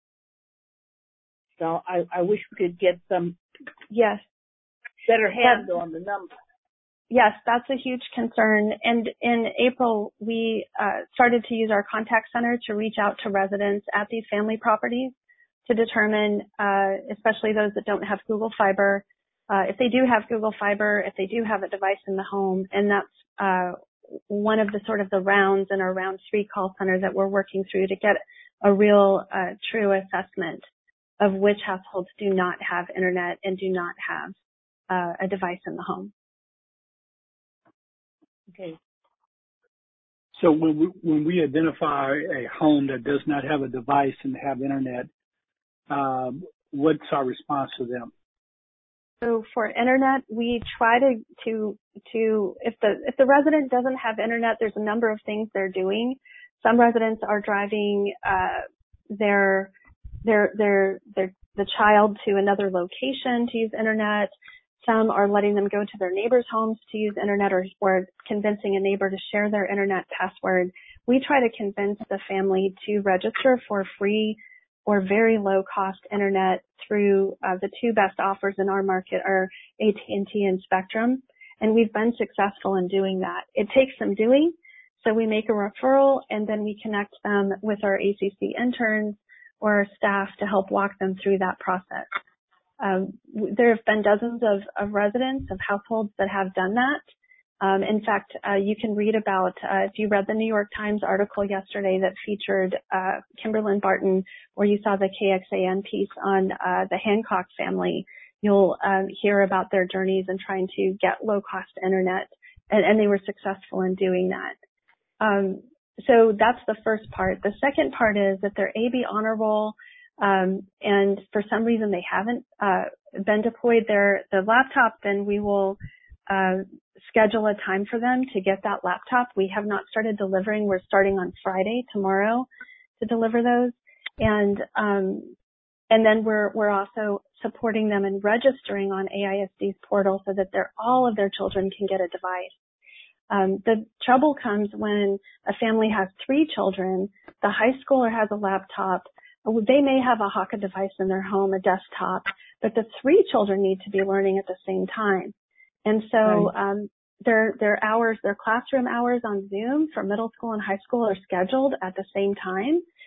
Speaker 4: So I, I wish we could get some
Speaker 13: yes
Speaker 4: better handle on the numbers.
Speaker 13: Yes, that's a huge concern. And in April, we uh, started to use our contact center to reach out to residents at these family properties to determine, uh, especially those that don't have Google Fiber, uh, if they do have Google Fiber, if they do have a device in the home. And that's uh, one of the sort of the rounds in our round three call center that we're working through to get a real uh, true assessment of which households do not have internet and do not have uh, a device in the home.
Speaker 4: Okay.
Speaker 6: So when we, when we identify a home that does not have a device and have internet, um, what's our response to them?
Speaker 13: So for internet, we try to, to, to, if the, if the resident doesn't have internet, there's a number of things they're doing. Some residents are driving, uh, their, their, their, their, the child to another location to use internet. Some are letting them go to their neighbors' homes to use internet, or, or convincing a neighbor to share their internet password. We try to convince the family to register for free or very low-cost internet through uh, the two best offers in our market are A T and T and Spectrum, and we've been successful in doing that. It takes some doing, so we make a referral, and then we connect them with our A C C interns or our staff to help walk them through that process. Um, there have been dozens of, of residents, of households that have done that. Um, in fact, uh, you can read about, uh, if you read the New York Times article yesterday that featured uh, Kimberlyn Barton, or you saw the K X A N piece on uh, the Hancock family, you'll um, hear about their journeys in trying to get low-cost internet, and, and they were successful in doing that. Um, so that's the first part. The second part is that they're A B honor roll, um, and for some reason they haven't uh, been deployed their, their laptop, then we will uh, schedule a time for them to get that laptop. We have not started delivering. We're starting on Friday, tomorrow, to deliver those. And um, and then we're we're also supporting them in registering on A I S D's portal so that they're, all of their children can get a device. Um, the trouble comes when a family has three children, the high schooler has a laptop, they may have a Haka device in their home, a desktop, but the three children need to be learning at the same time. And so um, their their hours, their classroom hours on Zoom for middle school and high school are scheduled at the same time.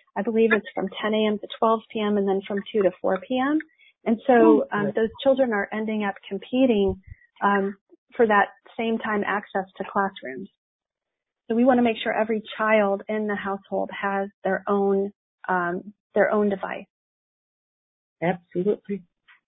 Speaker 13: I believe it's from ten a.m. to twelve p.m. and then from two to four p.m. And so um, those children are ending up competing um, for that same time access to classrooms. So we want to make sure every child in the household has their own um, their own device.
Speaker 4: Absolutely.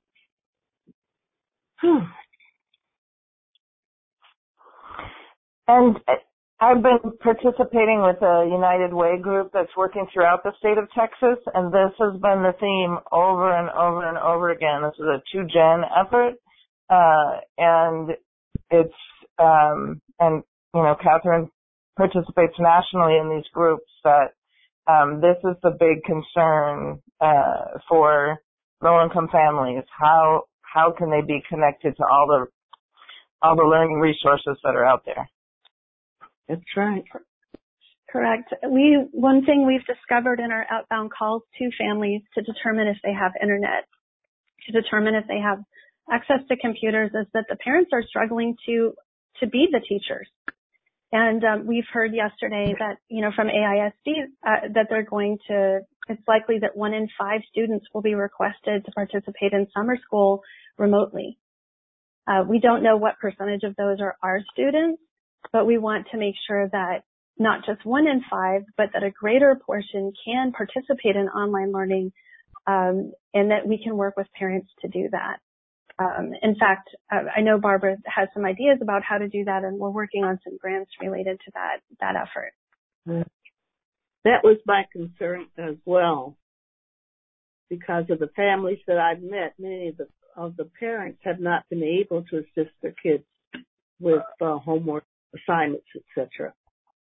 Speaker 11: And I've been participating with a United Way group that's working throughout the state of Texas, and this has been the theme over and over and over again. This is a two-gen effort, uh, and it's, um, and, you know, Catherine participates nationally in these groups, that um, this is the big concern uh, for low-income families. How how can they be connected to all the all the learning resources that are out there?
Speaker 4: That's right.
Speaker 13: Correct. We one thing we've discovered in our outbound calls to families to determine if they have internet, to determine if they have access to computers, is that the parents are struggling to to be the teachers. And um, we've heard yesterday that, you know, from A I S D uh, that they're going to, it's likely that one in five students will be requested to participate in summer school remotely. Uh, we don't know what percentage of those are our students, but we want to make sure that not just one in five, but that a greater portion can participate in online learning, um, and that we can work with parents to do that. Um, in fact, uh, I know Barbara has some ideas about how to do that, and we're working on some grants related to that that effort.
Speaker 4: That was my concern as well, because of the families that I've met. Many of the of the parents have not been able to assist their kids with uh, homework assignments, et cetera.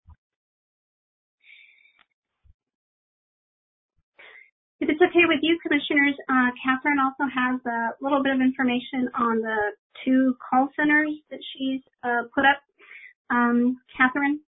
Speaker 10: If it's okay with you, Commissioners, uh, Catherine also has a little bit of information on the two call centers that she's uh, put up. Um, Catherine?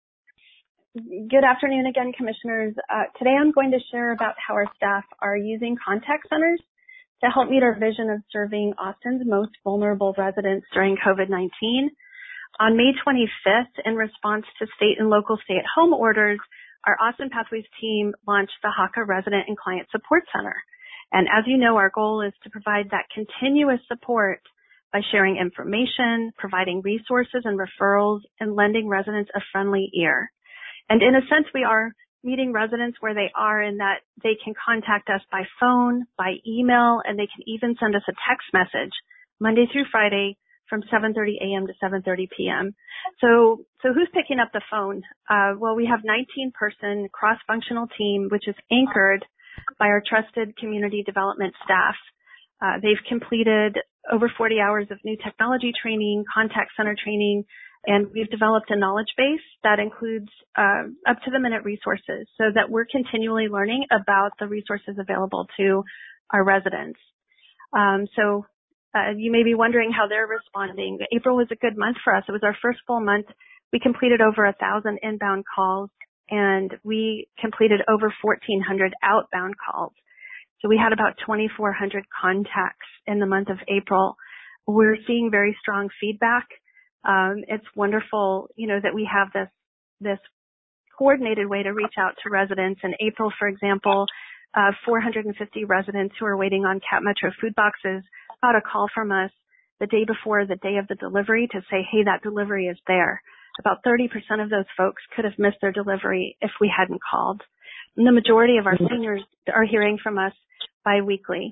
Speaker 13: Good afternoon again, Commissioners. Uh, today I'm going to share about how our staff are using contact centers to help meet our vision of serving Austin's most vulnerable residents during COVID nineteen. On May twenty-fifth, in response to state and local stay-at-home orders, our Austin Pathways team launched the H A C A Resident and Client Support Center. And as you know, our goal is to provide that continuous support by sharing information, providing resources and referrals, and lending residents a friendly ear. And in a sense, we are meeting residents where they are, in that they can contact us by phone, by email, and they can even send us a text message Monday through Friday from seven thirty a.m. to seven thirty p.m. So, so who's picking up the phone? Uh, well, we have nineteen person cross-functional team, which is anchored by our trusted community development staff. Uh, they've completed over forty hours of new technology training, contact center training, and we've developed a knowledge base that includes uh, up-to-the-minute resources, so that we're continually learning about the resources available to our residents. Um, so uh, you may be wondering how they're responding. April was a good month for us. It was our first full month. We completed over a thousand inbound calls, and we completed over fourteen hundred outbound calls. So we had about twenty-four hundred contacts in the month of April. We're seeing very strong feedback. Um, it's wonderful, you know, that we have this this coordinated way to reach out to residents. In April, for example, uh, four hundred fifty residents who are waiting on Cap Metro food boxes got a call from us the day before the day of the delivery to say, hey, that delivery is there. About thirty percent of those folks could have missed their delivery if we hadn't called. And the majority of our seniors are hearing from us biweekly.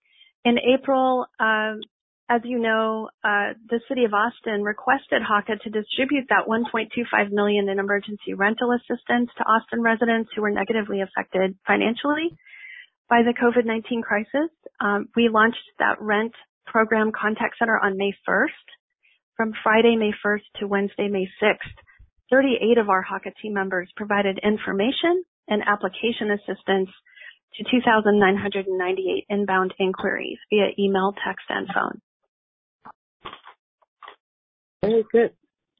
Speaker 13: In April, um, as you know, uh, the City of Austin requested H A C A to distribute that one point two five million dollars in emergency rental assistance to Austin residents who were negatively affected financially by the COVID nineteen crisis. Um, we launched that rent program contact center on May first. From Friday, May first to Wednesday, May sixth, thirty-eight of our H A C A team members provided information and application assistance to two thousand nine hundred ninety-eight inbound inquiries via email, text, and phone.
Speaker 4: Very good.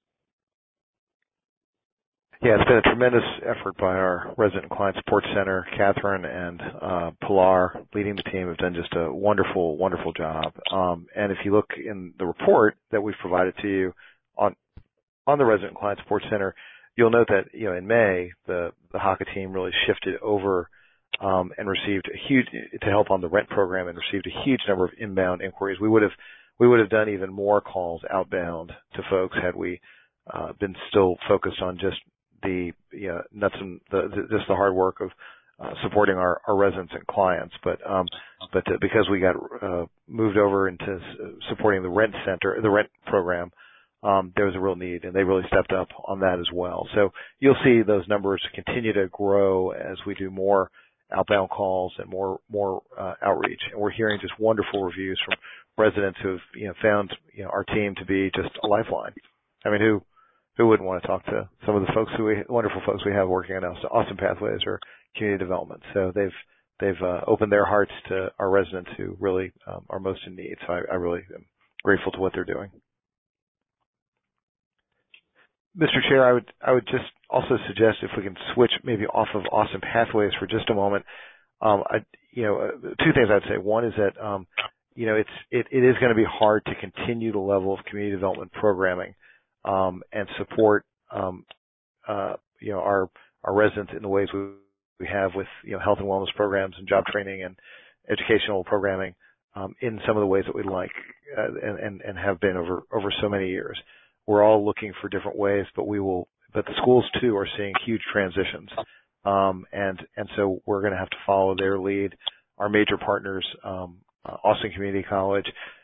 Speaker 2: Yeah, it's been a tremendous effort by our Resident Client Support Center. Catherine and uh, Pilar, leading the team, have done just a wonderful, wonderful job. Um, and if you look in the report that we've provided to you on on the Resident Client Support Center, you'll note that, you know, in May, the, the H A C A team really shifted over um, and received a huge to help on the rent program and received a huge number of inbound inquiries. We would have we would have done even more calls outbound to folks had we uh, been still focused on just the you know, nuts and the, the just the hard work of uh, supporting our, our residents and clients. But um, but uh, because we got uh, moved over into supporting the rent center, the rent program. Um, there was a real need, and they really stepped up on that as well. So you'll see those numbers continue to grow as we do more outbound calls and more more uh, outreach. And we're hearing just wonderful reviews from residents who have you know found you know our team to be just a lifeline. I mean, who who wouldn't want to talk to some of the folks who we wonderful folks we have working on Austin Pathways or community development? So they've they've uh, opened their hearts to our residents who really um, are most in need. So I, I really am grateful to what they're doing. Mister Chair, I would I would just also suggest if we can switch maybe off of Austin Pathways for just a moment. Um, I, you know, uh, two things I'd say. One is that um, you know it's it, it is going to be hard to continue the level of community development programming um, and support um, uh, you know our our residents in the ways we, we have with you know health and wellness programs and job training and educational programming um, in some of the ways that we'd like uh, and, and and have been over over so many years. We're all looking for different ways, but we will, but the schools too are seeing huge transitions. Um, and, and so we're going to have to follow their lead. Our major partners, um, uh, Austin Community College,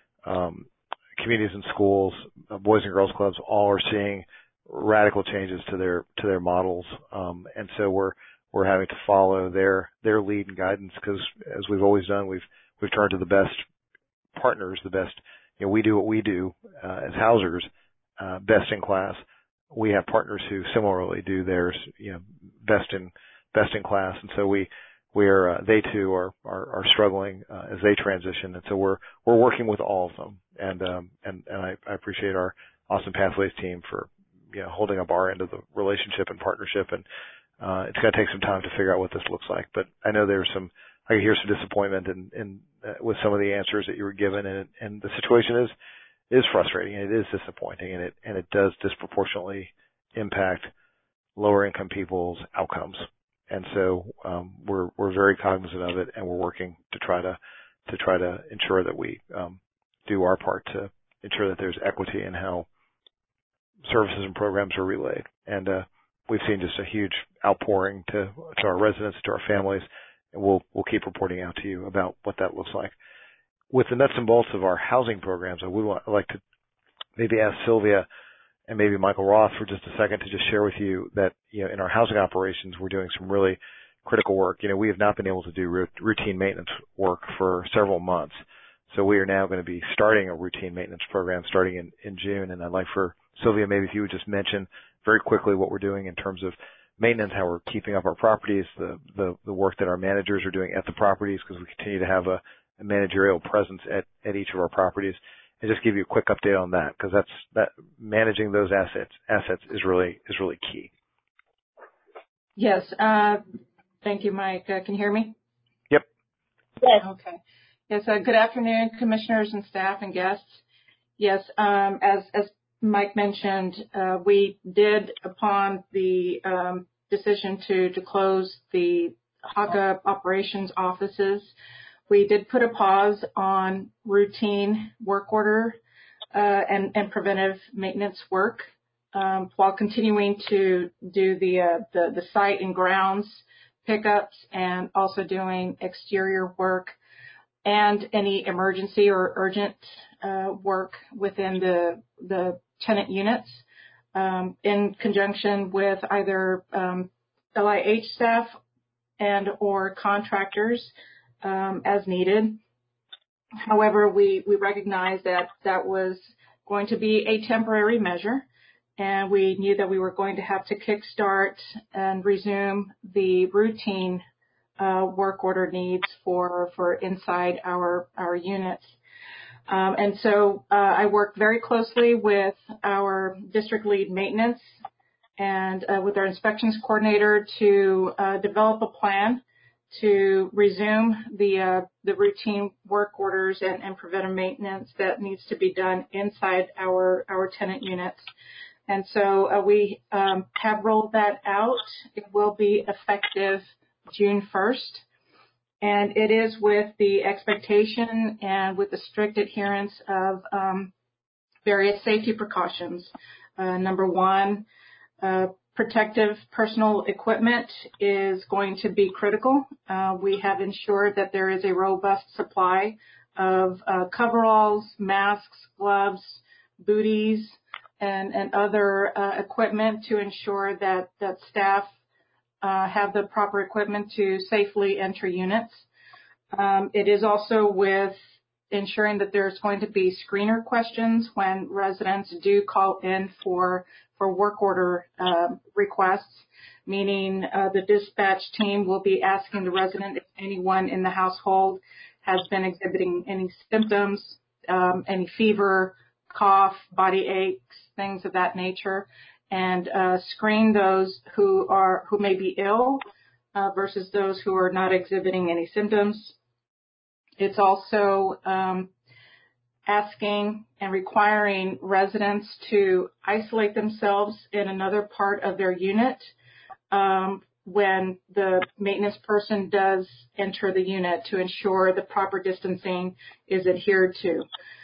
Speaker 2: um, communities and schools, uh, Boys and Girls Clubs, all are seeing radical changes to their, to their models. Um, and so we're, we're having to follow their, their lead and guidance because as we've always done, we've, we've turned to the best partners, the best, you know, we do what we do, uh, as housers. Uh, best in class. We have partners who similarly do theirs, you know, best in best in class, and so we we are uh, they too are are, are struggling uh, as they transition, and so we're we're working with all of them, and um, and and I, I appreciate our Austin Pathways team for you know holding up our end of the relationship and partnership, and uh, it's going to take some time to figure out what this looks like, but I know there's some I hear some disappointment in, in uh, with some of the answers that you were given, and and the situation is. is frustrating and it is disappointing and it and it does disproportionately impact lower income people's outcomes. And so um, we're we're very cognizant of it and we're working to try to to try to ensure that we um, do our part to ensure that there's equity in how services and programs are relayed. And uh, we've seen just a huge outpouring to to our residents, to our families, and we'll we'll keep reporting out to you about what that looks like. With the nuts and bolts of our housing programs, I would want, I'd like to maybe ask Sylvia and maybe Michael Roth for just a second to just share with you that, you know, in our housing operations, we're doing some really critical work. You know, we have not been able to do routine maintenance work for several months. So we are now going to be starting a routine maintenance program starting in, in June. And I'd like for Sylvia, maybe if you would just mention very quickly what we're doing in terms of maintenance, how we're keeping up our properties, the, the, the work that our managers are doing at the properties, because we continue to have a, a managerial presence at, at each of our properties, and just give you a quick update on that, because that's that managing those assets assets is really is really key.
Speaker 8: Yes. Uh, thank you, Mike. Uh, can you hear me?
Speaker 2: Yep.
Speaker 8: Yes. Okay. Yes. Uh, good afternoon, commissioners and staff and guests. Yes. Um, as as Mike mentioned, uh, we did, upon the um, decision to to close the H A C A operations offices, we did put a pause on routine work order uh, and, and preventive maintenance work um, while continuing to do the, uh, the the site and grounds pickups and also doing exterior work and any emergency or urgent uh, work within the the tenant units um, in conjunction with either um, L I H staff and or contractors. Um, as needed. However, we, we recognized that that was going to be a temporary measure, and we knew that we were going to have to kickstart and resume the routine uh, work order needs for, for inside our, our units. Um, and so uh, I worked very closely with our district lead maintenance and uh, with our inspections coordinator to uh, develop a plan to resume the uh, the routine work orders and, and preventive maintenance that needs to be done inside our, our tenant units. And so uh, we um, have rolled that out. It will be effective June first. And it is with the expectation and with the strict adherence of um, various safety precautions. Uh, number one, uh, protective personal equipment is going to be critical. Uh, we have ensured that there is a robust supply of uh, coveralls, masks, gloves, booties, and, and other uh, equipment to ensure that, that staff uh, have the proper equipment to safely enter units. Um, it is also with ensuring that there's going to be screener questions when residents do call in for for work order uh, requests, meaning uh, the dispatch team will be asking the resident if anyone in the household has been exhibiting any symptoms, um, any fever, cough, body aches, things of that nature, and uh, screen those who are who may be ill uh, versus those who are not exhibiting any symptoms. It's also um, asking and requiring residents to isolate themselves in another part of their unit um, when the maintenance person does enter the unit to ensure the proper distancing is adhered to.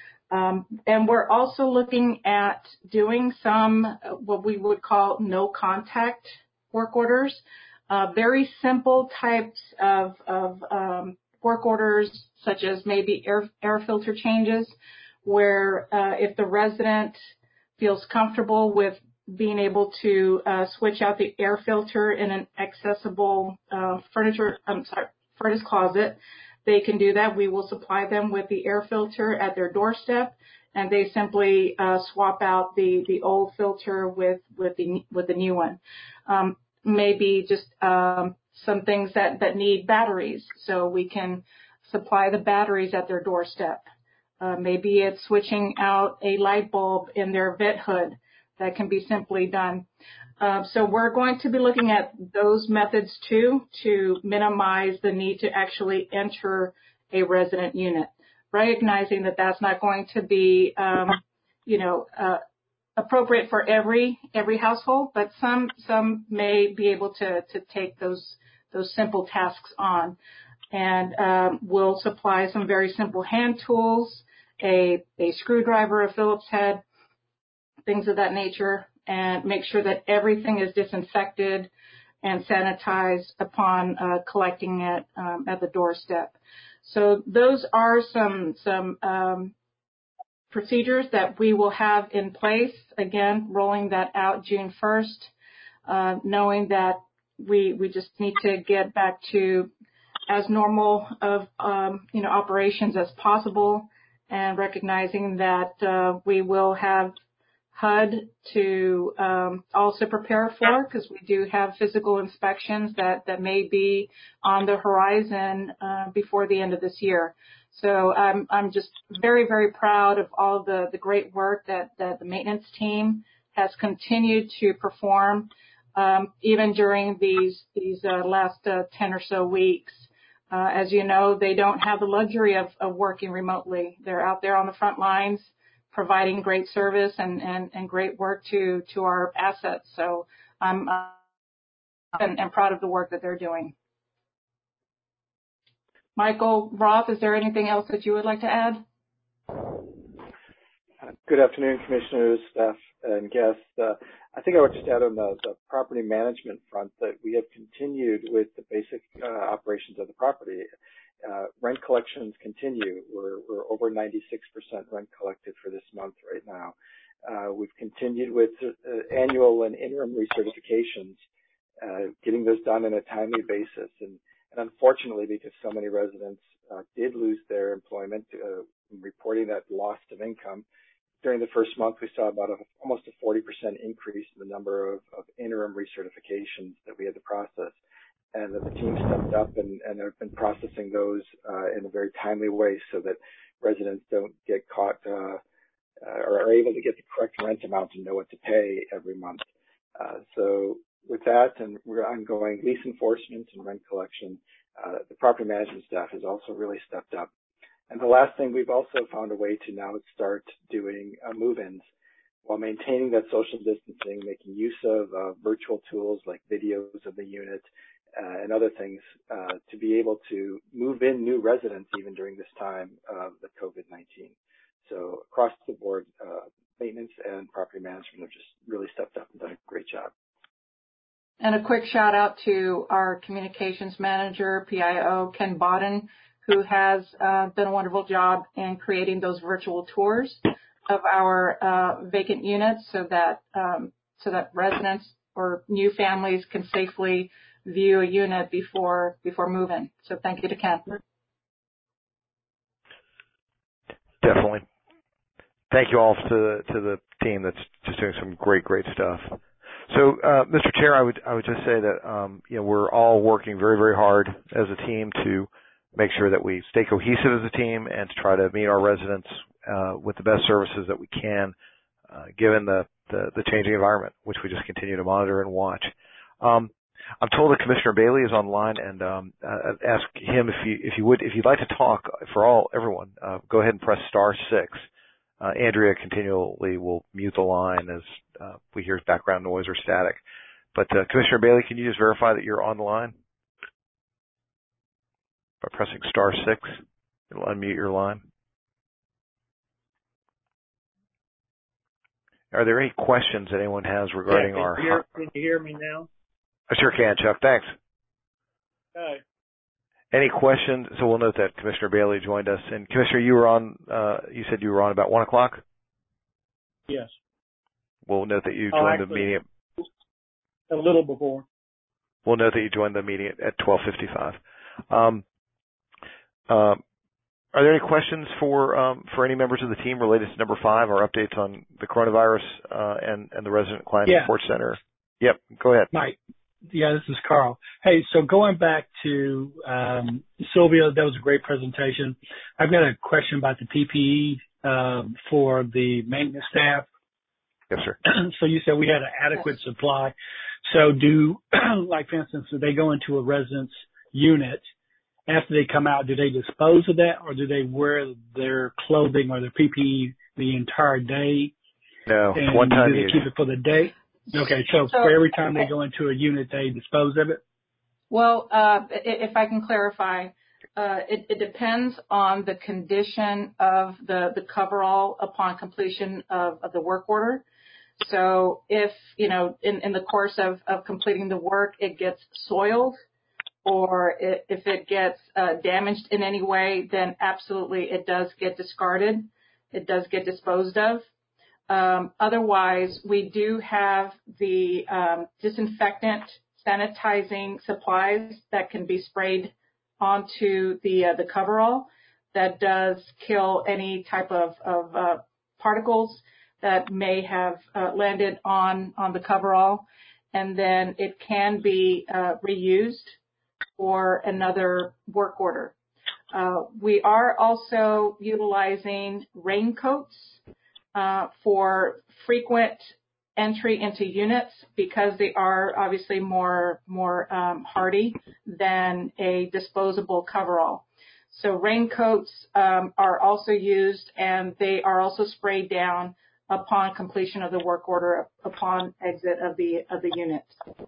Speaker 8: Um, and we're also looking at doing some uh, what we would call no contact work orders, uh, very simple types of, of um, work orders, such as maybe air, air filter changes, where uh, if the resident feels comfortable with being able to uh, switch out the air filter in an accessible uh, furniture, I'm sorry, furnace closet, they can do that. We will supply them with the air filter at their doorstep, and they simply uh, swap out the, the old filter with, with the with the new one. Um, maybe just um, some things that, that need batteries, so we can supply the batteries at their doorstep. Uh, maybe it's switching out a light bulb in their vent hood. That can be simply done. Uh, so we're going to be looking at those methods too to minimize the need to actually enter a resident unit, recognizing that that's not going to be, um, you know, uh, appropriate for every every household, but some some may be able to to take those those simple tasks on. And um, we'll supply some very simple hand tools, a a screwdriver, a Phillips head, things of that nature, and make sure that everything is disinfected and sanitized upon uh, collecting it um, at the doorstep. So those are some some um, procedures that we will have in place. Again, rolling that out June first, uh, knowing that we we just need to get back to as normal of um, you know operations as possible, and recognizing that uh, we will have H U D to um, also prepare for, because we do have physical inspections that, that may be on the horizon uh, before the end of this year. So I'm, I'm just very, very proud of all the, the great work that, that the maintenance team has continued to perform, um, even during these, these uh, last uh, ten or so weeks. Uh, as you know, they don't have the luxury of, of working remotely. They're out there on the front lines, providing great service and, and, and great work to, to our assets. So I'm uh, and, and proud of the work that they're doing. Michael Roth, is there anything else that you would like to add?
Speaker 2: Good afternoon, commissioners, staff, and guests. Uh, I think I would just add on the, the property management front that we have continued with the basic uh, operations of the property. Uh, rent collections continue. We're, we're over ninety-six percent rent collected for this month right now. Uh, we've continued with uh, annual and interim recertifications, uh, getting those done on a timely basis. And, and unfortunately, because so many residents uh, did lose their employment, uh, reporting that loss of income, during the first month we saw about a, almost a forty percent increase in the number of, of interim recertifications that we had to process. And that the team stepped up and, and have been processing those uh, in a very timely way so that residents don't get caught uh, uh, or are able to get the correct rent amount and know what to pay every month. Uh, so with that and we're ongoing lease enforcement and rent collection, uh, the property management staff has also really stepped up. And the last thing, we've also found a way to now start doing uh, move-ins while maintaining that social distancing, making use of uh, virtual tools like videos of the unit,
Speaker 12: uh, and other things uh, to be able to move in new residents even during this time of the COVID nineteen. So across the board, uh, maintenance and property management have just really stepped up and done a great job.
Speaker 8: And a quick shout out to our communications manager, P I O, Ken Bodden, who has uh, done a wonderful job in creating those virtual tours of our uh, vacant units so that um, so that residents or new families can safely view a unit before before moving. So thank you to Ken.
Speaker 2: Definitely. Thank you all to to the team that's just doing some great, great stuff. So, uh, Mister Chair, I would I would just say that um, you know we're all working very, very hard as a team to make sure that we stay cohesive as a team and to try to meet our residents uh, with the best services that we can, uh, given the, the the changing environment, which we just continue to monitor and watch. Um, I'm told that Commissioner Bailey is online, and um, uh, ask him if you if you would if you'd like to talk for all everyone, uh, go ahead and press star six. Uh, Andrea continually will mute the line as uh, we hear background noise or static. But uh, Commissioner Bailey, can you just verify that you're on the line? By pressing star six, it'll unmute your line. Are there any questions that anyone has regarding
Speaker 6: yeah,
Speaker 2: our...
Speaker 6: Can you, hear, can you hear me now?
Speaker 2: I sure can, Chuck. Thanks.
Speaker 6: Hi.
Speaker 2: Any questions? So we'll note that Commissioner Bailey joined us. And Commissioner, you were on, uh, you said you were on about one o'clock?
Speaker 6: Yes.
Speaker 2: We'll note that you
Speaker 6: oh,
Speaker 2: joined
Speaker 6: actually,
Speaker 2: the meeting.
Speaker 6: A little before.
Speaker 2: We'll note that you joined the meeting at twelve fifty-five. Um, uh, are there any questions for um, for any members of the team related to number five, or updates on the coronavirus uh, and, and the Resident Client
Speaker 14: yeah.
Speaker 2: Support Center? Yep, go ahead.
Speaker 14: Mike. Yeah, this is Carl. Hey, so going back to um, Sylvia, that was a great presentation. I've got a question about the P P E um, for the maintenance staff.
Speaker 2: Yes, sir.
Speaker 14: So you said we had an adequate supply. So do, like for instance, do they go into a residence unit, after they come out, do they dispose of that, or do they wear their clothing or their P P E the entire day?
Speaker 2: No,
Speaker 14: and
Speaker 2: one time
Speaker 14: do they
Speaker 2: use.
Speaker 14: keep it for the day? Okay, so, so for every time they go into a unit, they dispose of it?
Speaker 8: Well, uh, if I can clarify, uh, it, it depends on the condition of the, the coverall upon completion of, of the work order. So if, you know, in, in the course of, of completing the work, it gets soiled, or it, if it gets uh, damaged in any way, then absolutely it does get discarded. It does get disposed of. Um, otherwise, we do have the um, disinfectant sanitizing supplies that can be sprayed onto the uh, the coverall that does kill any type of, of uh, particles that may have uh, landed on, on the coverall, and then it can be uh, reused for another work order. Uh, we are also utilizing raincoats Uh, for frequent entry into units because they are obviously more more um, hardy than a disposable coverall. So raincoats um, are also used, and they are also sprayed down upon completion of the work order, upon exit of the of the unit.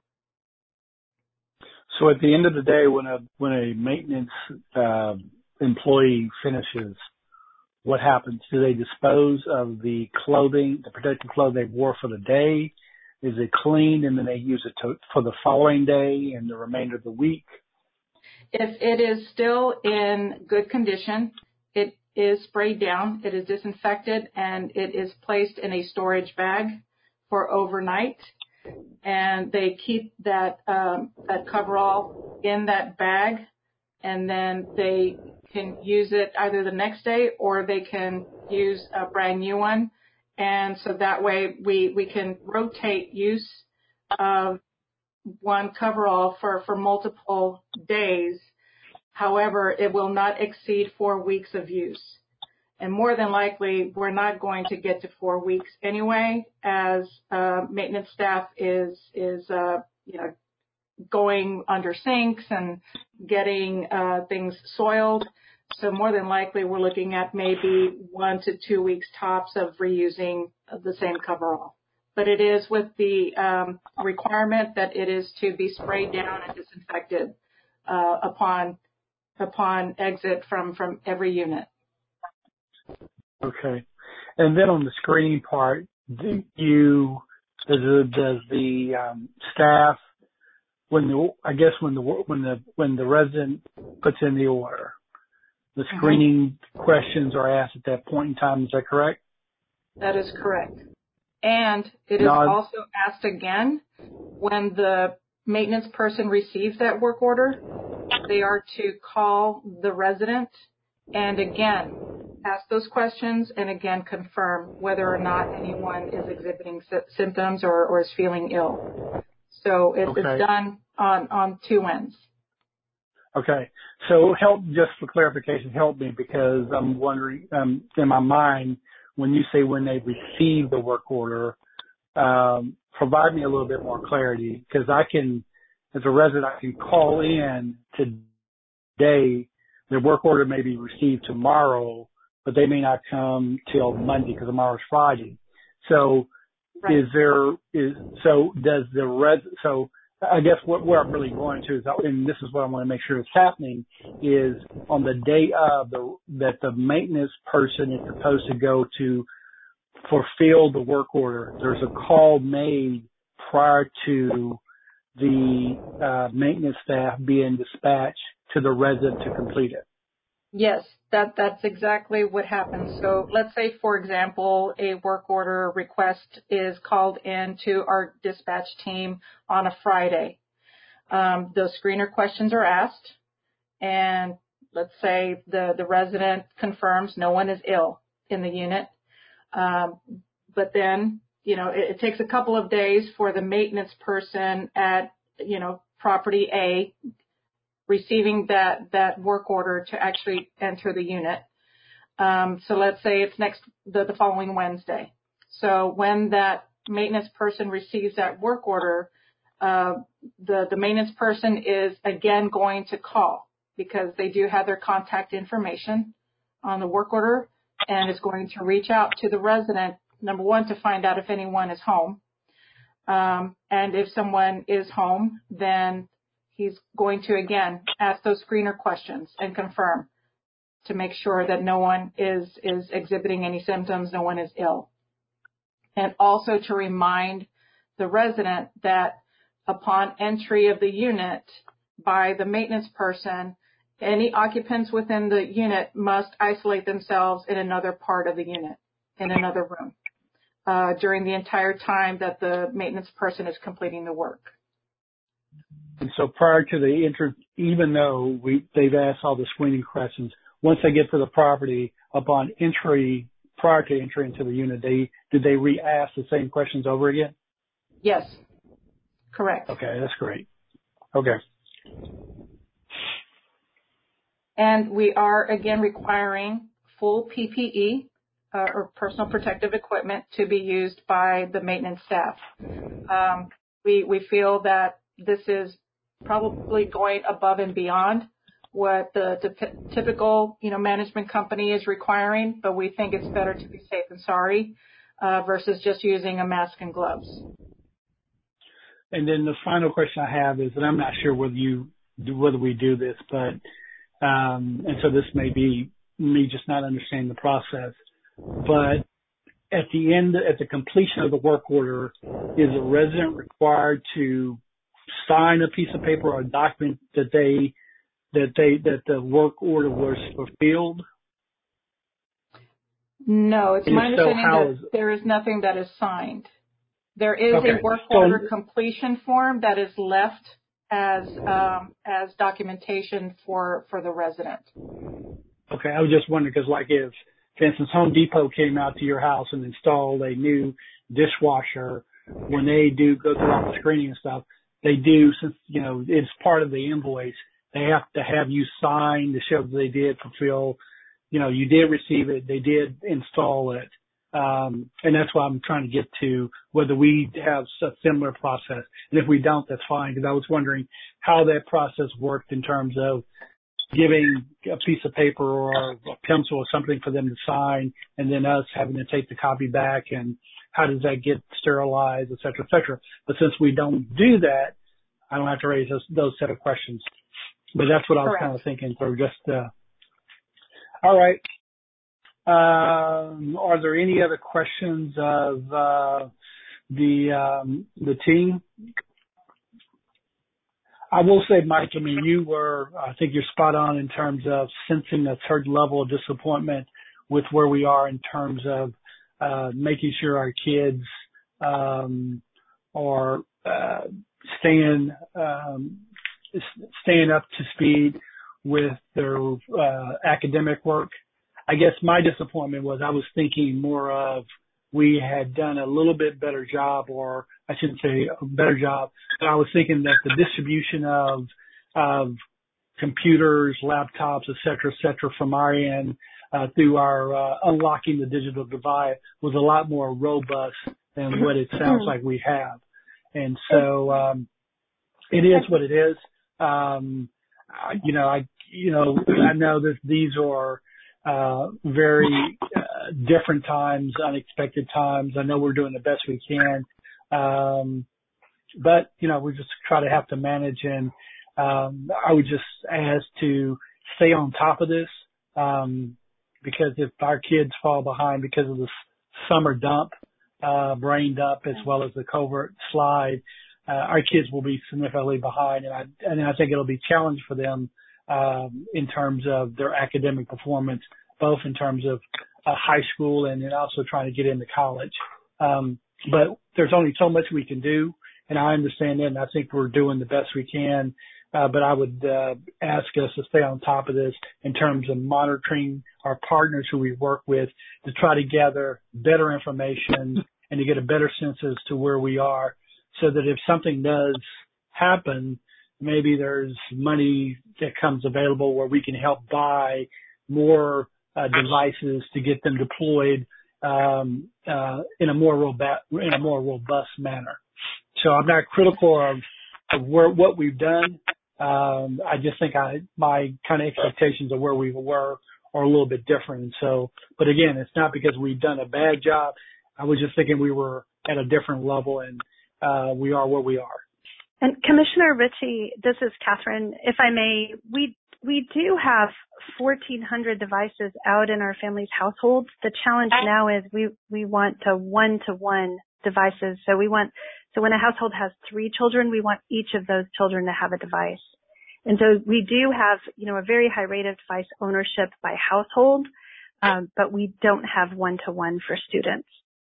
Speaker 14: So at the end of the day, when a when a maintenance uh, employee finishes, what happens? Do they dispose of the clothing, the protective clothing they wore for the day? Is it cleaned and then they use it to, for the following day and the remainder of the week?
Speaker 8: If it is still in good condition, it is sprayed down, it is disinfected, and it is placed in a storage bag for overnight. And they keep that um, that coverall in that bag, and then they can use it either the next day or they can use a brand new one. And so that way we, we can rotate use of one coverall for, for multiple days. However, it will not exceed four weeks of use. And more than likely, we're not going to get to four weeks anyway, as uh, maintenance staff is, is uh, you know, going under sinks and getting uh, things soiled. So more than likely, we're looking at maybe one to two weeks tops of reusing the same coverall. but it is with the um, requirement that it is to be sprayed down and disinfected uh, upon upon exit from, from every unit.
Speaker 14: Okay. And then on the screening part, do you, does the, does the um, staff, when the, I guess when the, when the, when the resident puts in the order, the screening mm-hmm. questions are asked at that point in time, is that correct?
Speaker 8: That is correct. And it is
Speaker 14: no,
Speaker 8: also asked again when the maintenance person receives that work order, they are to call the resident and again ask those questions and again confirm whether or not anyone is exhibiting sy- symptoms or, or is feeling ill. So it,
Speaker 14: okay.
Speaker 8: it's done on, on two ends.
Speaker 14: Okay. So help, just for clarification, help me because I'm wondering, um, in my mind, when you say when they receive the work order, um, provide me a little bit more clarity because I can, as a resident, I can call in today. The work order may be received tomorrow, but they may not come till Monday because tomorrow's Friday. So right. is there, is, so does the res, so I guess what, where I'm really going to is, and this is what I want to make sure is happening, is on the day of the, that the maintenance person is supposed to go to fulfill the work order, there's a call made prior to the uh, maintenance staff being dispatched to the resident to complete it.
Speaker 8: Yes, that, that's exactly what happens. So let's say, for example, a work order request is called in to our dispatch team on a Friday. Um, those screener questions are asked, and let's say the, the resident confirms no one is ill in the unit. Um, but then, you know, it, it takes a couple of days for the maintenance person at, you know, property A receiving that, that work order to actually enter the unit. Um, so let's say it's next, the, the following Wednesday. So when that maintenance person receives that work order, uh, the, the maintenance person is again going to call because they do have their contact information on the work order and is going to reach out to the resident, number one, to find out if anyone is home. Um, and if someone is home, then he's going to, again, ask those screener questions and confirm to make sure that no one is, is exhibiting any symptoms, no one is ill. And also to remind the resident that upon entry of the unit by the maintenance person, any occupants within the unit must isolate themselves in another part of the unit, in another room, uh, during the entire time that the maintenance person is completing the work.
Speaker 14: And so prior to the entrance, even though we, they've asked all the screening questions, once they get to the property, upon entry, prior to entry into the unit, they, did they re-ask the same questions over again?
Speaker 8: Yes, correct.
Speaker 14: Okay, that's great. Okay.
Speaker 8: And we are, again, requiring full P P E uh, or personal protective equipment to be used by the maintenance staff. Um, we, we feel that this is probably going above and beyond what the, the typical, you know, management company is requiring, but we think it's better to be safe than sorry uh, versus just using a mask and gloves.
Speaker 14: And then the final question I have is, and I'm not sure whether you do, whether we do this, but um, and so this may be me just not understanding the process, but at the end, at the completion of the work order, is a resident required to sign a piece of paper or a document that they that they that the work order was fulfilled?
Speaker 8: No, it's
Speaker 14: and
Speaker 8: my understanding
Speaker 14: so
Speaker 8: that is there is nothing that is signed. There is
Speaker 14: okay.
Speaker 8: a work
Speaker 14: so,
Speaker 8: order completion form that is left as um, as documentation for for the resident.
Speaker 14: Okay, I was just wondering because, like, if, for instance, Home Depot came out to your house and installed a new dishwasher, when they do go through all the screening and stuff, they do, since, you know, it's part of the invoice, they have to have you sign to show that they did fulfill, you know, you did receive it, they did install it. Um, and that's why I'm trying to get to whether we have a similar process. And if we don't, that's fine, because I was wondering how that process worked in terms of giving a piece of paper or a pencil or something for them to sign, and then us having to take the copy back, and how does that get sterilized, et cetera, et cetera. But since we don't do that, I don't have to raise those, those set of questions. But that's what I was
Speaker 10: Correct.
Speaker 14: kind of thinking through. Just, uh, all right. Um, are there any other questions of uh, the um, the team? I will say, Mike, I mean, you were, I think you're spot on in terms of sensing a certain level of disappointment with where we are in terms of uh, making sure our kids um, are uh, staying um, staying up to speed with their uh, academic work. I guess my disappointment was I was thinking more of we had done a little bit better job, or I shouldn't say a better job, but I was thinking that the distribution of of computers, laptops, et cetera, et cetera, from our end uh, through our uh, unlocking the digital divide was a lot more robust than what it sounds like we have. And so um, it is what it is. Um, you know, I you know I know that these are uh, very uh, different times, unexpected times. I know we're doing the best we can. Um, but, you know, we just try to have to manage, and um, I would just ask to stay on top of this, um, because if our kids fall behind because of the summer dump, uh, brain dump, as well as the covert slide, uh, our kids will be significantly behind, and I, and I think it'll be a challenge for them um, in terms of their academic performance, both in terms of uh, high school and then also trying to get into college. Um, but there's only so much we can do, and I understand that, and I think we're doing the best we can. Uh, but I would uh, ask us to stay on top of this in terms of monitoring our partners who we work with to try to gather better information and to get a better sense as to where we are, so that if something does happen, maybe there's money that comes available where we can help buy more uh, devices to get them deployed um, uh, in a more robust, in a more robust manner. So I'm not critical of, of where, what we've done. Um, I just think I, my kind of expectations of where we were are a little bit different. And so, but again, it's not because we've done a bad job. I was just thinking we were at a different level, and uh, we are where we are.
Speaker 13: And Commissioner Ritchie, this is Catherine. If I may, we we do have fourteen hundred devices out in our families' households. The challenge now is we, we want to one-to-one devices. So we want, so when a household has three children, we want each of those children to have a device. And so we do have, you know, a very high rate of device ownership by household, um, but we don't have one-to-one for students.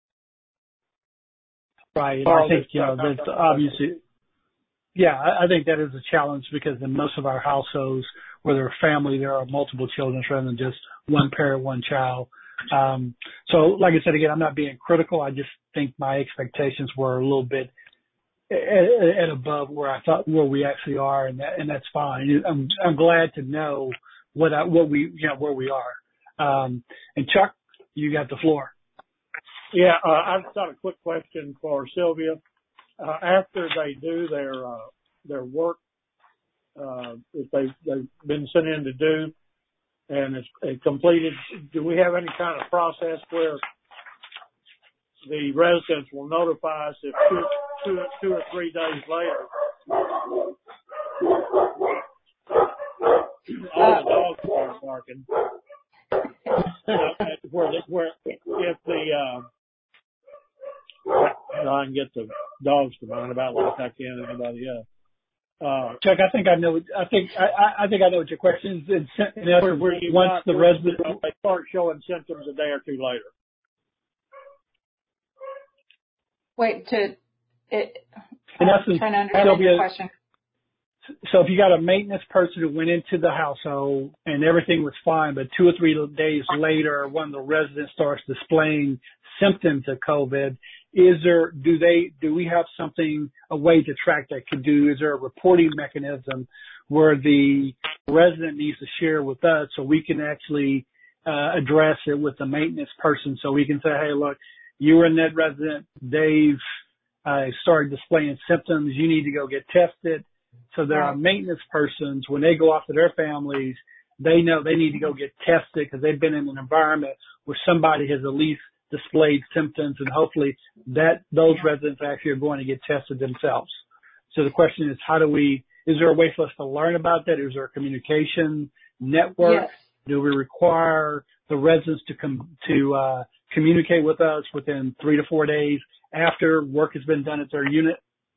Speaker 14: Right. And I think, you know, that's obviously, yeah, I think that is a challenge, because in most of our households where there are family, there are multiple children rather than just one parent, one child. Um, so like I said, again, I'm not being critical. I just think my expectations were a little bit at, at above where I thought, where we actually are, and that, and that's fine. I'm, I'm glad to know what I, what we, you know, where we are. Um, and Chuck, you got the floor.
Speaker 15: Yeah, uh, I've got a quick question for Sylvia. Uh, after they do their uh, their work uh, that they they've been sent in to do, and it's, it's completed, do we have any kind of process where the residents will notify us if two, two, two or three days later all the dogs start barking? Uh, where, where if the uh, I can get the dogs to mind about like I can anybody else. Uh,
Speaker 14: Chuck, I think I know. I think I, I think I know what your question is. In essence,
Speaker 15: where you
Speaker 14: once
Speaker 15: not,
Speaker 14: the
Speaker 15: where
Speaker 14: resident
Speaker 15: they start showing symptoms a day or two later.
Speaker 8: Wait, to it.
Speaker 14: In
Speaker 8: I'm
Speaker 14: essence,
Speaker 8: trying to understand your question.
Speaker 14: So if you got a maintenance person who went into the household and everything was fine, but two or three days later, one of the residents starts displaying symptoms of COVID, is there, do they, do we have something, a way to track that? Could do, is there a reporting mechanism where the resident needs to share with us so we can actually uh, address it with the maintenance person, so we can say, hey, look, you were in that resident, they've uh, started displaying symptoms, you need to go get tested, So there are maintenance persons, when they go off to their families, they know they need to go get tested because they've been in an environment where somebody has at least displayed symptoms, and hopefully that those residents actually are going to get tested themselves. So the question is, how do we, is there a way for us to learn about that? Is there a communication network?
Speaker 8: Yes.
Speaker 14: Do we require the residents to come to uh, communicate with us within three to four days after work has been done at their unit?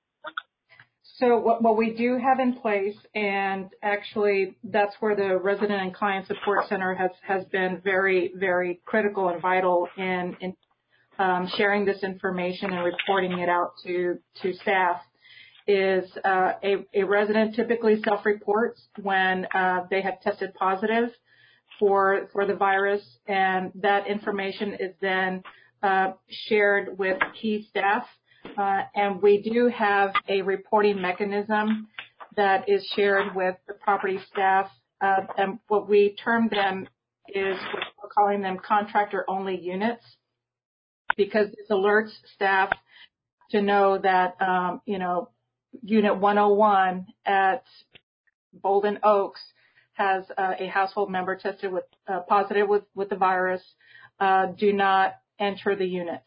Speaker 8: So what, what we do have in place, and actually that's where the Resident and Client Support Center has, has been very, very critical and vital in, in um, sharing this information and reporting it out to, to staff, is uh, a, a resident typically self-reports when uh, they have tested positive for, for the virus, and that information is then uh, shared with key staff. Uh, and we do have a reporting mechanism that is shared with the property staff. Uh, and what we term them is, we're calling them contractor-only units, because this alerts staff to know that, um, you know, Unit one oh one at Bolden Oaks has uh, a household member tested with uh, positive with, with the virus. Uh, do not enter the unit.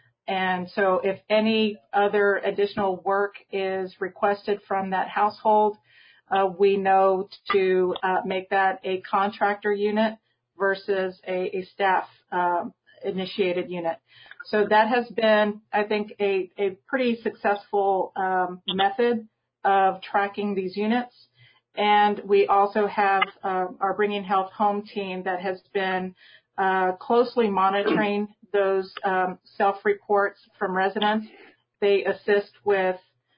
Speaker 8: And so if any other additional work is requested from that household, uh, we know to uh, make that a contractor unit versus a, a staff um, initiated unit. So that has been, I think, a, a pretty successful um, method of tracking these units. And we also have uh, our Bringing Health Home team that has been uh, closely monitoring those um, self-reports from residents. They assist with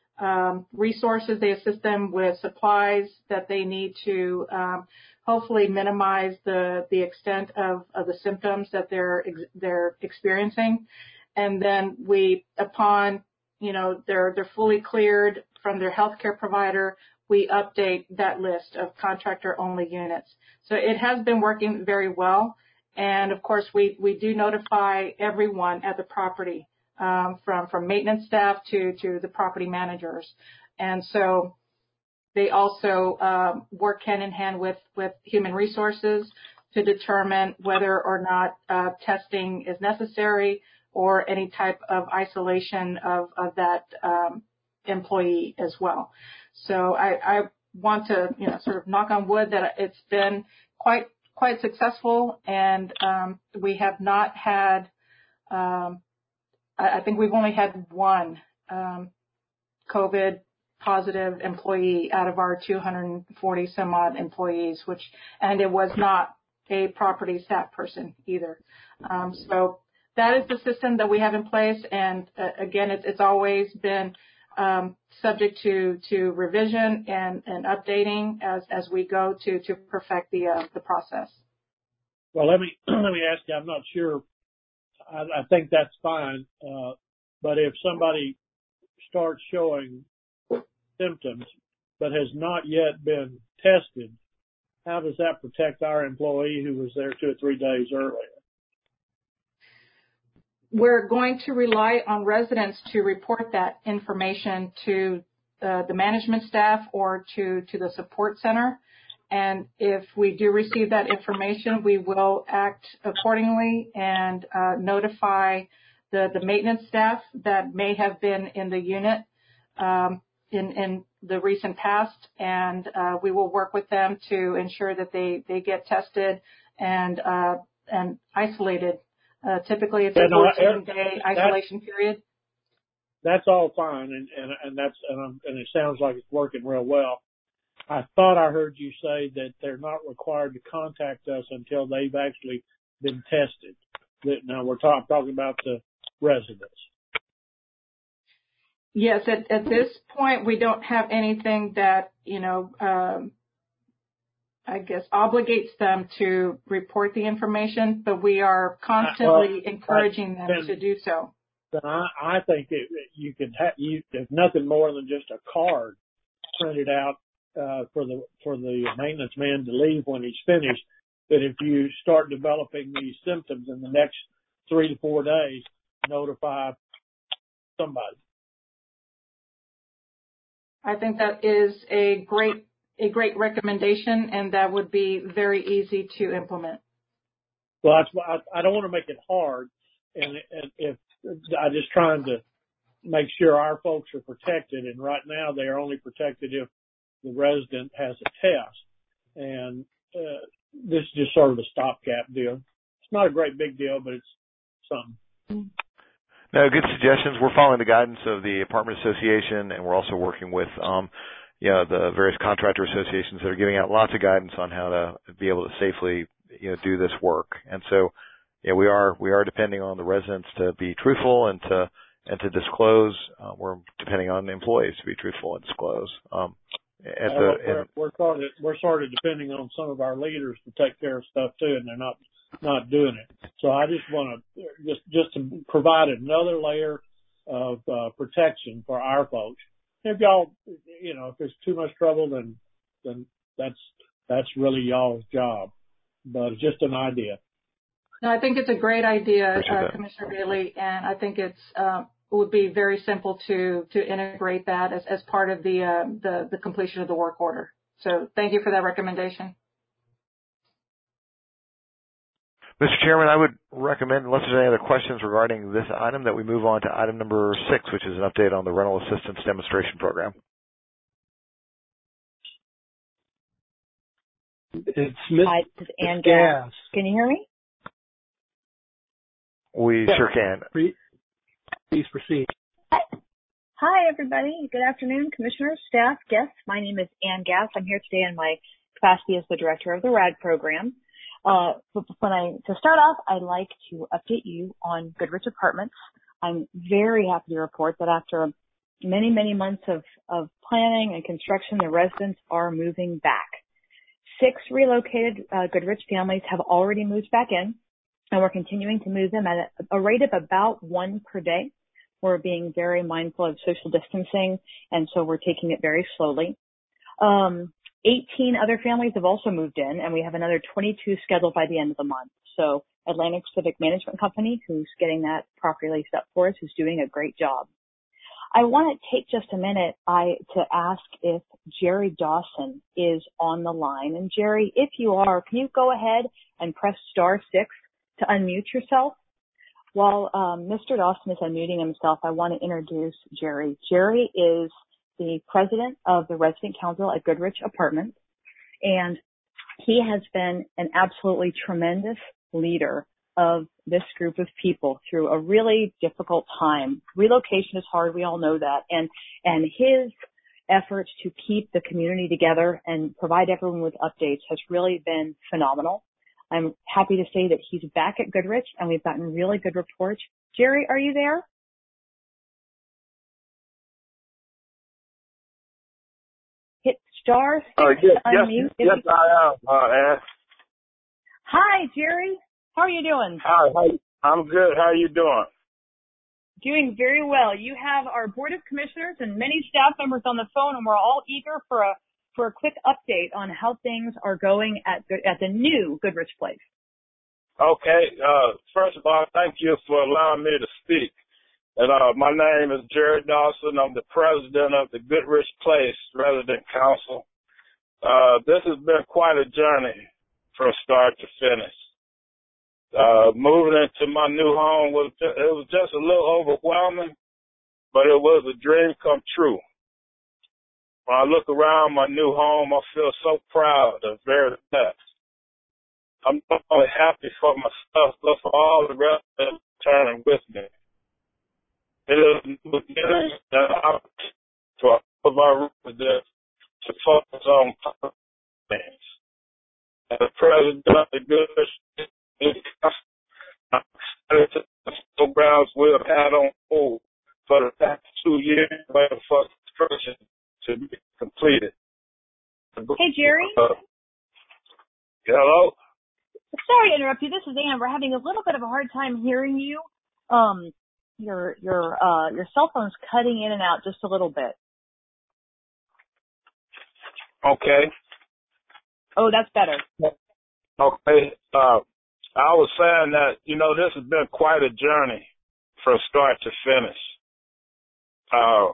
Speaker 8: um, resources. They assist them with supplies that they need to um, hopefully minimize the, the extent of, of the symptoms that they're they're experiencing. And then we, upon, you know, they're they're fully cleared from their healthcare provider, we update that list of contractor-only units. So it has been working very well. And of course, we, we do notify everyone at the property, um, from, from maintenance staff to, to the property managers. And so they also um, work hand in hand with, with human resources to determine whether or not uh, testing is necessary or any type of isolation of, of that um, employee as well. So I, I want to, you know, sort of knock on wood that it's been quite quite successful, and um, we have not had, um, I, I think we've only had one um, COVID positive employee out of our two hundred forty some odd employees, which, and it was not a property staff person either. Um, so that is the system that we have in place, and uh, again, it, it's always been um, subject to, to revision and, and updating as, as we go to, to perfect the, uh, the process.
Speaker 15: Well, let me, let me ask you, I'm not sure. I, I think that's fine. Uh, but if somebody starts showing symptoms but has not yet been tested, how does that protect our employee who was there two or three days earlier?
Speaker 8: We're going to rely on residents to report that information to uh, the management staff or to, to the support center. And if we do receive that information, we will act accordingly and uh, notify the, the maintenance staff that may have been in the unit um, in, in the recent past. And uh, we will work with them to ensure that they, they get tested and, uh, and isolated. Uh, typically, it's a fourteen-day isolation period.
Speaker 15: That's all fine, and and, and that's and, um, and it sounds like it's working real well. I thought I heard you say that they're not required to contact us until they've actually been tested. That now we're talk, talking about the residents.
Speaker 8: Yes, at, at this point, we don't have anything that you know. Um, I guess, obligates them to report the information, but we are constantly well, encouraging them then, to do so.
Speaker 15: Then I, I think it, you could have, you, there's nothing more than just a card printed out uh, for the for the maintenance man to leave when he's finished. That if you start developing these symptoms in the next three to four days, notify somebody.
Speaker 8: I think that is a great a great recommendation, and that would be very easy to implement.
Speaker 15: Well, that's why I, I don't want to make it hard, and, and if I'm just trying to make sure our folks are protected. And right now, they are only protected if the resident has a test, and uh, this is just sort of a stopgap deal. It's not a great big deal, but it's something.
Speaker 2: No, good suggestions. We're following the guidance of the Apartment Association, and we're also working with, um, you know, the various contractor associations that are giving out lots of guidance on how to be able to safely, you know, do this work. And so, yeah, we are we are depending on the residents to be truthful and to and to disclose. Uh, we're depending on the employees to be truthful and disclose. Um, at
Speaker 15: uh,
Speaker 2: the,
Speaker 15: we're,
Speaker 2: and,
Speaker 15: we're sort of we're sort of depending on some of our leaders to take care of stuff too, and they're not not doing it. So I just want to just just to provide another layer of uh, protection for our folks. If y'all, you know, if there's too much trouble, then then that's that's really y'all's job. But it's just an idea.
Speaker 8: No, I think it's a great idea, uh, Commissioner Bailey, and I think it's uh, it would be very simple to to integrate that as, as part of the, uh, the the completion of the work order. So thank you for that recommendation.
Speaker 2: Mister Chairman, I would recommend, unless there's any other questions regarding this item, that we move on to item number six, which is an update on the rental assistance demonstration program.
Speaker 14: It's Miz
Speaker 16: Hi, this is Ann Gass. Can you hear me?
Speaker 2: We
Speaker 14: yeah.
Speaker 2: sure can.
Speaker 14: Please proceed.
Speaker 16: Hi. Hi, everybody. Good afternoon, commissioners, staff, guests. My name is Ann Gass. I'm here today in my capacity as the director of the R A D program. Uh, but when I, to start off, I'd like to update you on Goodrich Apartments. I'm very happy to report that after many, many months of, of planning and construction, the residents are moving back. Six relocated uh, Goodrich families have already moved back in, and we're continuing to move them at a, a rate of about one per day. We're being very mindful of social distancing, and so we're taking it very slowly. Um, eighteen other families have also moved in, and we have another twenty-two scheduled by the end of the month. So Atlantic Civic Management Company, who's getting that property leased up for us, is doing a great job. I want to take just a minute I to ask if Jerry Dawson is on the line. And Jerry, if you are, can you go ahead and press star six to unmute yourself? While um, Mister Dawson is unmuting himself, I want to introduce Jerry. Jerry is the president of the Resident Council at Goodrich Apartments, and he has been an absolutely tremendous leader of this group of people through a really difficult time. Relocation is hard, we all know that, and and his efforts to keep the community together and provide everyone with updates has really been phenomenal. I'm happy to say that he's back at Goodrich, and we've gotten really good reports. Jerry, are you there? Hit star six
Speaker 17: uh, yes,
Speaker 16: to unmute.
Speaker 17: Yes, yes I am, uh, Ann.
Speaker 16: Hi, Jerry. How are you doing?
Speaker 17: Hi, hi. I'm good. How are you doing?
Speaker 16: Doing very well. You have our Board of Commissioners and many staff members on the phone, and we're all eager for a for a quick update on how things are going at at the new Goodrich Place.
Speaker 17: Okay. Uh, first of all, thank you for allowing me to speak. And uh, my name is Jerry Dawson. I'm the president of the Goodrich Place Resident Council. Uh, this has been quite a journey from start to finish. Uh, moving into my new home was just, it was just a little overwhelming, but it was a dream come true. When I look around my new home, I feel so proud and very blessed. I'm not only happy for myself, but for all the residents turning with me. It is beginning an opportunity to all of our residents to focus on things. As the president of the Goodrich I'm excited to the programs we have had on hold for the past two years waiting for construction to be completed.
Speaker 16: Hey, Jerry.
Speaker 17: Uh, hello?
Speaker 16: Sorry to interrupt you. This is Ann. We're having a little bit of a hard time hearing you. Um, your your uh your cell phone's cutting in and out just a little bit.
Speaker 17: Okay.
Speaker 16: Oh, that's better.
Speaker 17: Okay. Uh, I was saying that, you know, this has been quite a journey from start to finish. Uh,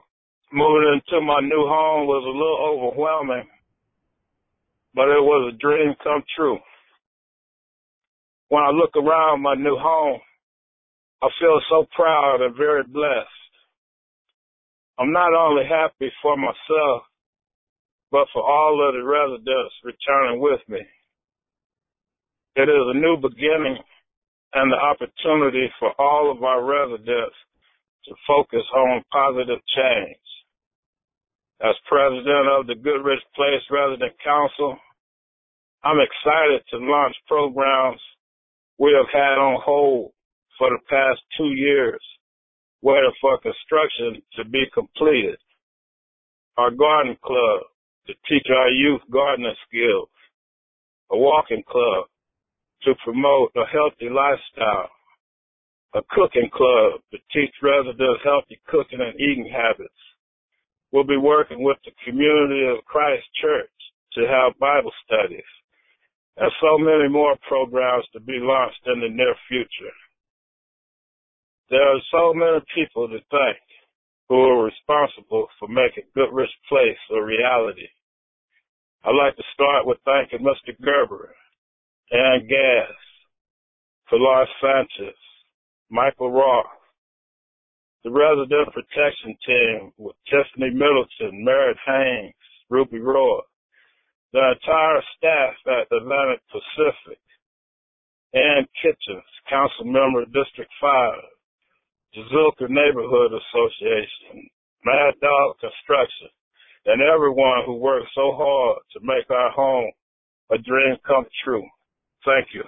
Speaker 17: moving into my new home was a little overwhelming, but it was a dream come true. When I look around my new home, I feel so proud and very blessed. I'm not only happy for myself, but for all of the residents returning with me. It is a new beginning and the opportunity for all of our residents to focus on positive change. As president of the Goodrich Place Resident Council, I'm excited to launch programs we have had on hold for the past two years, waiting for construction to be completed. Our garden club to teach our youth gardening skills, a walking club to promote a healthy lifestyle, a cooking club to teach residents healthy cooking and eating habits. We'll be working with the Community of Christ Church to have Bible studies, and so many more programs to be launched in the near future. There are so many people to thank who are responsible for making Goodrich Place a reality. I'd like to start with thanking Mister Gerber, Ann Gass, Pilar Sanchez, Michael Roth, the Resident Protection Team with Tiffany Middleton, Merritt Haynes, Ruby Roy, the entire staff at Atlantic Pacific, Ann Kitchens, Council Member District five, the Zilker Neighborhood Association, Mad Dog Construction, and everyone who worked so hard to make our home a dream come true. Thank you.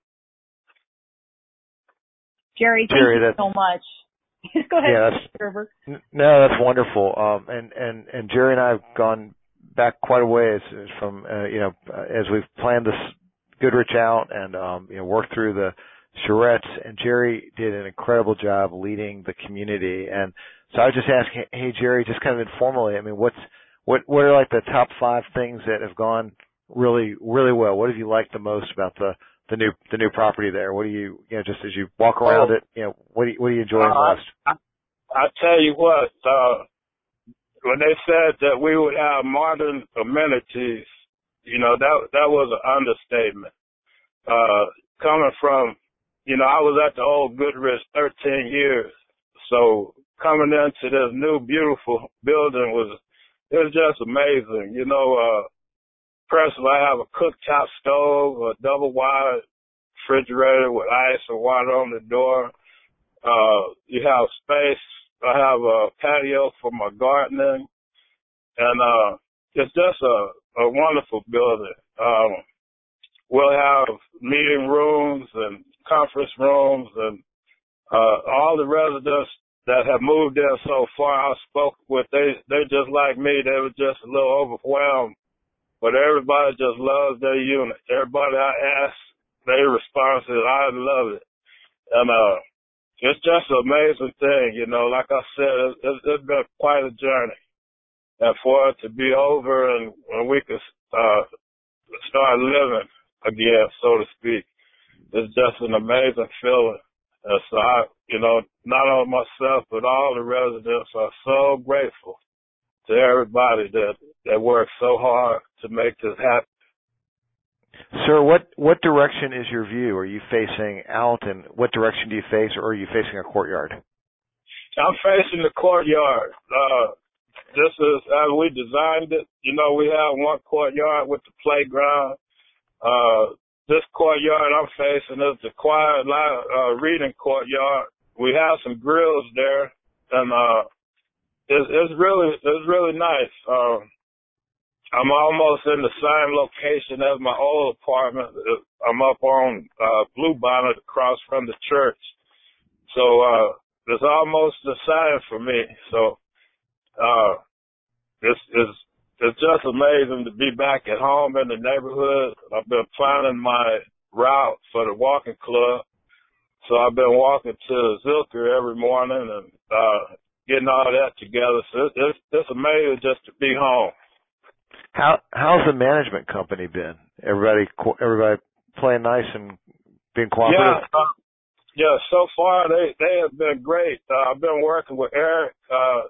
Speaker 16: Jerry, thank
Speaker 2: Jerry,
Speaker 16: you
Speaker 2: that,
Speaker 16: so much. Go ahead,
Speaker 2: yeah,
Speaker 16: Gerber.
Speaker 2: No, that's wonderful. Um, and, and, and Jerry and I have gone back quite a ways from, uh, you know, as we've planned this Goodrich out and, um, you know, worked through the charrettes, and Jerry did an incredible job leading the community. And so I was just asking, hey, Jerry, just kind of informally, I mean, what's, what, what are like the top five things that have gone really, really well? What have you liked the most about the, the new, the new property there? What do you, you know, just as you walk around oh, it, you know, what do you, what do you enjoy
Speaker 17: uh,
Speaker 2: most?
Speaker 17: I, I tell you what, uh, when they said that we would have modern amenities, you know, that, that was an understatement. Uh, coming from, you know, I was at the old Goodrich thirteen years. So coming into this new beautiful building was, it was just amazing. You know, uh, personally, I have a cooktop stove, a double wide refrigerator with ice and water on the door. Uh, you have space. I have a patio for my gardening, and, uh, it's just a, a wonderful building. Um, we'll have meeting rooms and conference rooms, and, uh, all the residents that have moved in so far I spoke with, they, they just like me. They were just a little overwhelmed. But everybody just loves their unit. Everybody I ask, their response is, I love it. And uh, it's just an amazing thing, you know. Like I said, it's, it's been quite a journey. And for it to be over and when we can uh, start living again, so to speak, it's just an amazing feeling. And so I, you know, not only myself, but all the residents are so grateful to everybody that, that worked so hard to make this happen.
Speaker 2: Sir, what, what direction is your view? Are you facing out, and what direction do you face, or are you facing a courtyard?
Speaker 17: I'm facing the courtyard. Uh, this is as we designed it. You know, we have one courtyard with the playground. Uh, this courtyard I'm facing is the quiet uh, reading courtyard. We have some grills there, and uh, It's, it's really, it's really nice. Um, I'm almost in the same location as my old apartment. I'm up on uh, Bluebonnet across from the church, so uh, it's almost the same for me. So uh, it's, it's it's just amazing to be back at home in the neighborhood. I've been planning my route for the walking club, so I've been walking to Zilker every morning and. Uh, getting all that together. So it's, it's, it's amazing just to be home.
Speaker 2: How, how's the management company been? Everybody, everybody playing nice and being cooperative?
Speaker 17: Yeah, uh, yeah, so far they, they have been great. Uh, I've been working with Eric, uh, spoke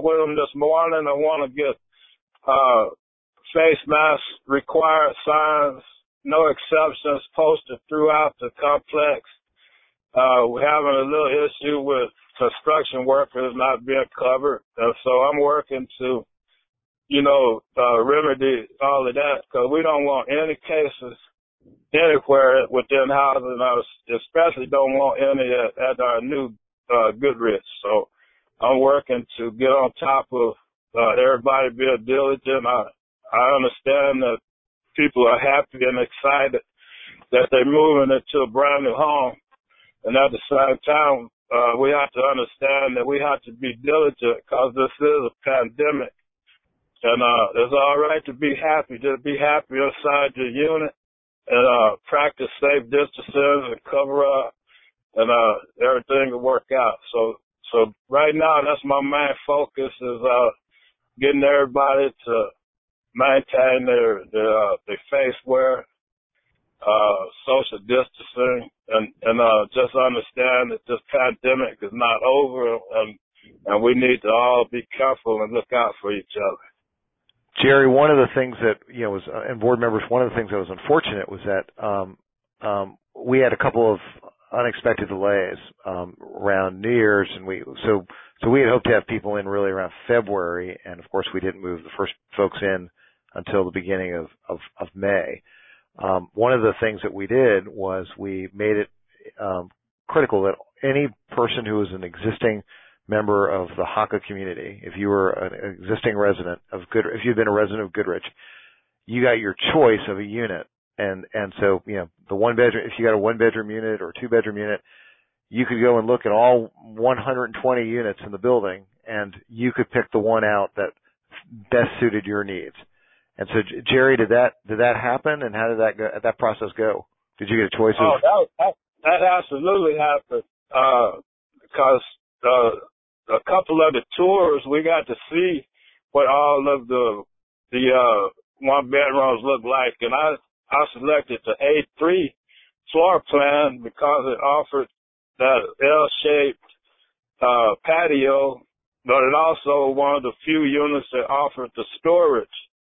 Speaker 17: spoke with them this morning. I want to get uh, face masks required signs, no exceptions posted throughout the complex. Uh, we're having a little issue with construction workers not being covered. And so I'm working to, you know, uh, remedy all of that because we don't want any cases anywhere within housing. I especially don't want any at, at our new uh, Goodrich. So I'm working to get on top of uh, everybody being diligent. I, I understand that people are happy and excited that they're moving into a brand new home. And at the same time, uh, we have to understand that we have to be diligent because this is a pandemic. And uh, it's all right to be happy. Just be happy inside your unit and uh, practice safe distances and cover up, and uh, everything will work out. So, so right now, that's my main focus is uh, getting everybody to maintain their their, uh, their face wear, uh, social distancing, and and uh, just understand that this pandemic is not over, and and we need to all be careful and look out for each other.
Speaker 2: Jerry, one of the things that, you know, was, and board members, one of the things that was unfortunate was that, um, um, we had a couple of unexpected delays, um, around New Year's, and we, so, so we had hoped to have people in really around February, and of course we didn't move the first folks in until the beginning of, of, of May. Um, one of the things that we did was we made it, um, critical that any person who is an existing member of the Haka community, if you were an existing resident of Good, if you've been a resident of Goodrich, you got your choice of a unit. And, and so, you know, the one bedroom, if you got a one bedroom unit or two bedroom unit, you could go and look at all one hundred twenty units in the building and you could pick the one out that best suited your needs. And so, Jerry, did that, did that happen? And how did that go, that process go? Did you get a choice
Speaker 17: oh,
Speaker 2: of?
Speaker 17: that, that, that absolutely happened. Uh, because, uh, a couple of the tours, we got to see what all of the the uh, one bedrooms look like, and I I selected the A three floor plan because it offered that L-shaped uh, patio, but it also one of the few units that offered the storage,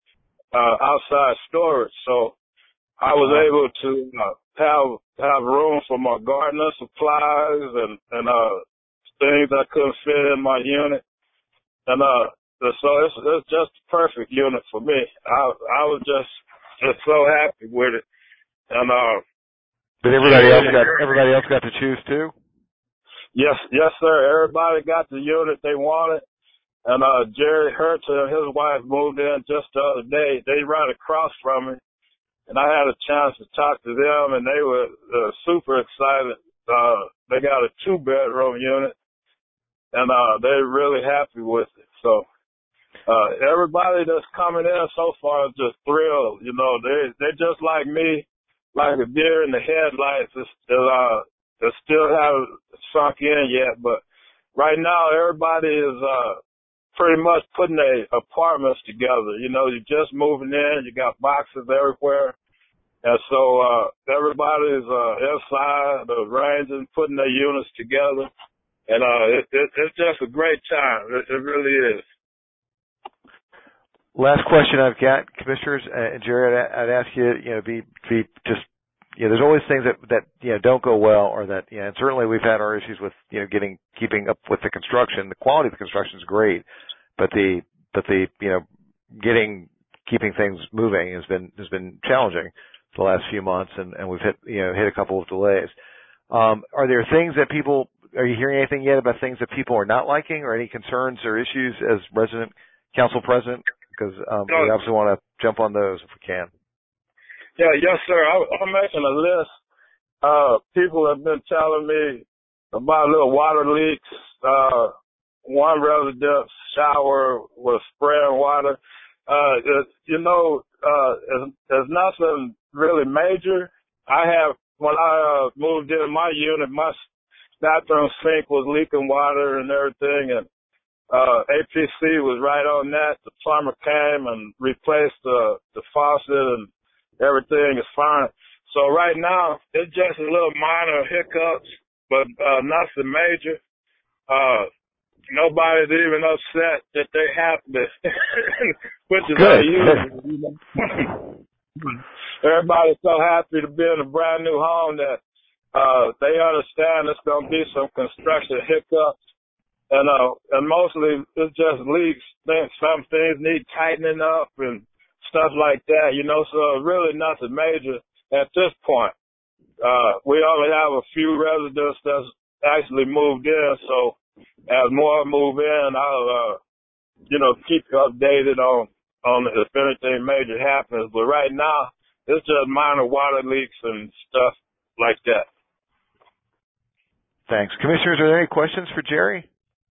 Speaker 17: uh, outside storage. So I was able to uh, have have room for my gardening supplies and and uh. things I couldn't fit in my unit, and uh, so it's, it's just the perfect unit for me. I I was just just so happy with it, and uh.
Speaker 2: But everybody else got everybody else got to choose too.
Speaker 17: Yes, yes, sir. Everybody got the unit they wanted, and uh, Jerry Herta and his wife moved in just the other day. They right across from me, and I had a chance to talk to them, and they were uh, super excited. Uh, they got a two bedroom unit. And uh, they're really happy with it. So uh, everybody that's coming in so far is just thrilled. You know, they they're just like me, like a deer in the headlights. It's still uh, it still haven't sunk in yet, but right now everybody is uh, pretty much putting their apartments together. You know, you're just moving in. You got boxes everywhere, and so uh, everybody's uh, inside, arranging, putting their units together. And uh, it, it, it's just a great time. It, it really is.
Speaker 2: Last question I've got, commissioners, uh, and Jerry, I'd, I'd ask you, you know, be be just, you know, there's always things that that you know don't go well, or that, you know, and certainly we've had our issues with, you know, getting keeping up with the construction. The quality of the construction is great, but the but the you know getting keeping things moving has been has been challenging for the last few months, and, and we've hit you know hit a couple of delays. Um, are there things that people Are you hearing anything yet about things that people are not liking, or any concerns or issues as resident council president? Because um, we obviously want to jump on those if we can.
Speaker 17: Yeah, yes, sir. I, I'm making a list. Uh, people have been telling me about little water leaks. Uh, one resident's shower was spraying water. Uh, it, you know, uh, it's, it's nothing really major. I have, when I uh, moved in my unit, my bathroom sink was leaking water and everything, and uh, A P C was right on that. The plumber came and replaced the, the faucet, and everything is fine. So right now, it's just a little minor hiccups, but uh, nothing major. Uh, nobody's even upset that they have this, which is
Speaker 2: Good.
Speaker 17: unusual. You know? Everybody's so happy to be in a brand new home that uh, they understand there's going to be some construction hiccups. And uh, and mostly it's just leaks. Some things need tightening up and stuff like that, you know. So really nothing major at this point. Uh, we only have a few residents that's actually moved in. So as more move in, I'll uh, you know keep you updated on on if anything major happens. But right now it's just minor water leaks and stuff like that.
Speaker 2: Thanks, commissioners. Are there any questions for Jerry?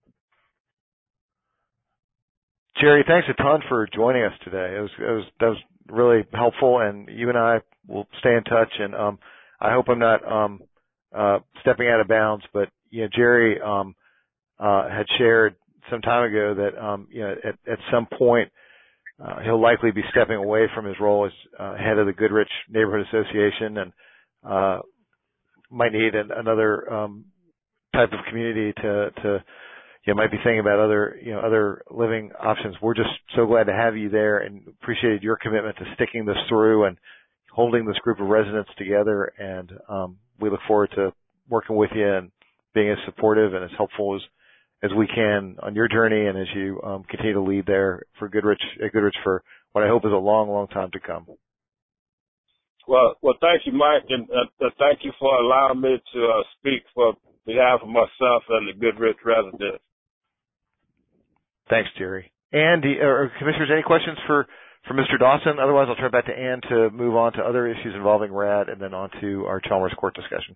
Speaker 2: Jerry, thanks a ton for joining us today. It was, it was, that was really helpful, and you and I will stay in touch. And um, I hope I'm not um, uh, stepping out of bounds, but you know, Jerry um, uh, had shared some time ago that um, you know, at, at some point uh, he'll likely be stepping away from his role as uh, head of the Goodrich Neighborhood Association, and uh, might need an, another um, type of community to to. You might be thinking about other, you know, other living options. We're just so glad to have you there and appreciated your commitment to sticking this through and holding this group of residents together. And um, we look forward to working with you and being as supportive and as helpful as, as we can on your journey and as you um, continue to lead there for Goodrich, at Goodrich for what I hope is a long, long time to come.
Speaker 17: Well, well, thank you, Mike, and uh, thank you for allowing me to uh, speak for behalf of myself and the Goodrich residents.
Speaker 2: Thanks, Jerry. And uh, commissioners, any questions for, for Mister Dawson? Otherwise, I'll turn it back to Ann to move on to other issues involving R A D and then on to our Chalmers Court discussion.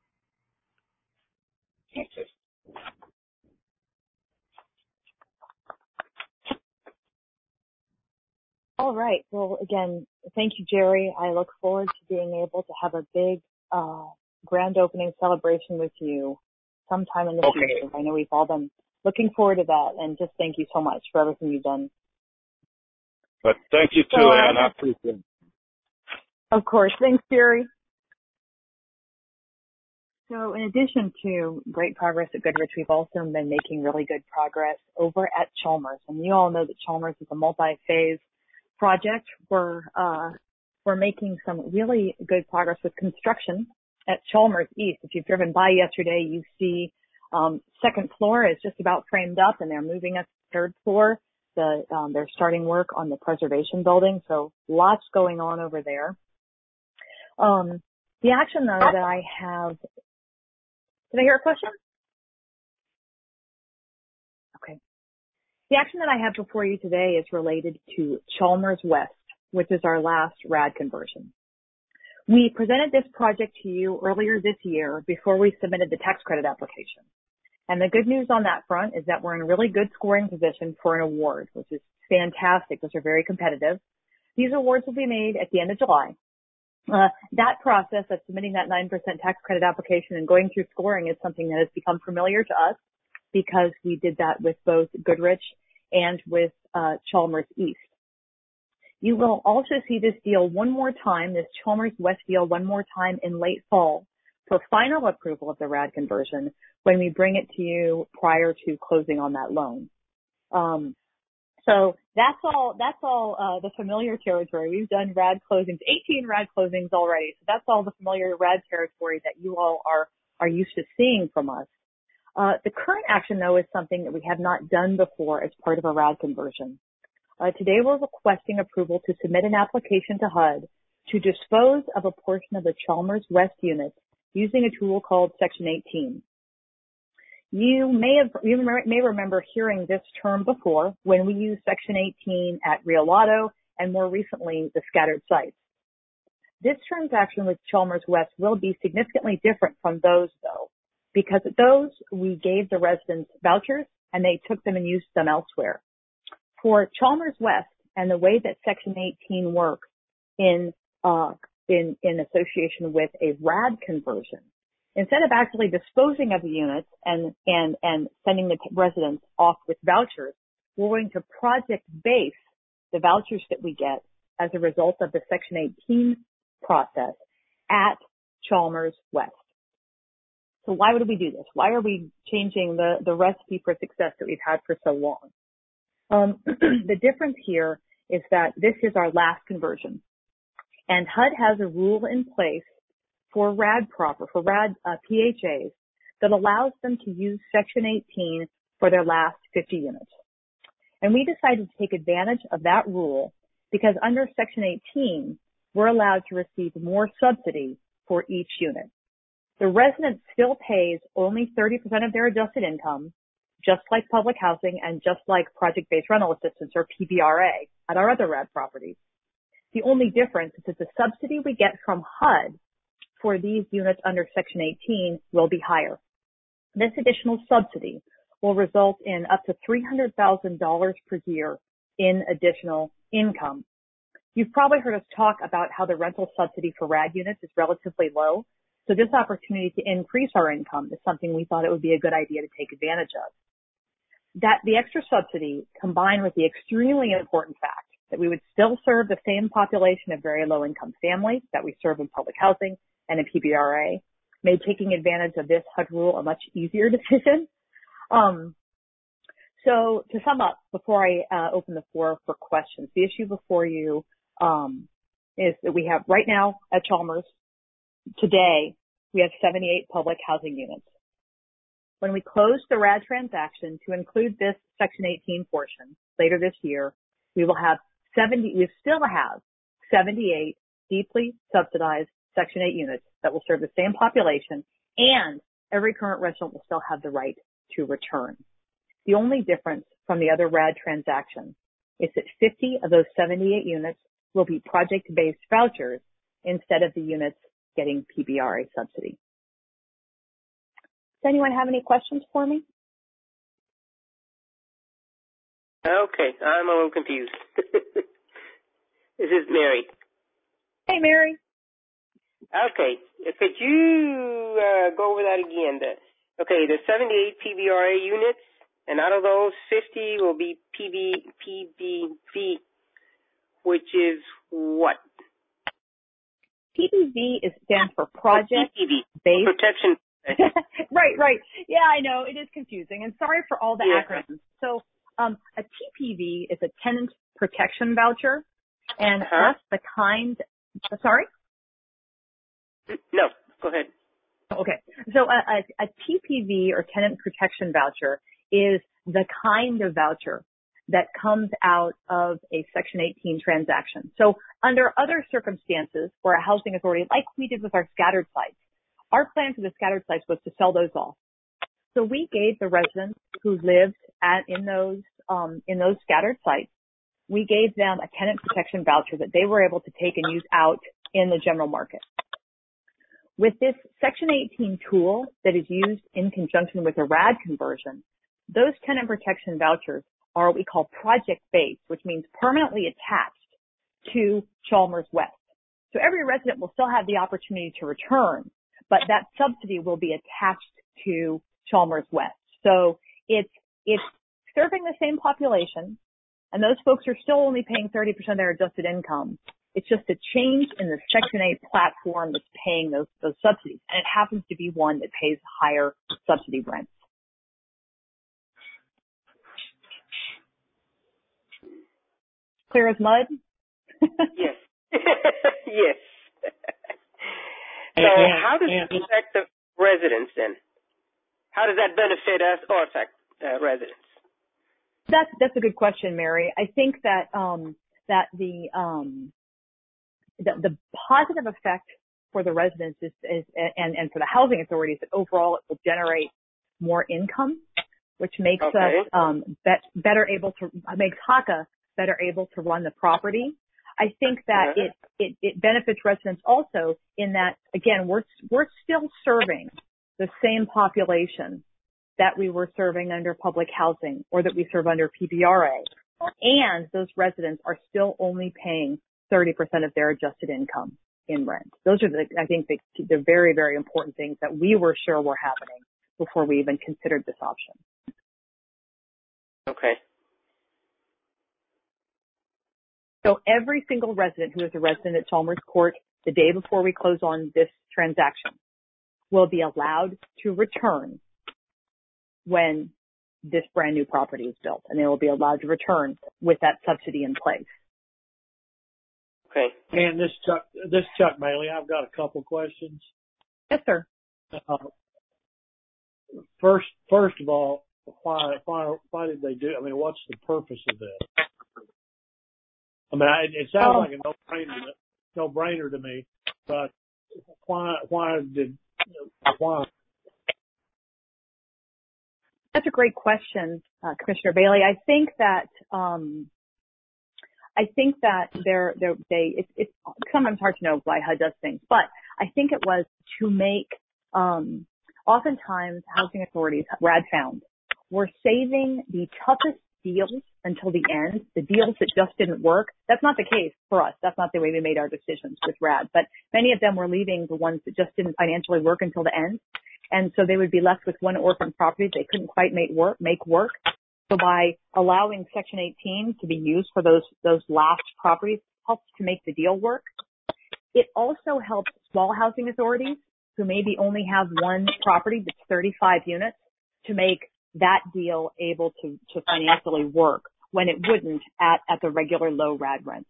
Speaker 16: All right. Well, again, thank you, Jerry. I look forward to being able to have a big uh, grand opening celebration with you sometime in the
Speaker 17: okay.
Speaker 16: future. I know we've all been looking forward to that, and just thank you so much for everything you've done.
Speaker 17: But thank you too, so, Ann. I appreciate it.
Speaker 16: Of course. Thanks, Jerry. So in addition to great progress at Goodrich, we've also been making really good progress over at Chalmers. And you all know that Chalmers is a multi-phase project. We're, uh, we're making some really good progress with construction at Chalmers East. If you've driven by yesterday, you see Um, second floor is just about framed up, and they're moving up to the third floor. The, um, they're starting work on the preservation building, so lots going on over there. Um, the action, though, that I have, did I hear a question? Okay. The action that I have before you today is related to Chalmers West, which is our last R A D conversion. We presented this project to you earlier this year before we submitted the tax credit application. And the good news on that front is that we're in a really good scoring position for an award, which is fantastic. Those are very competitive. These awards will be made at the end of July. Uh, that process of submitting that nine percent tax credit application and going through scoring is something that has become familiar to us because we did that with both Goodrich and with uh, Chalmers East. You will also see this deal one more time, this Chalmers West deal one more time in late fall for final approval of the R A D conversion when we bring it to you prior to closing on that loan. Um, so that's all, that's all, uh, the familiar territory. We've done R A D closings, eighteen R A D closings already. So that's all the familiar R A D territory that you all are, are used to seeing from us. Uh, the current action though is something that we have not done before as part of a R A D conversion. Uh, today we're requesting approval to submit an application to H U D to dispose of a portion of the Chalmers West units using a tool called Section eighteen. You may have, you may remember hearing this term before when we used Section eighteen at Rio Lotto and more recently the scattered sites. This transaction with Chalmers West will be significantly different from those though, because at those we gave the residents vouchers and they took them and used them elsewhere. For Chalmers West and the way that Section eighteen works in, uh, in, in association with a R A D conversion, instead of actually disposing of the units and, and, and sending the residents off with vouchers, we're going to project base the vouchers that we get as a result of the Section eighteen process at Chalmers West. So why would we do this? Why are we changing the, the recipe for success that we've had for so long? Um, the difference here is that this is our last conversion. And H U D has a rule in place for RAD proper, for RAD uh, P H As that allows them to use Section eighteen for their last fifty units. And we decided to take advantage of that rule because under Section eighteen, we're allowed to receive more subsidy for each unit. The resident still pays only thirty percent of their adjusted income, just like public housing and just like project-based rental assistance or P B R A at our other RAD properties. The only difference is that the subsidy we get from H U D for these units under Section eighteen will be higher. This additional subsidy will result in up to three hundred thousand dollars per year in additional income. You've probably heard us talk about how the rental subsidy for RAD units is relatively low. So this opportunity to increase our income is something we thought it would be a good idea to take advantage of. That the extra subsidy combined with the extremely important fact that we would still serve the same population of very low income families that we serve in public housing and in P B R A made taking advantage of this H U D rule a much easier decision. Um, so to sum up, before I uh, open the floor for questions, the issue before you um, is that we have right now at Chalmers, today, we have seventy-eight public housing units. When we close the RAD transaction to include this Section eighteen portion later this year, we will have seventy, we still have seventy-eight deeply subsidized Section eight units that will serve the same population, and every current resident will still have the right to return. The only difference from the other RAD transaction is that fifty of those seventy-eight units will be project-based vouchers instead of the units getting P B R A subsidy. Does anyone have any questions for me?
Speaker 5: Okay, I'm a little confused. This is Mary.
Speaker 16: Hey, Mary.
Speaker 5: Okay, could you uh, go over that again? The, okay, the seventy-eight P B R A units, and out of those, fifty will be P B, P B V, which is what?
Speaker 16: P B V is stands for Project
Speaker 5: oh,
Speaker 16: Based
Speaker 5: Protection.
Speaker 16: Right, right. Yeah, I know. It is confusing. And sorry for all the
Speaker 5: yeah.
Speaker 16: acronyms. So um, a T P V is a tenant protection voucher, and
Speaker 5: uh-huh.
Speaker 16: that's the kind – sorry?
Speaker 5: No, go ahead.
Speaker 16: Okay. So a, a, a T P V or tenant protection voucher is the kind of voucher that comes out of a Section eighteen transaction. So under other circumstances where a housing authority, like we did with our scattered sites, our plan for the scattered sites was to sell those off. So we gave the residents who lived at, in those, um, in those scattered sites, we gave them a tenant protection voucher that they were able to take and use out in the general market. With this Section eighteen tool that is used in conjunction with a RAD conversion, those tenant protection vouchers are what we call project-based, which means permanently attached to Chalmers West. So every resident will still have the opportunity to return, but that subsidy will be attached to Chalmers West. So it's, it's serving the same population, and those folks are still only paying thirty percent of their adjusted income. It's just a change in the Section eight platform that's paying those, those subsidies, and it happens to be one that pays higher subsidy rents. Clear as mud?
Speaker 5: Yes. Yes. So
Speaker 15: and,
Speaker 5: how does
Speaker 15: and,
Speaker 5: it affect the residents then? How does that benefit us or affect uh, residents?
Speaker 16: That's that's a good question, Mary. I think that um, that the, um, the the positive effect for the residents is, is and and for the housing authorities that overall it will generate more income, which makes
Speaker 5: okay.
Speaker 16: us um, be- better able to makes H A C A better able to run the property. I think that
Speaker 5: uh-huh.
Speaker 16: it, it, it benefits residents also in that, again, we're, we're still serving the same population that we were serving under public housing or that we serve under P B R A. And those residents are still only paying thirty percent of their adjusted income in rent. Those are the, I think, the, the very, very important things that we were sure were happening before we even considered this option.
Speaker 5: Okay.
Speaker 16: So every single resident who is a resident at Chalmers Court the day before we close on this transaction will be allowed to return when this brand new property is built, and they will be allowed to return with that subsidy in place.
Speaker 5: Okay.
Speaker 15: And this Chuck, this Chuck Bailey, I've got a couple questions.
Speaker 16: Yes, sir.
Speaker 15: Uh, first, first of all, why, why, why did they do? I mean, what's the purpose of this? I mean, I, it sounds
Speaker 16: um,
Speaker 15: like a no-brainer, no-brainer to me, but why, why did, why?
Speaker 16: That's a great question, uh, Commissioner Bailey. I think that, um, I think that they're, they're, they, it's, it's sometimes hard to know why H U D does things, but I think it was to make, um, oftentimes housing authorities, RAD found, were saving the toughest deals until the end, the deals that just didn't work. That's not the case for us. That's not the way we made our decisions with RAD, but many of them were leaving the ones that just didn't financially work until the end. And so they would be left with one orphan property they couldn't quite make work, make work. So by allowing Section eighteen to be used for those, those last properties helps to make the deal work. It also helps small housing authorities who maybe only have one property that's thirty-five units to make that deal able to, to financially work when it wouldn't at, at the regular low RAD rents.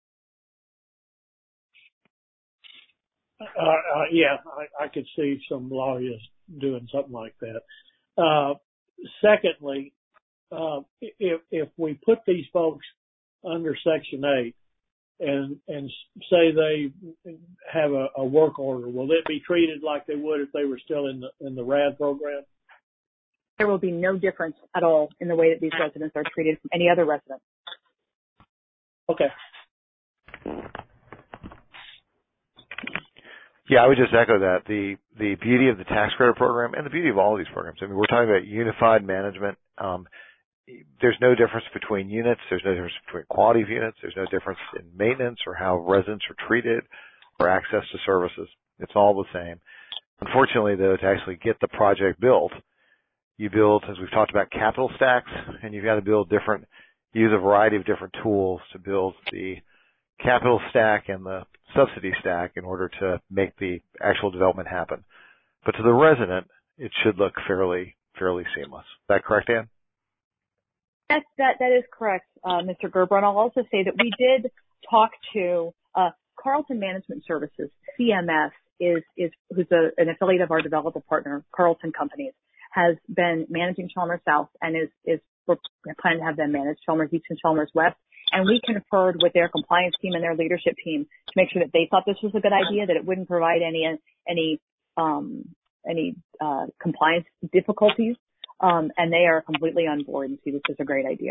Speaker 15: Uh, uh, yeah, I, I could see some lawyers doing something like that. Uh, secondly, uh, if, if we put these folks under Section eight and, and say they have a, a work order, will it be treated like they would if they were still in the, in the RAD program?
Speaker 16: There will be no difference at all in the way that these residents are treated from any other resident.
Speaker 15: Okay.
Speaker 2: Yeah, I would just echo that. The the beauty of the tax credit program and the beauty of all of these programs, I mean, we're talking about unified management. Um, there's no difference between units. There's no difference between quality of units. There's no difference in maintenance or how residents are treated or access to services. It's all the same. Unfortunately, though, to actually get the project built, you build, as we've talked about, capital stacks, and you've got to build different, use a variety of different tools to build the capital stack and the subsidy stack in order to make the actual development happen. But to the resident, it should look fairly, fairly seamless. Is that correct, Ann?
Speaker 16: That, that, that is correct, uh, Mister Gerber. And I'll also say that we did talk to, uh, Carlton Management Services, C M S, is, is, who's a, an affiliate of our developer partner, Carlton Companies, has been managing Chalmers South and is, is, we're planning to have them manage Chalmers East and Chalmers West. And we conferred with their compliance team and their leadership team to make sure that they thought this was a good idea, that it wouldn't provide any, any, um, any, uh, compliance difficulties. Um, and they are completely on board and see this is a great idea.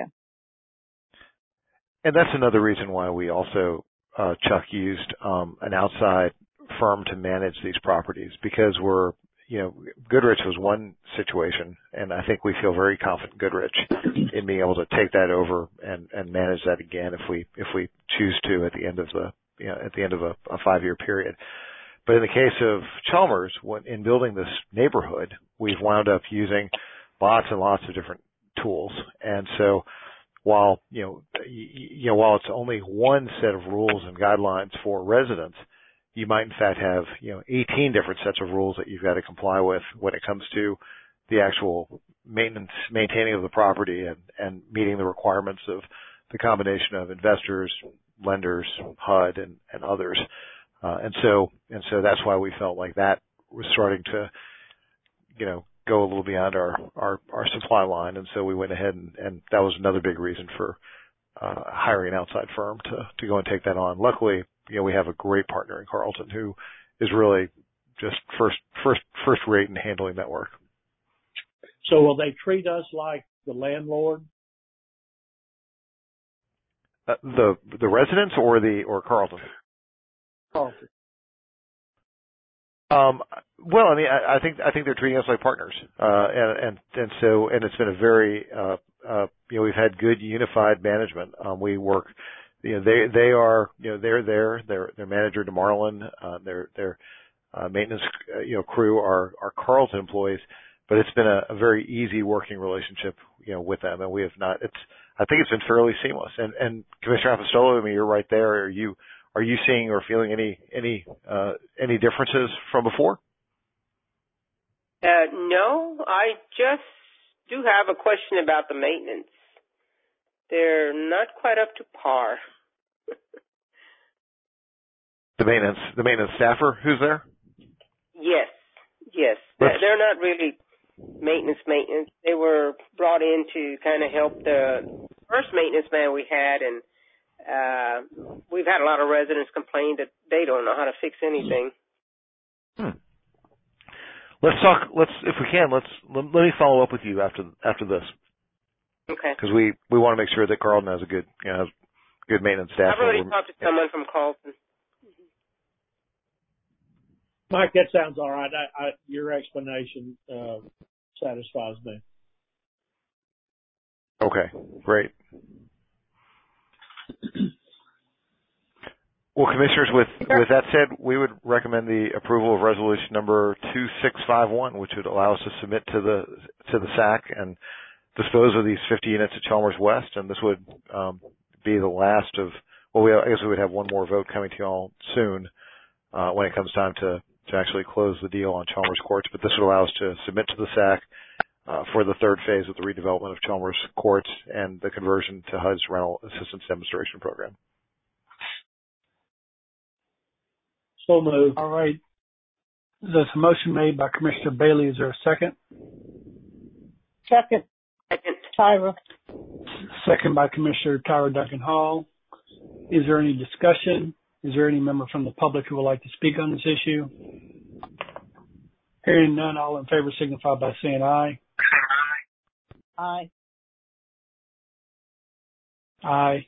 Speaker 2: And that's another reason why we also, uh, Chuck, used, um, an outside firm to manage these properties, because we're, you know, Goodrich was one situation, and I think we feel very confident, Goodrich, in being able to take that over and, and manage that again if we if we choose to at the end of the you know, at the end of a, a five-year period. But in the case of Chalmers, when, in building this neighborhood, we've wound up using lots and lots of different tools, and so while you know you know while it's only one set of rules and guidelines for residents, you might in fact have, you know, eighteen different sets of rules that you've got to comply with when it comes to the actual maintenance, maintaining of the property and, and meeting the requirements of the combination of investors, lenders, H U D, and, and others. Uh, and so, and so that's why we felt like that was starting to, you know, go a little beyond our, our, our supply line. And so we went ahead and, and that was another big reason for, uh, hiring an outside firm to, to go and take that on. Luckily, you know, we have a great partner in Carlton who is really just first, first, first rate in handling that work.
Speaker 15: So will they treat us like the landlord?
Speaker 2: Uh, the, the residents or the, or Carlton?
Speaker 15: Carlton.
Speaker 2: Um, well, I mean, I, I think, I think they're treating us like partners. Uh, and, and, and so, and it's been a very, uh, uh, you know, we've had good unified management. Um, we work, you know, they, they are, you know, they're there, their, their manager, DeMarlin, uh, their, their, uh, maintenance, uh, you know, crew are, are Carlton employees, but it's been a, a very easy working relationship, you know, with them. And we have not, it's, I think it's been fairly seamless. And, and Commissioner Apostolo, I mean, you're right there. Are you, are you seeing or feeling any, any, uh, any differences from before?
Speaker 5: Uh, no, I just do have a question about the maintenance. They're not quite up to par.
Speaker 2: The maintenance, the maintenance staffer, who's there?
Speaker 5: Yes, yes. Let's, They're not really maintenance maintenance. They were brought in to kind of help the first maintenance man we had, and uh, we've had a lot of residents complain that they don't know how to fix anything.
Speaker 2: Hmm. Let's talk. Let's, if we can, let's let, let me follow up with you after after this.
Speaker 5: Okay.
Speaker 2: Because we we want to make sure that Carlton has a good, you know, good maintenance staff.
Speaker 5: I've already talked to someone from Carlton.
Speaker 15: Mike, that sounds all right. I, I, your explanation uh, satisfies me.
Speaker 2: Okay, great. Well, commissioners, with with that said, we would recommend the approval of resolution number two six five one, which would allow us to submit to the to the S A C and dispose of these fifty units at Chalmers West, and this would um, be the last of. Well, we, I guess we would have one more vote coming to you all soon uh, when it comes time to. to actually close the deal on Chalmers Courts, but this would allow us to submit to the S A C uh, for the third phase of the redevelopment of Chalmers Courts and the conversion to H U D's Rental Assistance Demonstration Program.
Speaker 15: So moved.
Speaker 14: All right. There's a motion made by Commissioner Bailey. Is there a second?
Speaker 4: Second.
Speaker 5: Second.
Speaker 4: Tyra.
Speaker 14: Second by Commissioner Tyra Duncan Hall. Is there any discussion? Is there any member from the public who would like to speak on this issue? Hearing none, all in favor signify by saying aye.
Speaker 4: Aye.
Speaker 14: Aye.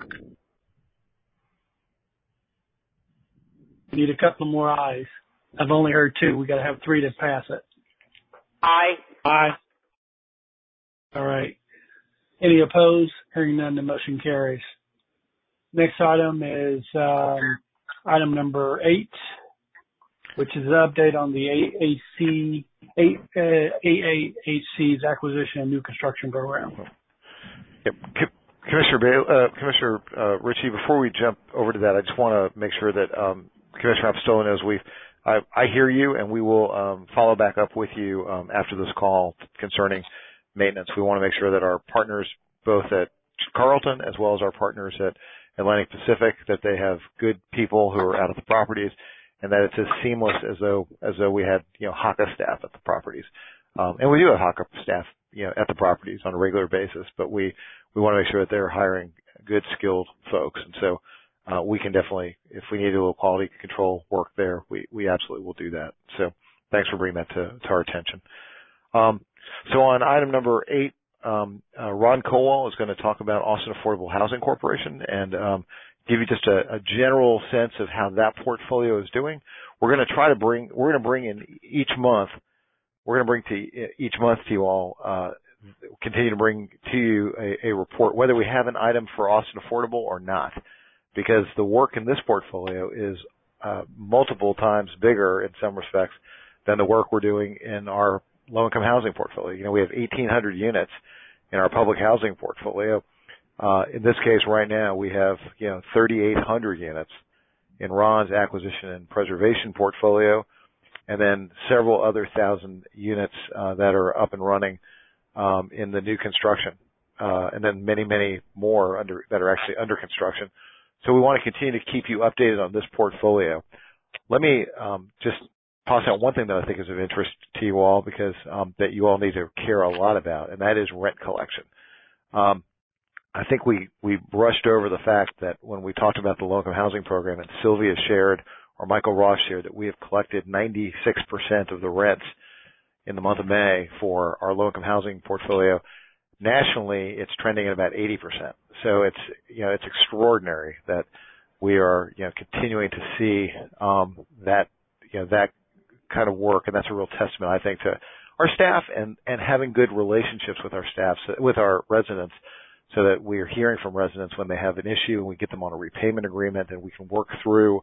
Speaker 14: We need a couple more ayes. I've only heard two. We got to have three to pass it.
Speaker 5: Aye.
Speaker 14: Aye. All right. Any opposed? Hearing none, the motion carries. Next item is um, item number eight, which is an update on the A A C, A A H C's acquisition and new construction program.
Speaker 2: Yep. Commissioner Bailey, uh, Commissioner uh, Ritchie, before we jump over to that, I just want to make sure that um, Commissioner Apostolo knows we I, I hear you, and we will um, follow back up with you um, after this call concerning maintenance. We want to make sure that our partners, both at Carlton as well as our partners at Atlantic Pacific, that they have good people who are out at the properties, and that it's as seamless as though as though we had you know H A C A staff at the properties, um, and we do have H A C A staff you know at the properties on a regular basis, but we we want to make sure that they're hiring good, skilled folks, and so uh, we can definitely, if we need a little quality control work there, we we absolutely will do that. So thanks for bringing that to, to our attention. Um, so on item number eight. Um, uh, Ron Kowal is going to talk about Austin Affordable Housing Corporation and um, give you just a, a general sense of how that portfolio is doing. We're going to try to bring, we're going to bring in each month, we're going to bring to each month to you all, uh, continue to bring to you a, a report, whether we have an item for Austin Affordable or not, because the work in this portfolio is uh, multiple times bigger in some respects than the work we're doing in our low-income housing portfolio. You know, we have eighteen hundred units in our public housing portfolio. Uh, in this case, right now, we have, you know, thirty-eight hundred units in Ron's acquisition and preservation portfolio, and then several other thousand units uh, that are up and running um, in the new construction, uh, and then many, many more under that are actually under construction. So we want to continue to keep you updated on this portfolio. Let me um, just toss out one thing that I think is of interest to you all, because um, that you all need to care a lot about, and that is rent collection. Um, I think we, we brushed over the fact that when we talked about the low-income housing program, and Sylvia shared, or Michael Ross shared, that we have collected ninety-six percent of the rents in the month of May for our low-income housing portfolio. Nationally, it's trending at about eighty percent. So it's, you know, it's extraordinary that we are, you know, continuing to see um, that, you know, that kind of work, and that's a real testament, I think, to our staff and, and having good relationships with our staff, with our residents, so that we are hearing from residents when they have an issue, and we get them on a repayment agreement, and we can work through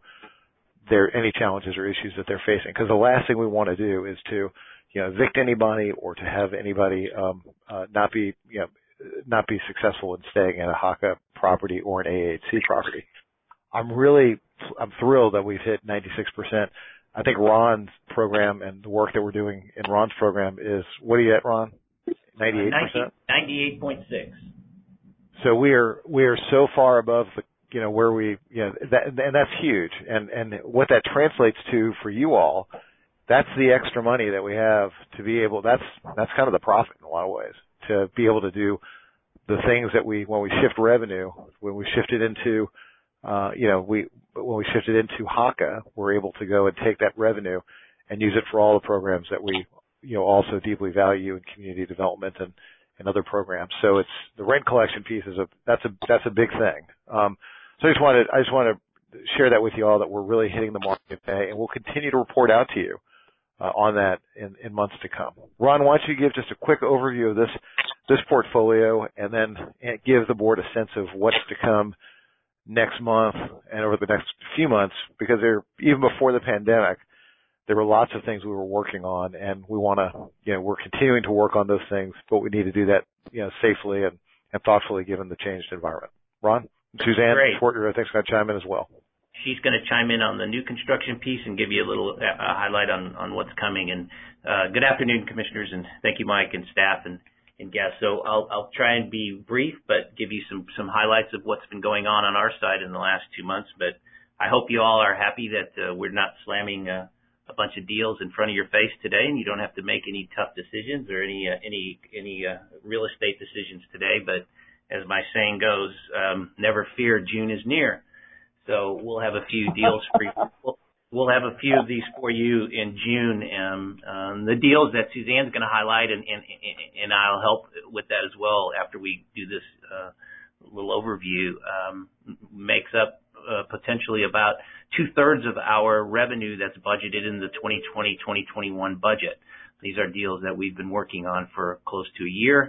Speaker 2: their any challenges or issues that they're facing. Because the last thing we want to do is to, you know, evict anybody or to have anybody um, uh, not be, you know, not be successful in staying at a H A C A property or an A A H C property. I'm really, I'm thrilled that we've hit ninety-six percent I think Ron's program and the work that we're doing in Ron's program is, what are you at, Ron? ninety-eight percent?
Speaker 18: ninety-eight point six.
Speaker 2: So we are, we are so far above the, you know, where we, you know, that, and that's huge. And, and what that translates to for you all, that's the extra money that we have to be able, that's, that's kind of the profit in a lot of ways, to be able to do the things that we, when we shift revenue, when we shift it into, uh, you know, we, when we shift it into HACA, we're able to go and take that revenue and use it for all the programs that we, you know, also deeply value in community development and, and other programs. So it's the rent collection piece is a, that's a, that's a big thing. Um, so I just wanted, I just want to share that with you all, that we're really hitting the mark today, and we'll continue to report out to you uh, on that in, in months to come. Ron, why don't you give just a quick overview of this, this portfolio, and then give the board a sense of what's to come next month and over the next few months, because there, even before the pandemic, there were lots of things we were working on, and we want to, you know, we're continuing to work on those things, but we need to do that, you know, safely and, and thoughtfully given the changed environment. Ron? Suzanne Schwartner, I think, is going to chime in as well.
Speaker 18: She's going to chime in on the new construction piece and give you a little uh, highlight on, on what's coming. And uh, good afternoon, commissioners, and thank you, Mike, and staff and, and guests. So I'll, I'll try and be brief, but give you some, some highlights of what's been going on on our side in the last two months. But I hope you all are happy that uh, we're not slamming uh, a bunch of deals in front of your face today, and you don't have to make any tough decisions or any uh, any any uh, real estate decisions today. But as my saying goes, um, never fear, June is near. So we'll have a few deals for you. We'll, we'll have a few of these for you in June. Um, um, the deals that Suzanne's going to highlight, and, and and I'll help with that as well after we do this uh, little overview, um, makes up uh, potentially about two-thirds of our revenue that's budgeted in the twenty twenty twenty twenty-one budget. These are deals that we've been working on for close to a year.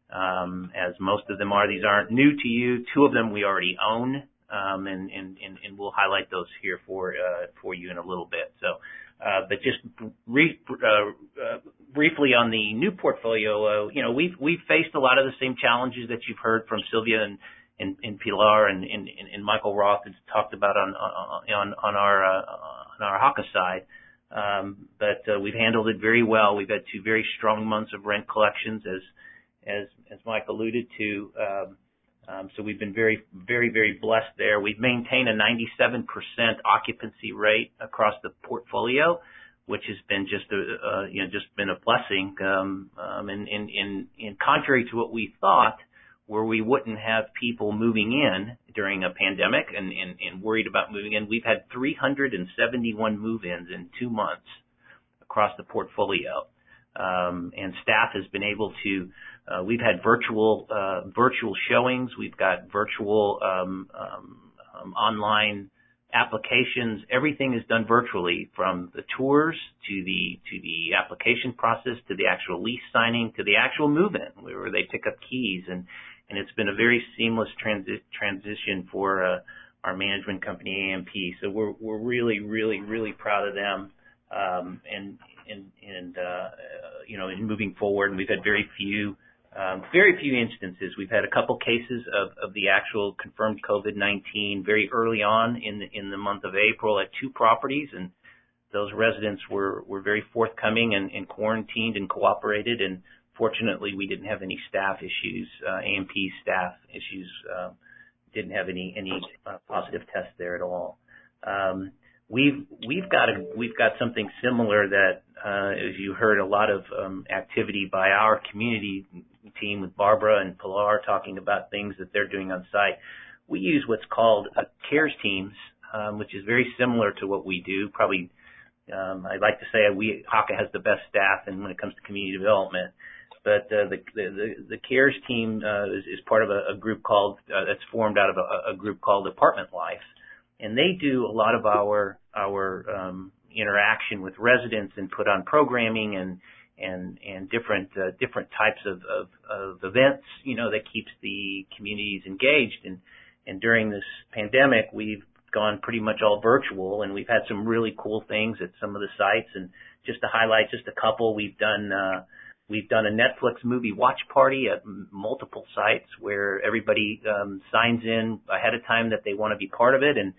Speaker 18: Um, as most of them are, these aren't new to you. Two of them we already own, um, and, and, and, and we'll highlight those here for uh, for you in a little bit. So, uh, but just brief, uh, uh, briefly on the new portfolio, uh, you know, we've we've faced a lot of the same challenges that you've heard from Sylvia and and, and Pilar and, and, and Michael Roth has talked about on on on our uh, on our HACA side. Um, but uh, we've handled it very well. We've had two very strong months of rent collections, as as as Mike alluded to. Um, um, so we've been very, very, very blessed there. We've maintained a ninety-seven percent occupancy rate across the portfolio, which has been just a, uh, you know, just been a blessing. Um, um, and, and, and, and contrary to what we thought, where we wouldn't have people moving in during a pandemic and, and, and worried about moving in, we've had three hundred seventy-one move-ins in two months across the portfolio. Um, and staff has been able to, uh, we've had virtual, uh, virtual showings. We've got virtual, um, um, um, online applications. Everything is done virtually, from the tours to the, to the application process, to the actual lease signing, to the actual move-in where they pick up keys. And, and it's been a very seamless transi- transition for, uh, our management company, A M P. So we're, we're really, really, really proud of them. Um, and, and, and, uh, you know, in moving forward, and we've had very few, um, very few instances. We've had a couple cases of, of the actual confirmed COVID nineteen very early on in the, in the month of April at two properties, and those residents were, were very forthcoming and, and quarantined and cooperated, and fortunately we didn't have any staff issues, uh, A M P staff issues, uh, didn't have any, any uh, positive tests there at all. Um, We've we've got a we've got something similar that, uh, as you heard, a lot of um, activity by our community team with Barbara and Pilar talking about things that they're doing on site. We use what's called uh, CARES teams, um, which is very similar to what we do. Probably, um, I'd like to say we HACA has the best staff, and when it comes to community development. But uh, the, the the CARES team uh, is, is part of a, a group called uh, that's formed out of a, a group called Apartment Life. And they do a lot of our our um, interaction with residents and put on programming and and and different uh, different types of, of, of events, you know, that keeps the communities engaged. And and during this pandemic, we've gone pretty much all virtual, and we've had some really cool things at some of the sites. And just to highlight just a couple, we've done uh, we've done a Netflix movie watch party at multiple sites where everybody um, signs in ahead of time that they want to be part of it, and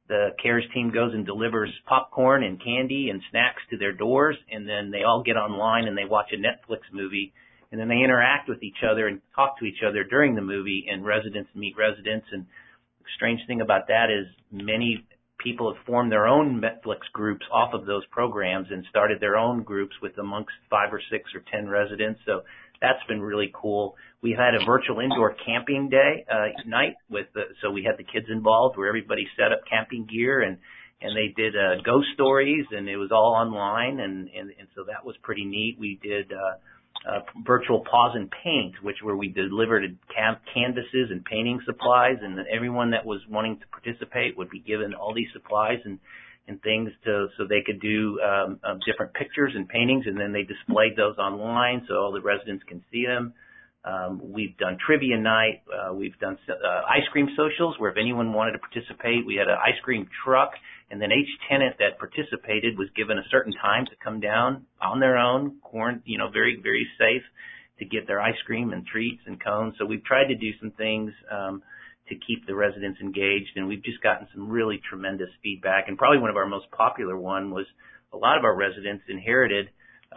Speaker 18: the CARES team goes and delivers popcorn and candy and snacks to their doors, and then they all get online and they watch a Netflix movie, and then they interact with each other and talk to each other during the movie, and residents meet residents. And the strange thing about that is many people have formed their own Netflix groups off of those programs and started their own groups with amongst five or six or ten residents. So that's been really cool. We had a virtual indoor camping day uh, night with the, so we had the kids involved where everybody set up camping gear and and they did uh, ghost stories, and it was all online, and and, and so that was pretty neat. We did uh, uh, virtual pause and paint, which where we delivered cam- canvases and painting supplies, and everyone that was wanting to participate would be given all these supplies and and things to so they could do um, um, different pictures and paintings, and then they displayed those online so all the residents can see them. Um, we've done trivia night. Uh, we've done uh, ice cream socials where if anyone wanted to participate, we had an ice cream truck, and then each tenant that participated was given a certain time to come down on their own, quarant- you know, very, very safe to get their ice cream and treats and cones. So we've tried to do some things um, to keep the residents engaged, and we've just gotten some really tremendous feedback. And probably one of our most popular one was a lot of our residents inherited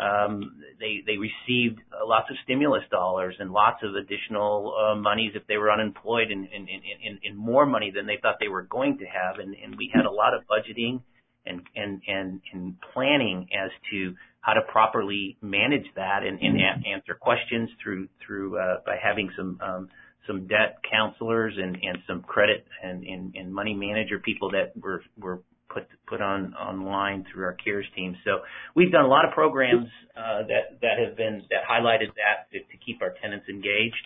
Speaker 18: Um, they, they received uh, lots of stimulus dollars and lots of additional uh, monies if they were unemployed, and, and, and, and more money than they thought they were going to have. And, and we had a lot of budgeting and, and, and, and planning as to how to properly manage that and, and a- answer questions through, through uh, by having some um, some debt counselors and, and some credit and, and, and money manager people that were, were put put on online through our CARES team. So we've done a lot of programs uh, that that have been that highlighted that to, to keep our tenants engaged.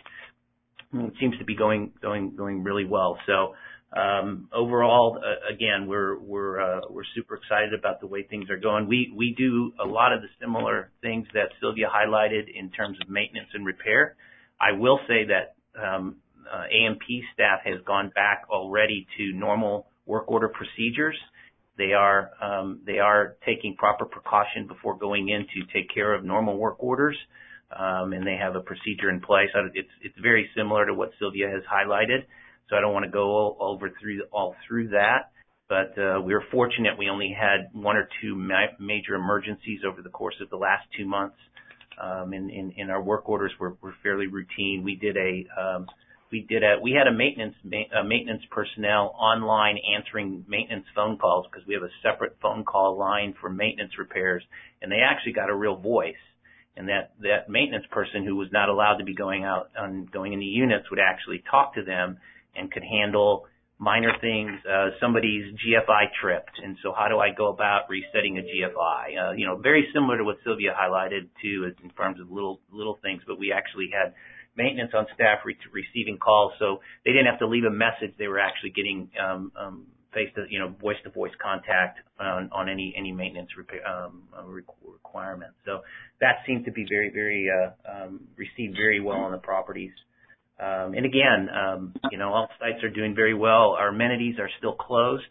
Speaker 18: And it seems to be going going going really well. So um, overall, uh, again, we're we're uh, we're super excited about the way things are going. We we do a lot of the similar things that Sylvia highlighted in terms of maintenance and repair. I will say that um, uh, A M P staff has gone back already to normal work order procedures. They are um, they are taking proper precaution before going in to take care of normal work orders, um, and they have a procedure in place. It's it's very similar to what Sylvia has highlighted, so I don't want to go all, over through all through that. But uh, we were fortunate; we only had one or two ma- major emergencies over the course of the last two months, um, and, and, and our work orders were, were fairly routine. We did a um, We did a, we had a maintenance, ma- a maintenance personnel online answering maintenance phone calls because we have a separate phone call line for maintenance repairs, and they actually got a real voice. And that, that maintenance person who was not allowed to be going out and going into units would actually talk to them and could handle minor things. Uh, somebody's G F I tripped, and so how do I go about resetting a G F I? Uh, you know, very similar to what Sylvia highlighted too in terms of little, little things, but we actually had maintenance on staff re- receiving calls, so they didn't have to leave a message. They were actually getting um, um, face to, you know, voice to voice contact on, on any any maintenance repair, um, requirement. So that seemed to be very very uh, um, received very well on the properties. Um, and again, um, you know, all sites are doing very well. Our amenities are still closed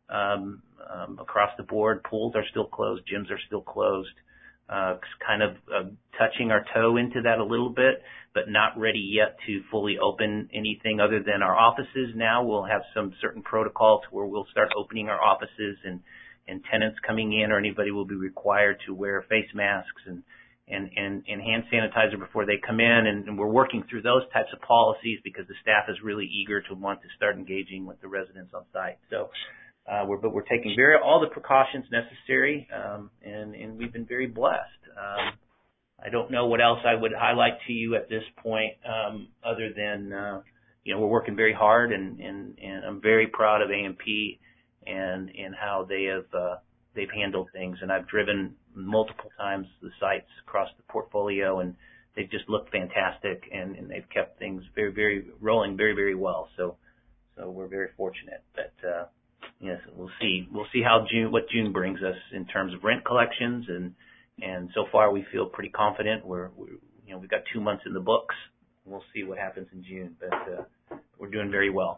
Speaker 18: um, um, across the board. Pools are still closed. Gyms are still closed. Uh, kind of uh, touching our toe into that a little bit, but not ready yet to fully open anything other than our offices. Now we'll have some certain protocols where we'll start opening our offices, and, and tenants coming in or anybody will be required to wear face masks and, and, and, and hand sanitizer before they come in. And, and we're working through those types of policies because the staff is really eager to want to start engaging with the residents on site. So Uh, we're, but we're taking very all the precautions necessary, um, and, and we've been very blessed. Um, I don't know what else I would highlight to you at this point, um, other than uh, you know we're working very hard, and, and, and I'm very proud of A M P and and how they have uh, they've handled things. And I've driven multiple times the sites across the portfolio, and they've just looked fantastic, and, and they've kept things very very rolling very very well. So so we're very fortunate that. Uh, Yes, we'll see. We'll see how June, what June brings us in terms of rent collections, and and so far we feel pretty confident. We're, we're you know we've got two months in the books. We'll see what happens in June, but uh, we're doing very well.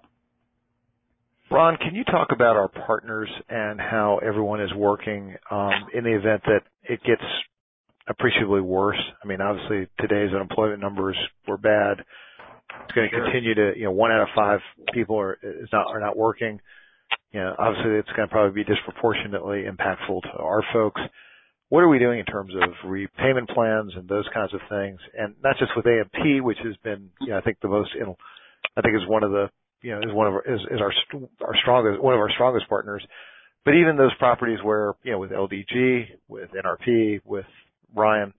Speaker 2: Ron, can you talk about our partners and how everyone is working um, in the event that it gets appreciably worse? I mean, obviously today's unemployment numbers were bad. It's going to
Speaker 18: Sure.
Speaker 2: continue to, you know, one out of five people are is not are not working. you know, obviously it's going to probably be disproportionately impactful to our folks. What are we doing in terms of repayment plans and those kinds of things? And not just with A M P, which has been, you know, I think the most, I think is one of the, you know, is one of our, is, is our, our strongest, one of our strongest partners. But even those properties where, you know, with L D G, with N R P, with Ryan.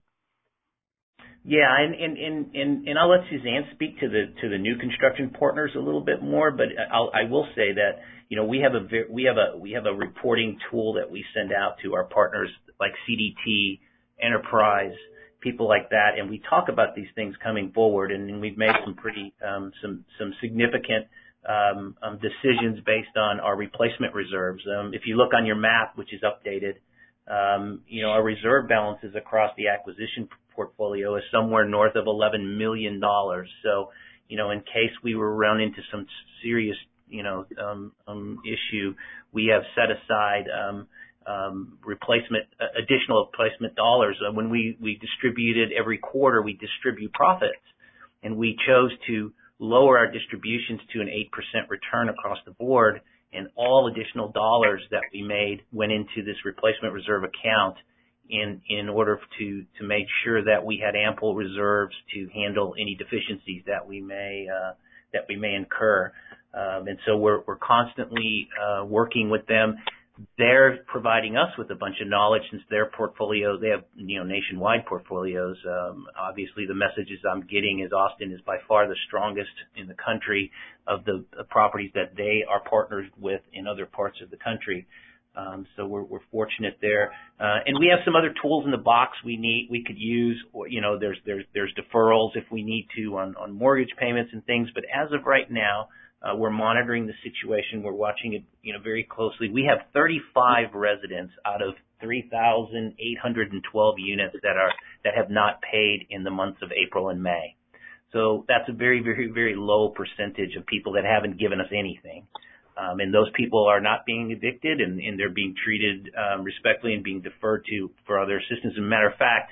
Speaker 18: Yeah, and, and, and, and, and I'll let Suzanne speak to the to the new construction partners a little bit more, but I'll, I will say that, you know, we have a we have a we have a reporting tool that we send out to our partners like C D T, Enterprise, people like that, and we talk about these things coming forward, and we've made some pretty um, some some significant um, um, decisions based on our replacement reserves. Um, if you look on your map, which is updated, um, you know, our reserve balances across the acquisition portfolio is somewhere north of eleven million dollars. So, you know, in case we were run into some serious, you know, um, um, issue, we have set aside um, um, replacement, uh, additional replacement dollars. Uh, when we, we distributed every quarter, we distribute profits, and we chose to lower our distributions to an eight percent return across the board, and all additional dollars that we made went into this replacement reserve account in in order to to make sure that we had ample reserves to handle any deficiencies that we may uh, that we may incur. Um, and so we're we're constantly uh, working with them. They're providing us with a bunch of knowledge since their portfolio, they have, you know, nationwide portfolios. Um, obviously, the messages I'm getting is Austin is by far the strongest in the country of the, the properties that they are partners with in other parts of the country. Um, so we're, we're fortunate there. Uh, and we have some other tools in the box we need, we could use, or, you know, there's, there's, there's deferrals if we need to on, on mortgage payments and things. But as of right now, uh, we're monitoring the situation. We're watching it, you know, very closely. We have thirty-five residents out of three thousand eight hundred twelve units that are, that have not paid in the months of April and May. So that's a very, very, very low percentage of people that haven't given us anything. Um, and those people are not being evicted, and, and they're being treated um, respectfully and being deferred to for other assistance. As a matter of fact,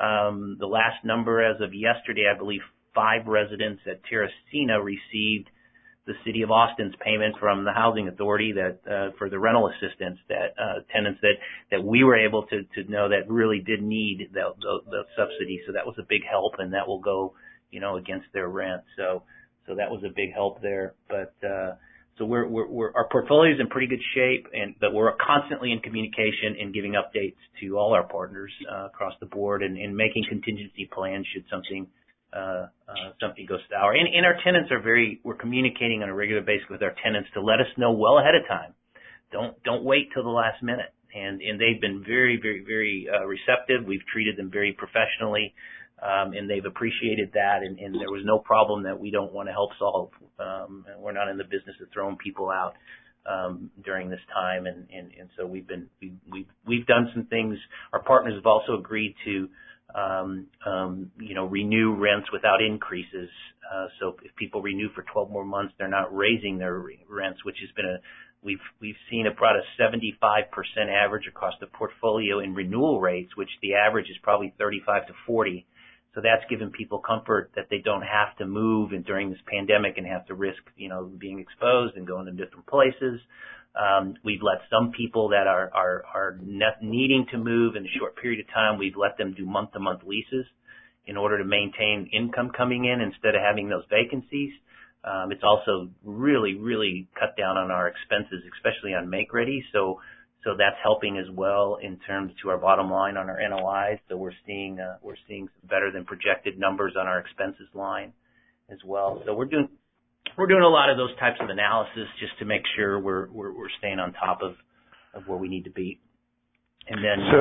Speaker 18: um, the last number as of yesterday, I believe five residents at Terracina received the City of Austin's payment from the Housing Authority that uh, for the rental assistance that uh, tenants that, that we were able to, to know that really did need the, the, the subsidy. So that was a big help, and that will go, you know, against their rent. So so that was a big help there. But uh, So we're, we're, we're, our portfolio is in pretty good shape, and but we're constantly in communication and giving updates to all our partners uh, across the board, and, and making contingency plans should something uh, uh, something go sour. And, and our tenants are very. We're communicating on a regular basis with our tenants to let us know well ahead of time. Don't don't wait till the last minute. And and they've been very very very uh, receptive. We've treated them very professionally. Um, and they've appreciated that, and, and there was no problem that we don't want to help solve. Um, and we're not in the business of throwing people out um, during this time, and, and, and so we've been we, we've we've done some things. Our partners have also agreed to, um, um, you know, renew rents without increases. Uh, so if people renew for twelve more months, they're not raising their rents, which has been a we've we've seen about a seventy-five percent average across the portfolio in renewal rates, which the average is probably thirty-five to forty. So that's given people comfort that they don't have to move and during this pandemic and have to risk, you know, being exposed and going to different places. Um, we've let some people that are, are, are ne- needing to move in a short period of time, we've let them do month-to-month leases in order to maintain income coming in instead of having those vacancies. Um, it's also really, really cut down on our expenses, especially on make-ready. So So that's helping as well in terms to our bottom line on our N O Is. So we're seeing uh, we're seeing better than projected numbers on our expenses line as well. So we're doing we're doing a lot of those types of analysis just to make sure we're we're, we're staying on top of, of where we need to be. And then
Speaker 2: so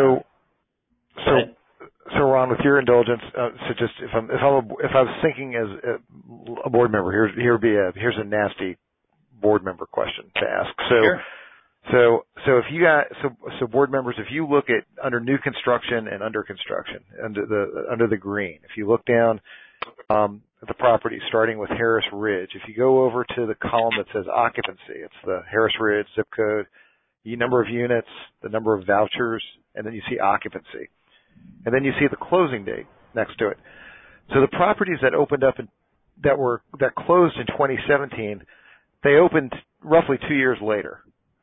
Speaker 18: uh,
Speaker 2: so so Ron, with your indulgence, uh, so just if I'm if I'm a, if I was thinking as a, a board member, here's here would be a here's a nasty board member question to ask. So.
Speaker 18: Sure.
Speaker 2: So, so if you got, so, so board members, if you look at under new construction and under construction, under the, under the green, if you look down, um, at the property starting with Harris Ridge, if you go over to the column that says occupancy, it's the Harris Ridge zip code, the number of units, the number of vouchers, and then you see occupancy. And then you see the closing date next to it. So the properties that opened up in, that were, that closed in twenty seventeen, they opened roughly two years later.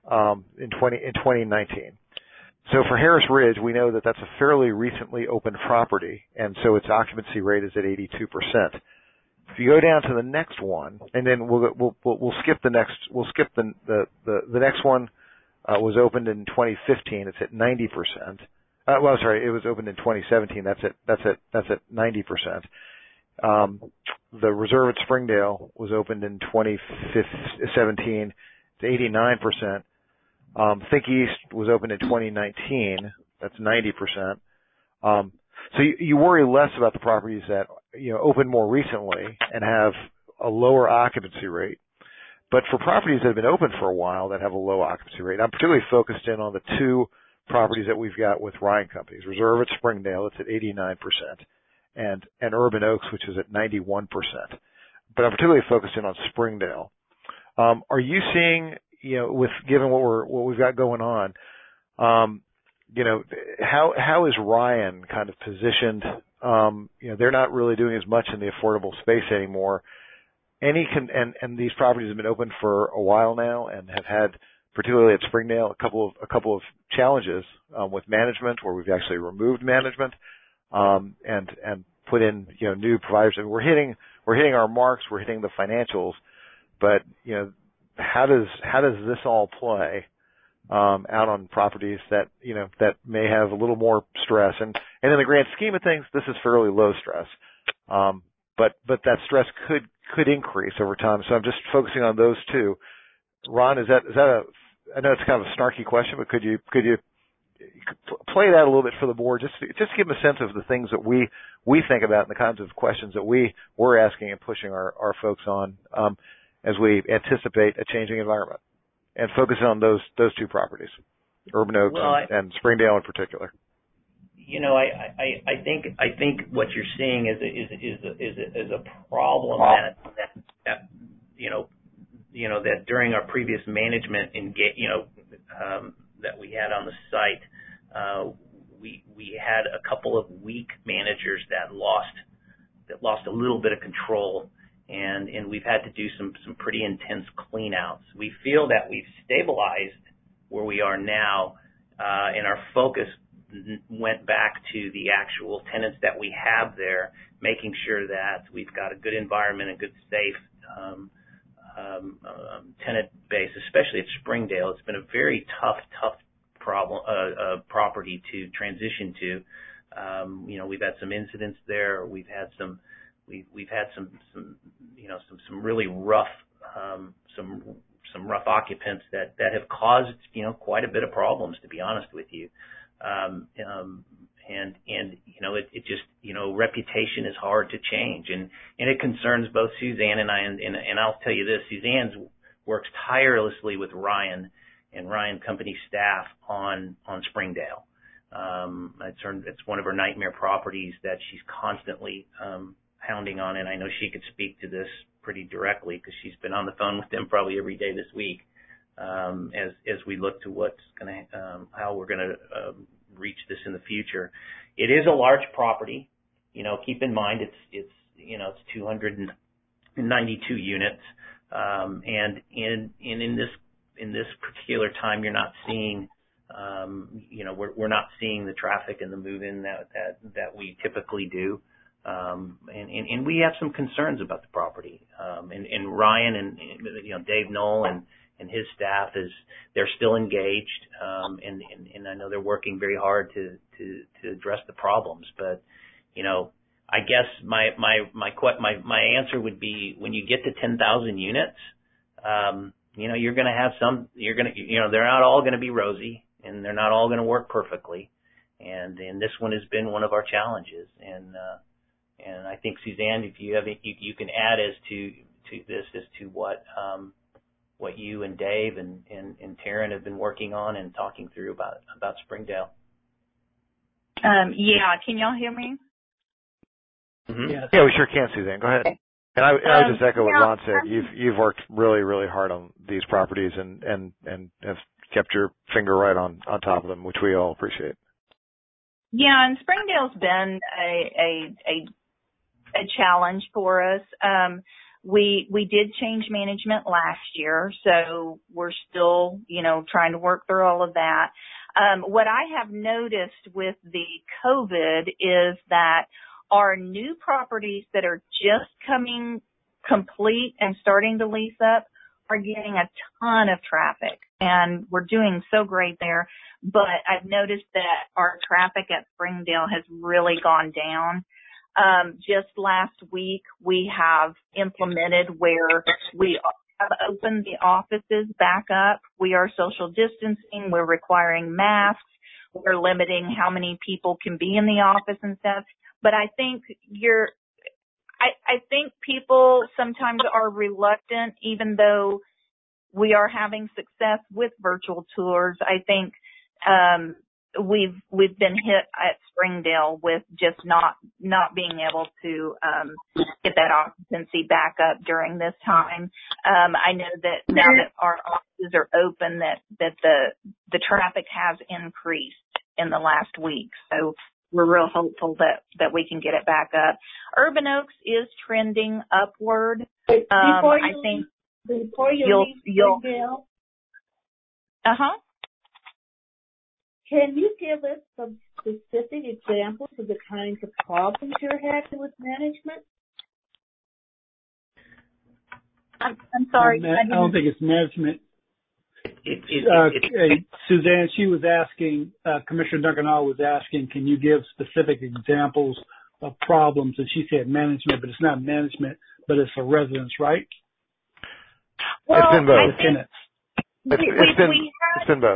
Speaker 2: um, in twenty in twenty nineteen. So for Harris Ridge, we know that that's a fairly recently opened property, and so its occupancy rate is at eighty-two percent. If you go down to the next one, and then we'll we'll we'll, we'll skip the next we'll skip the the the, the next one uh, was opened in twenty fifteen. It's at ninety percent. Uh, well, sorry, it was opened in twenty seventeen. That's at that's at that's at ninety percent. Um, the Reserve at Springdale was opened in twenty seventeen. It's eighty-nine percent. Um, Think East was opened in twenty nineteen. That's ninety percent. Um, so you, you worry less about the properties that, you know, open more recently and have a lower occupancy rate. But for properties that have been open for a while that have a low occupancy rate, I'm particularly focused in on the two properties that we've got with Ryan Companies. Reserve at Springdale, it's at eighty-nine percent, and, and Urban Oaks, which is at ninety-one percent. But I'm particularly focused in on Springdale. Um, are you seeing, you know, with given what we're what we've got going on, um, you know, how how is Ryan kind of positioned? Um, you know, they're not really doing as much in the affordable space anymore. Any con- and and these properties have been open for a while now and have had, particularly at Springdale, a couple of a couple of challenges um, with management, where we've actually removed management um, and and put in, you know, new providers. And we're hitting we're hitting our marks, we're hitting the financials, but you know, how does how does this all play um, out on properties that, you know, that may have a little more stress? And and in the grand scheme of things, this is fairly low stress, um, but but that stress could could increase over time. So I'm just focusing on those two. Ron, is that is that a? I know it's kind of a snarky question, but could you could you play that a little bit for the board, just to, just to give them a sense of the things that we we think about and the kinds of questions that we we're asking and pushing our our folks on um, as we anticipate a changing environment, and focusing on those those two properties, Urban Oaks
Speaker 18: well,
Speaker 2: and,
Speaker 18: I,
Speaker 2: and Springdale in particular.
Speaker 18: You know, I, I, I think I think what you're seeing is a, is a, is a, is a, is a problem that, that that you know you know that during our previous management engage, you know um, that we had on the site, uh, we we had a couple of weak managers that lost that lost a little bit of control. And, and we've had to do some, some pretty intense cleanouts. We feel that we've stabilized where we are now, uh, and our focus went back to the actual tenants that we have there, making sure that we've got a good environment, a good, safe um, um, um, tenant base, especially at Springdale. It's been a very tough, tough problem, uh, uh, property to transition to. Um, you know, we've had some incidents there. We've had some. We've we've had some, some you know some, some really rough um, some some rough occupants that, that have caused you know quite a bit of problems, to be honest with you, um, um, and and you know it, it just you know reputation is hard to change, and, and it concerns both Suzanne and I, and, and, and I'll tell you this: Suzanne works tirelessly with Ryan and Ryan Company staff on on Springdale. Um, it's her, it's one of her nightmare properties that she's constantly um, pounding on, and I know she could speak to this pretty directly because she's been on the phone with them probably every day this week um, as as we look to what's going to um, how we're going to uh, reach this in the future. It is a large property, you know. Keep in mind it's it's you know it's two hundred ninety-two units, um, and in in in this in this particular time you're not seeing. Um, you know, we're we're not seeing the traffic and the move-in that that that we typically do. Um, and, and, and we have some concerns about the property. Um, and, and Ryan and, you know, Dave Knoll and, and his staff is, they're still engaged. Um, and, and, and I know they're working very hard to, to, to address the problems. But, you know, I guess my, my, my, my, my answer would be when you get to ten thousand units, um, you know, you're going to have some, you're going to, you know, they're not all going to be rosy and they're not all going to work perfectly. And, and this one has been one of our challenges. And, uh, And I think Suzanne, if you have, you, you can add as to to this as to what um, what you and Dave and, and, and Taryn have been working on and talking through about about Springdale.
Speaker 16: Um, yeah, can y'all hear me?
Speaker 2: Mm-hmm. Yeah. yeah, we sure can, Suzanne. Go ahead. And I, um, I would just echo what
Speaker 16: yeah,
Speaker 2: Ron said. You've you've worked really really hard on these properties and and and have kept your finger right on on top of them, which we all appreciate.
Speaker 16: Yeah, and Springdale's been a a a a challenge for us. Um,
Speaker 19: We we did change management last year, so we're still, you know, trying to work through all of that. Um, what I have noticed with the COVID is that our new properties that are just coming complete and starting to lease up are getting a ton of traffic, and we're doing so great there. But I've noticed that our traffic at Springdale has really gone down. Um, just last week, we have implemented where we have opened the offices back up. We are social distancing. We're requiring masks. We're limiting how many people can be in the office and stuff. But I think you're, I, I think people sometimes are reluctant, even though we are having success with virtual tours. I think, um, we've, we've been hit at Springdale with just not, not being able to, um, get that occupancy back up during this time. Um, I know that now that our offices are open, that, that the, the traffic has increased in the last week. So we're real hopeful that, that we can get it back up. Urban Oaks is trending upward. Um, I think
Speaker 4: before you
Speaker 19: you'll,
Speaker 4: leave
Speaker 19: you'll,
Speaker 4: Springdale,
Speaker 19: uh-huh.
Speaker 4: Can you give us some specific examples of the kinds of problems you're having with management?
Speaker 19: I'm, I'm sorry.
Speaker 6: Uh, I, I don't think it's management.
Speaker 18: It, it,
Speaker 6: uh,
Speaker 18: it, it,
Speaker 6: uh, Suzanne, she was asking, uh, Commissioner Duncan-Hall was asking, can you give specific examples of problems? And she said management, but it's not management, but it's the residents, right?
Speaker 19: Well,
Speaker 2: it's been both.
Speaker 19: I think
Speaker 2: It's, it's,
Speaker 19: we,
Speaker 2: it's, been,
Speaker 19: we had,
Speaker 2: it's been both.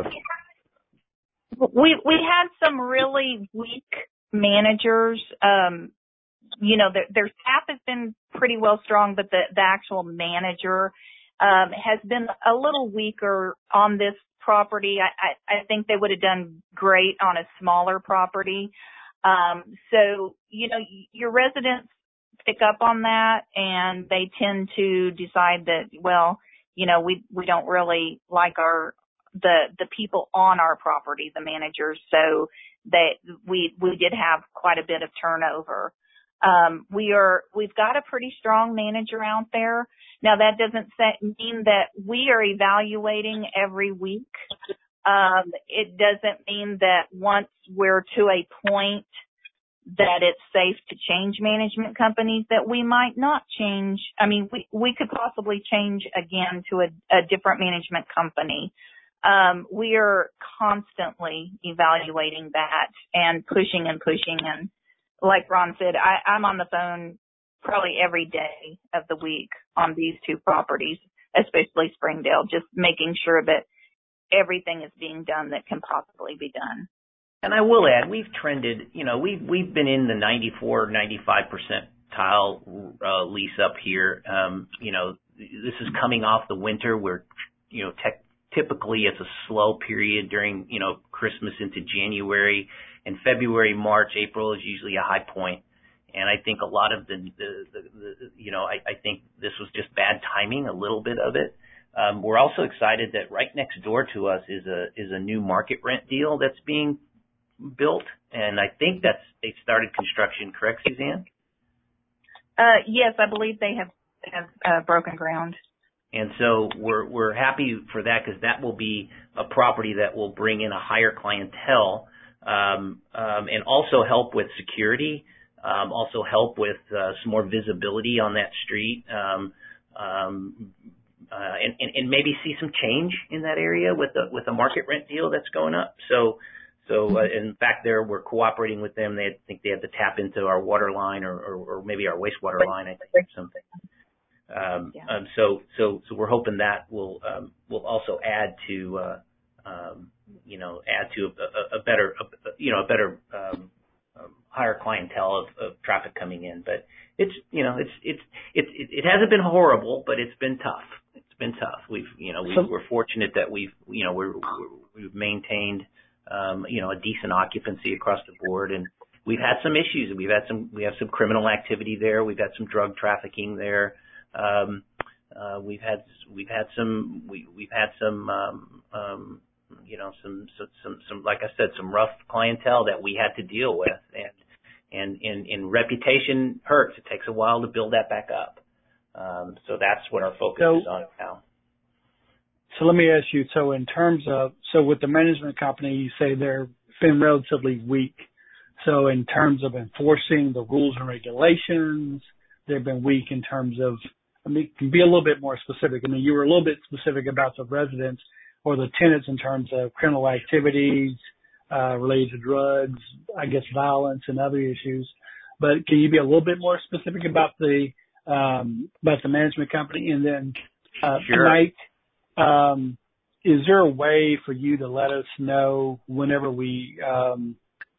Speaker 19: We we had some really weak managers. Um, you know, their, their staff has been pretty well strong, but the, the actual manager um, has been a little weaker on this property. I, I, I think they would have done great on a smaller property. Um, so, you know, your residents pick up on that, and they tend to decide that, well, you know, we we don't really like our the the people on our property, the managers, so they we we did have quite a bit of turnover. Um, we are we've got a pretty strong manager out there. Now that doesn't say, mean that we are evaluating every week. Um, it doesn't mean that once we're to a point that it's safe to change management companies that we might not change. I mean, we we could possibly change again to a, a different management company. Um, we are constantly evaluating that and pushing and pushing. And like Ron said, I, I'm on the phone probably every day of the week on these two properties, especially Springdale, just making sure that everything is being done that can possibly be done.
Speaker 18: And I will add, we've trended, you know, we've, we've been in the ninety-four, ninety-five percentile uh, lease up here. Um, you know, this is coming off the winter where, you know, tech, typically it's a slow period during, you know, Christmas into January, and February, March, April is usually a high point. And I think a lot of the, the, the, the you know, I, I think this was just bad timing, a little bit of it. Um, we're also excited that right next door to us is a, is a new market rent deal that's being built. And I think that's, they started construction, correct, Suzanne?
Speaker 19: Uh, yes, I believe they have, have, uh, broken ground.
Speaker 18: And so we're we're happy for that, because that will be a property that will bring in a higher clientele, um, um, and also help with security, um, also help with uh, some more visibility on that street, um, um, uh, and, and, and maybe see some change in that area with the with the market rent deal that's going up. So so uh, in fact, there we're cooperating with them. They I think they had to tap into our water line or, or, or maybe our wastewater line, I think, something. Um, yeah. um, so, so, so we're hoping that will, um, will also add to, uh, um, you know, add to a, a, a better, a, you know, a better, um, um, higher clientele of, of traffic coming in. But it's, you know, it's, it's, it's, it, it hasn't been horrible, but it's been tough. It's been tough. We've, you know, we, so, we're fortunate that we've, you know, we're, we're, we've maintained, um, you know, a decent occupancy across the board, and we've had some issues. We've had some, we have some criminal activity there. We've had some drug trafficking there. Um, uh, we've had, we've had some, we, we've had some, um, um, you know, some, some, some, some, like I said, some rough clientele that we had to deal with, and, and, and, and reputation hurts. It takes a while to build that back up. Um, so that's what our focus
Speaker 14: so,
Speaker 18: is on now.
Speaker 14: So let me ask you, so in terms of, so with the management company, you say they've been relatively weak. So in terms of enforcing the rules and regulations, they've been weak in terms of, I mean, can be a little bit more specific. I mean, you were a little bit specific about the residents or the tenants in terms of criminal activities, uh, related to drugs, I guess violence and other issues. But can you be a little bit more specific about the, um, about the management company? And then, uh,
Speaker 2: sure.
Speaker 14: Mike, um, is there a way for you to let us know whenever we, um,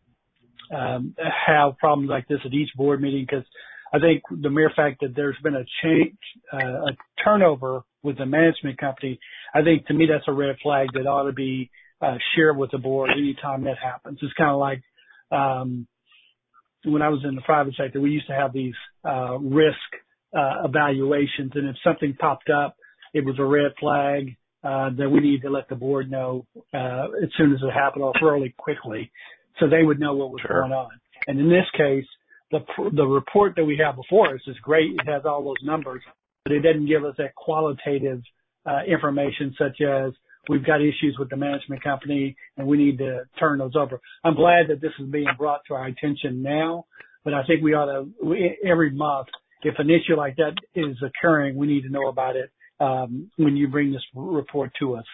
Speaker 14: um, have problems like this at each board meeting? Because I think the mere fact that there's been a change, uh, a turnover with the management company, I think to me that's a red flag that ought to be uh, shared with the board anytime that happens. It's kind of like um, when I was in the private sector, we used to have these uh, risk uh, evaluations, and if something popped up, it was a red flag uh, that we need to let the board know uh, as soon as it happened or fairly quickly, so they would know what was
Speaker 2: sure.
Speaker 14: going on. And in this case, the the report that we have before us is great. It has all those numbers, but it doesn't give us that qualitative uh, information such as we've got issues with the management company and we need to turn those over. I'm glad that this is being brought to our attention now, but I think we ought to, we, every month, if an issue like that is occurring, we need to know about it um, when you bring this report to us.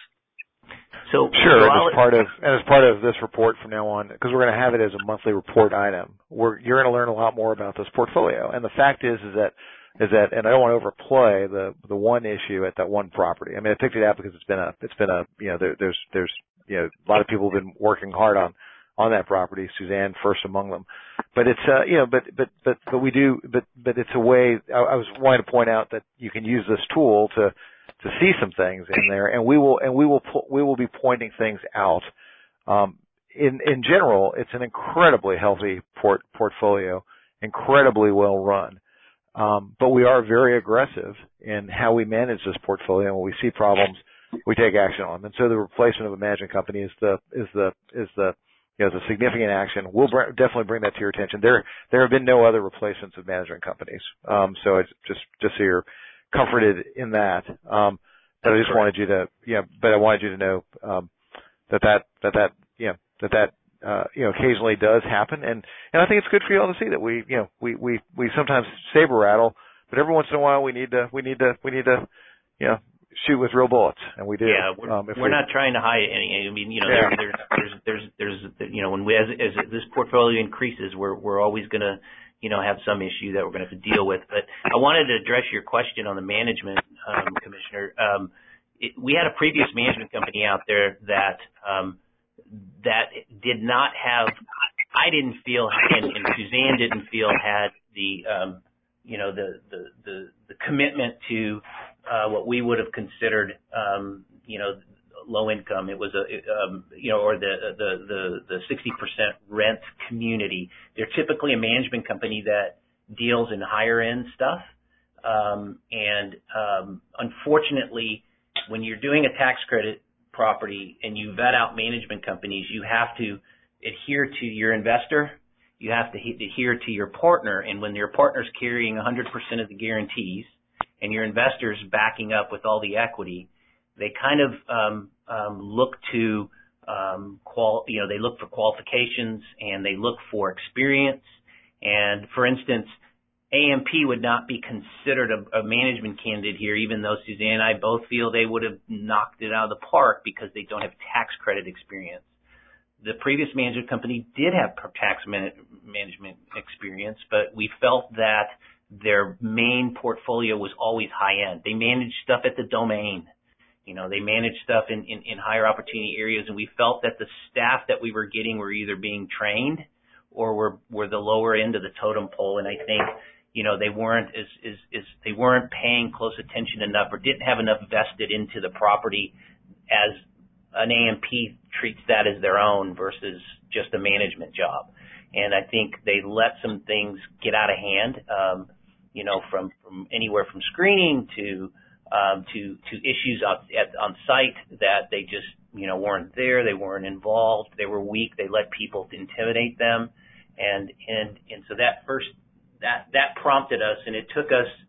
Speaker 18: So
Speaker 2: sure,
Speaker 18: so
Speaker 2: and as part of and as part of this report from now on, because we're going to have it as a monthly report item, we're you're going to learn a lot more about this portfolio. And the fact is, is that is that, and I don't want to overplay the the one issue at that one property. I mean, I picked it out because it's been a it's been a you know there, there's there's you know a lot of people have been working hard on on that property. Suzanne first among them, but it's uh you know but but but but we do but but it's a way. I, I was wanting to point out that you can use this tool to. to see some things in there, and we will and we will we will be pointing things out. Um, in in general, it's an incredibly healthy port, portfolio, incredibly well run, um, but we are very aggressive in how we manage this portfolio. And when we see problems, we take action on them. And so the replacement of a management company is the is the is the you know is a significant action. We'll br- definitely bring that to your attention. There there have been no other replacements of management companies, um, so it's just just so you're comforted in that. Um, but I just wanted you to, yeah, but I wanted you to know, um, that that, that that, you know, that that, uh, you know, occasionally does happen. And, and I think it's good for you all to see that we, you know, we, we, we sometimes saber rattle, but every once in a while we need to, we need to, we need to, you know, shoot with real bullets. And we do.
Speaker 18: Yeah. We're, um, we're we, not trying to hide any, I mean, you know, yeah. there, there's, there's, there's, there's, you know, when we, as, as this portfolio increases, we're, we're always going to, you know, have some issue that we're going to have to deal with. But I wanted to address your question on the management, um, Commissioner. Um, it, we had a previous management company out there that um, that did not have, I didn't feel, and, and Suzanne didn't feel had the, um, you know, the, the, the, the commitment to uh, what we would have considered, um, you know, low income. It was a, um, you know, or the, the, the, the sixty percent rent community. They're typically a management company that deals in higher end stuff. Um, and, um, unfortunately, when you're doing a tax credit property and you vet out management companies, you have to adhere to your investor. You have to adhere to your partner. And when your partner's carrying one hundred percent of the guarantees and your investor's backing up with all the equity, they kind of um, um, look to, um, qual- you know, they look for qualifications and they look for experience. And for instance, A M P would not be considered a, a management candidate here, even though Suzanne and I both feel they would have knocked it out of the park because they don't have tax credit experience. The previous management company did have tax man- management experience, but we felt that their main portfolio was always high end. They managed stuff at the domain. You know, they managed stuff in, in, in higher opportunity areas, and we felt that the staff that we were getting were either being trained or were, were the lower end of the totem pole. And I think, you know, they weren't as, as, as they weren't paying close attention enough or didn't have enough vested into the property as an A M P treats that as their own versus just a management job. And I think they let some things get out of hand, um, you know, from, from anywhere from screening to, um, to, to issues on, at, on site that they just, you know, weren't there. They weren't involved. They were weak. They let people intimidate them. And, and, and so that first, that, that prompted us, and it took us,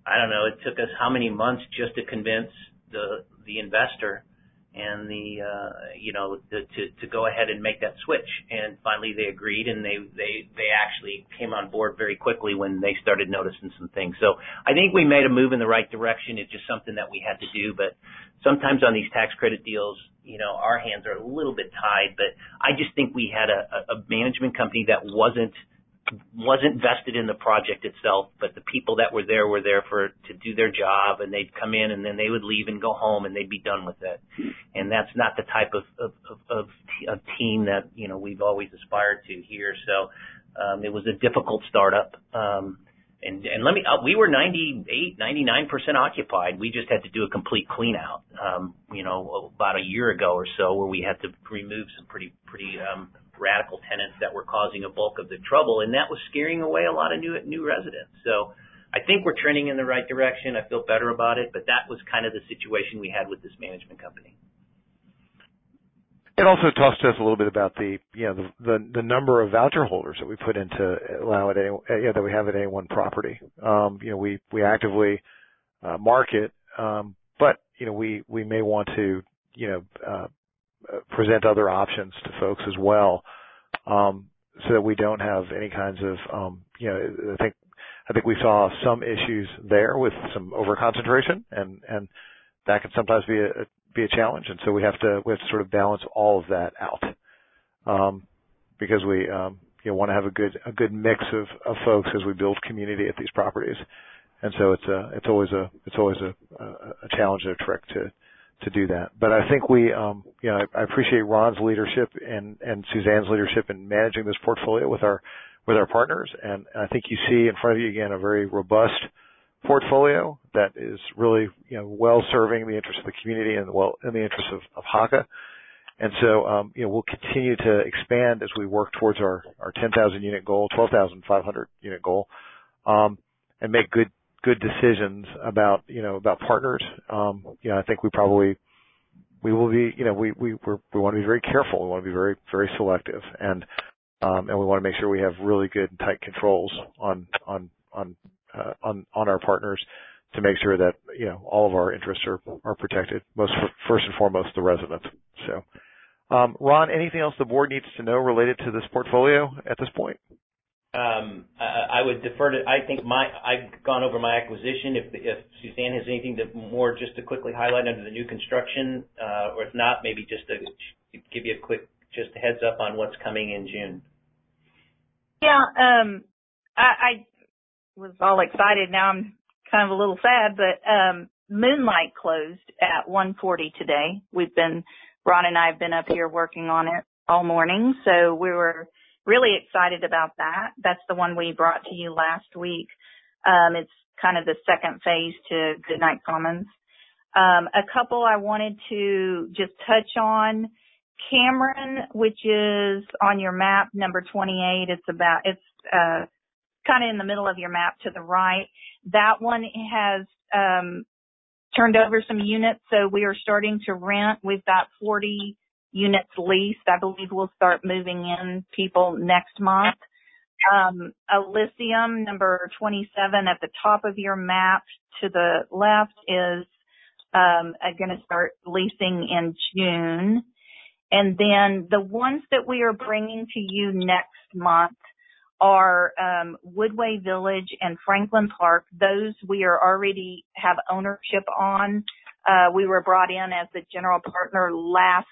Speaker 18: I don't know, it took us how many months just to convince the the investor and the uh, you know the, to to go ahead and make that switch. And finally, they agreed, and they they they actually came on board very quickly when they started noticing some things. So I think we made a move in the right direction. It's just something that we had to do. But sometimes on these tax credit deals, you know, our hands are a little bit tied. But I just think we had a, a management company that wasn't wasn't vested in the project itself, but the people that were there were there for to do their job, and they'd come in and then they would leave and go home and they'd be done with it. And that's not the type of of, of, of, of team that, you know, we've always aspired to here. So um, it was a difficult startup. Um, and, and let me, uh, we were ninety-eight, ninety-nine percent occupied. We just had to do a complete clean out, um, you know, about a year ago or so, where we had to remove some pretty, pretty, um, radical tenants that were causing a bulk of the trouble, and that was scaring away a lot of new new residents. So I think we're trending in the right direction. I feel better about it, but that was kind of the situation we had with this management company.
Speaker 2: It also talks to us a little bit about the, you know, the the, the number of voucher holders that we put into allow at any, yeah, that we have at any one property. Um, you know, we we actively uh, market, um, but you know, we we may want to, you know, uh, present other options to folks as well, um, so that we don't have any kinds of, um, you know, I think I think we saw some issues there with some overconcentration, and and that can sometimes be a be a challenge, and so we have to we have to sort of balance all of that out, um, because we um, you know, want to have a good a good mix of, of folks as we build community at these properties, and so it's a it's always a it's always a, a challenge and a trick to. to do that. But I think we, um, you know, I, I appreciate Ron's leadership and, and Suzanne's leadership in managing this portfolio with our, with our partners. And I think you see in front of you again a very robust portfolio that is really, you know, well serving the interests of the community and well in the interests of, of H A C A. And so, um, you know, we'll continue to expand as we work towards our, our ten thousand unit goal, twelve thousand five hundred unit goal, um, and make good good decisions about, you know, about partners. Um, you know, I think we probably, we will be, you know, we, we, we're, we want to be very careful. We want to be very, very selective, and, um, and we want to make sure we have really good and tight controls on, on, on, uh, on, on our partners to make sure that, you know, all of our interests are, are protected, most, first and foremost, the residents. So, um, Ron, anything else the board needs to know related to this portfolio at this point?
Speaker 18: Um, I, I would defer to, I think my, I've gone over my acquisition. If, if Suzanne has anything to more just to quickly highlight under the new construction, uh, or if not, maybe just to give you a quick, just a heads up on what's coming in June.
Speaker 19: Yeah, um, I, I was all excited. Now I'm kind of a little sad, but, um, Moonlight closed at one forty today. We've been, Ron and I have been up here working on it all morning. So we were really excited about that. That's the one we brought to you last week. Um, it's kind of the second phase to Goodnight Commons. Um, a couple I wanted to just touch on. Cameron, which is on your map, number twenty-eight. It's about, it's, uh, kind of in the middle of your map to the right. That one has, um, turned over some units. So we are starting to rent. We've got forty units leased. I believe we'll start moving in people next month. Um, Elysium, number twenty-seven at the top of your map to the left is um, going to start leasing in June. And then the ones that we are bringing to you next month are um, Woodway Village and Franklin Park. Those we are already have ownership on. Uh, we were brought in as the general partner last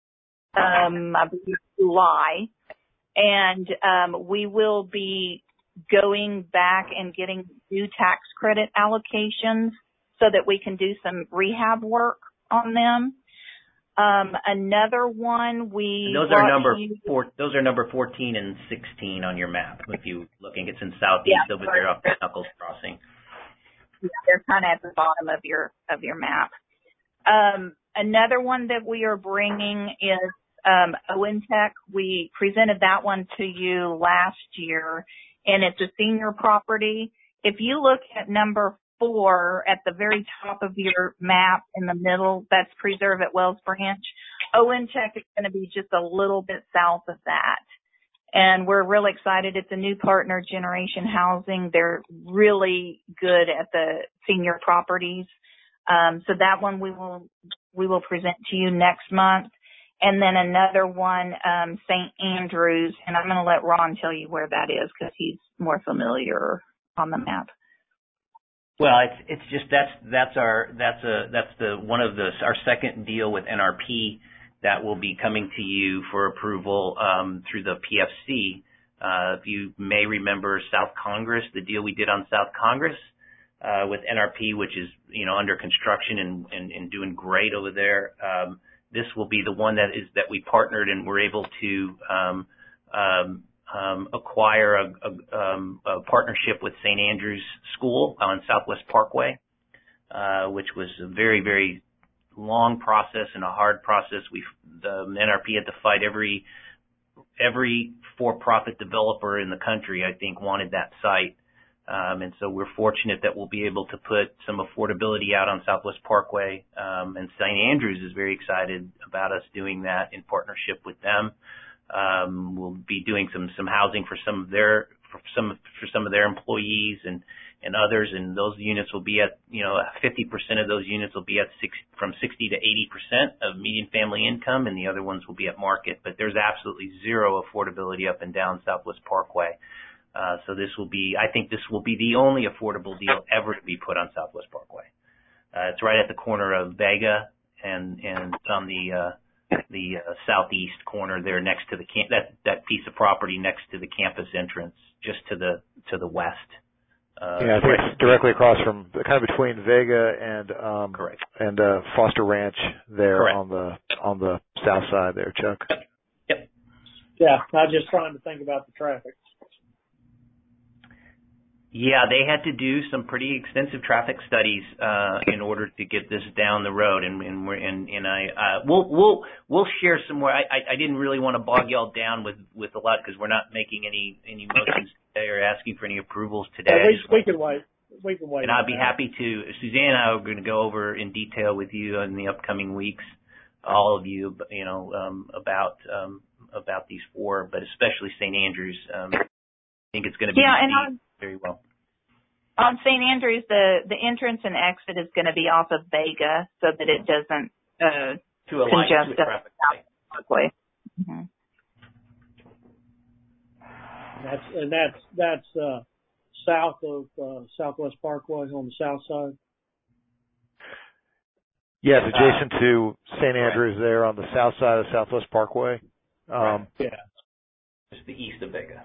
Speaker 19: Um, I believe July, and um, we will be going back and getting new tax credit allocations so that we can do some rehab work on them. Um, another one we
Speaker 18: and those are number four. Those are number fourteen and sixteen on your map. If you looking, it's in southeast
Speaker 19: yeah,
Speaker 18: over there off the Knuckles Crossing.
Speaker 19: Yeah, they're kind of at the bottom of your of your map. Um, another one that we are bringing is um, Owen Tech. We presented that one to you last year, and it's a senior property. If you look at number four at the very top of your map in the middle, that's Preserve at Wells Branch. Owen Tech is going to be just a little bit south of that. And we're really excited. It's a new partner, Generation Housing. They're really good at the senior properties. Um, so that one we will we will present to you next month. And then another one, um, Saint Andrews, and I'm going to let Ron tell you where that is because he's more familiar on the map.
Speaker 18: Well, it's it's just that's that's our that's a that's the one of the our second deal with N R P that will be coming to you for approval um, through the P F C. Uh, if you may remember South Congress, the deal we did on South Congress uh, with N R P, which is you know under construction and and, and doing great over there. Um, this will be the one that is that we partnered and were able to um, um, um, acquire a, a, um, a partnership with Saint Andrews School on Southwest Parkway, uh, which was a very very long process and a hard process. We the N R P had to fight every every for-profit developer in the country, I think, wanted that site. Um, and so we're fortunate that we'll be able to put some affordability out on Southwest Parkway. Um, and Saint Andrews is very excited about us doing that in partnership with them. Um, we'll be doing some, some housing for some of their, for some, for some of their employees and, and others. And those units will be at, you know, fifty percent of those units will be at six, from sixty to eighty percent of median family income, and the other ones will be at market. But there's absolutely zero affordability up and down Southwest Parkway. Uh, so this will be, I think this will be the only affordable deal ever to be put on Southwest Parkway. Uh, it's right at the corner of Vega and, and it's on the, uh, the uh, southeast corner there next to the camp, that, that piece of property next to the campus entrance, just to the, to the west. Uh,
Speaker 2: yeah, I think it's directly across from, kind of between Vega and, um,
Speaker 18: correct.
Speaker 2: and, uh, Foster Ranch there
Speaker 18: correct.
Speaker 2: on the, on the south side there, Chuck.
Speaker 18: Yep. Yep.
Speaker 15: Yeah, I was just trying to think about the traffic.
Speaker 18: Yeah, they had to do some pretty extensive traffic studies uh, in order to get this down the road, and and, we're, and, and I uh, we'll we'll we'll share some more. I, I, I didn't really want to bog y'all down with, with a lot because we're not making any any motions today or asking for any approvals today.
Speaker 15: Yeah, we, we can wait. We can wait.
Speaker 18: And I'd be happy to. Suzanne and I are going to go over in detail with you in the upcoming weeks, all of you, you know, um, about um, about these four, but especially Saint Andrews. Um, I think it's going to be
Speaker 19: yeah, and on,
Speaker 18: very well.
Speaker 19: On Saint Andrews, the, the entrance and exit is going to be off of Vega so that it doesn't uh,
Speaker 18: to align
Speaker 19: congest
Speaker 18: to a traffic
Speaker 19: light. Mm-hmm.
Speaker 15: That's and that's that's uh, south of uh, Southwest Parkway on the south side.
Speaker 2: Yes, adjacent
Speaker 18: uh,
Speaker 2: to Saint Andrews there on the south side of Southwest Parkway. Um,
Speaker 15: right. Yeah,
Speaker 18: just the east of Vega.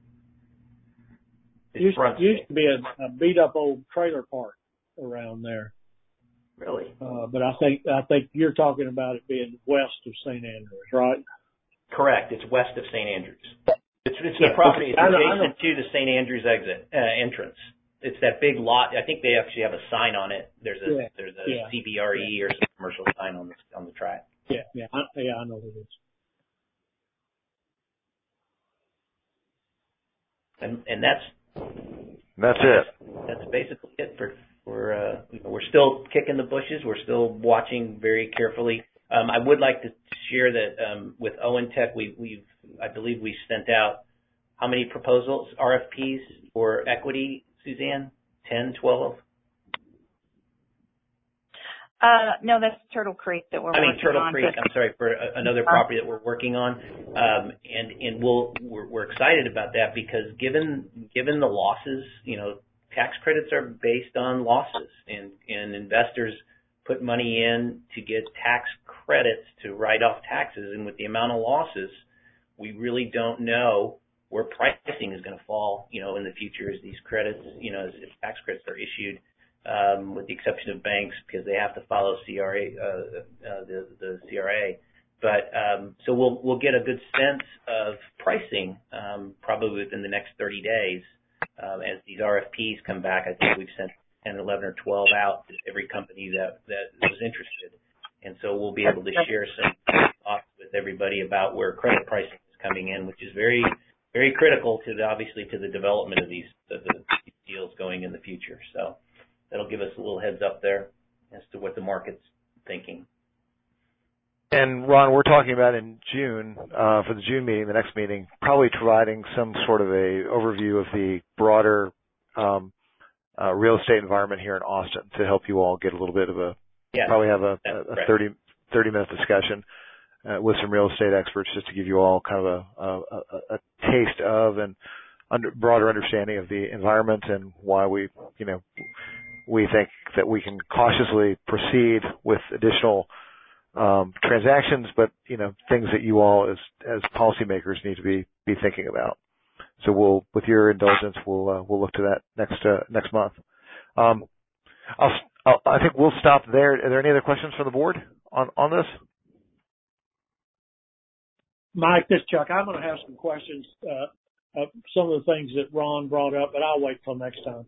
Speaker 15: It used, used to be a, a beat up old trailer park around there.
Speaker 18: Really?
Speaker 15: Uh, but I think I think you're talking about it being west of Saint Andrews, right?
Speaker 18: Correct. It's west of Saint Andrews. It's, it's
Speaker 15: yeah.
Speaker 18: the property. It's
Speaker 15: I know,
Speaker 18: adjacent I know. to the Saint Andrews exit uh, entrance. It's that big lot. I think they actually have a sign on it. There's a yeah. there's a yeah. C B R E yeah. or some commercial sign on the on the track.
Speaker 15: Yeah, yeah, I, yeah. I know what it is.
Speaker 18: And and that's.
Speaker 2: That's it.
Speaker 18: That's basically it for for uh, we're still kicking the bushes. We're still watching very carefully. Um, I would like to share that um, with Owen Tech, we, we've I believe we sent out how many proposals, R F Ps for equity, Suzanne? ten, twelve?
Speaker 19: Uh, no, that's Turtle Creek that we're
Speaker 18: I mean,
Speaker 19: working
Speaker 18: Turtle
Speaker 19: on.
Speaker 18: Creek, I'm sorry, for a, another property that we're working on. Um, and, and we'll, we're, we're excited about that because given, given the losses, you know, tax credits are based on losses and, and investors put money in to get tax credits to write off taxes. And with the amount of losses, we really don't know where pricing is going to fall, you know, in the future as these credits, you know, as, as tax credits are issued. Um, with the exception of banks because they have to follow C R A, uh, uh, the, the C R A. But um, so we'll we'll get a good sense of pricing um, probably within the next thirty days um, as these R F Ps come back. I think we've sent ten, eleven, or twelve out to every company that that was interested, and so we'll be able to share some thoughts with everybody about where credit pricing is coming in, which is very very critical to the, obviously to the development of these, of the deals going in the future. So. That'll give us a little heads up there as to what the market's thinking.
Speaker 2: And Ron, we're talking about in June, uh, for the June meeting, the next meeting, probably providing some sort of a overview of the broader um, uh, real estate environment here in Austin to help you all get a little bit of a,
Speaker 18: yes,
Speaker 2: probably have a, a thirty, thirty minute discussion uh, with some real estate experts just to give you all kind of a, a, a, a taste of and under, broader understanding of the environment and why we, you know, we think that we can cautiously proceed with additional um, transactions, but, you know, things that you all as, as policymakers need to be, be thinking about. So we'll, with your indulgence, we'll, uh, we'll look to that next, uh, next month. Um, I'll, I'll, I think we'll stop there. Are there any other questions from the board on, on this?
Speaker 15: Mike, this is Chuck. I'm going to have some questions, uh, of some of the things that Ron brought up, but I'll wait till next time.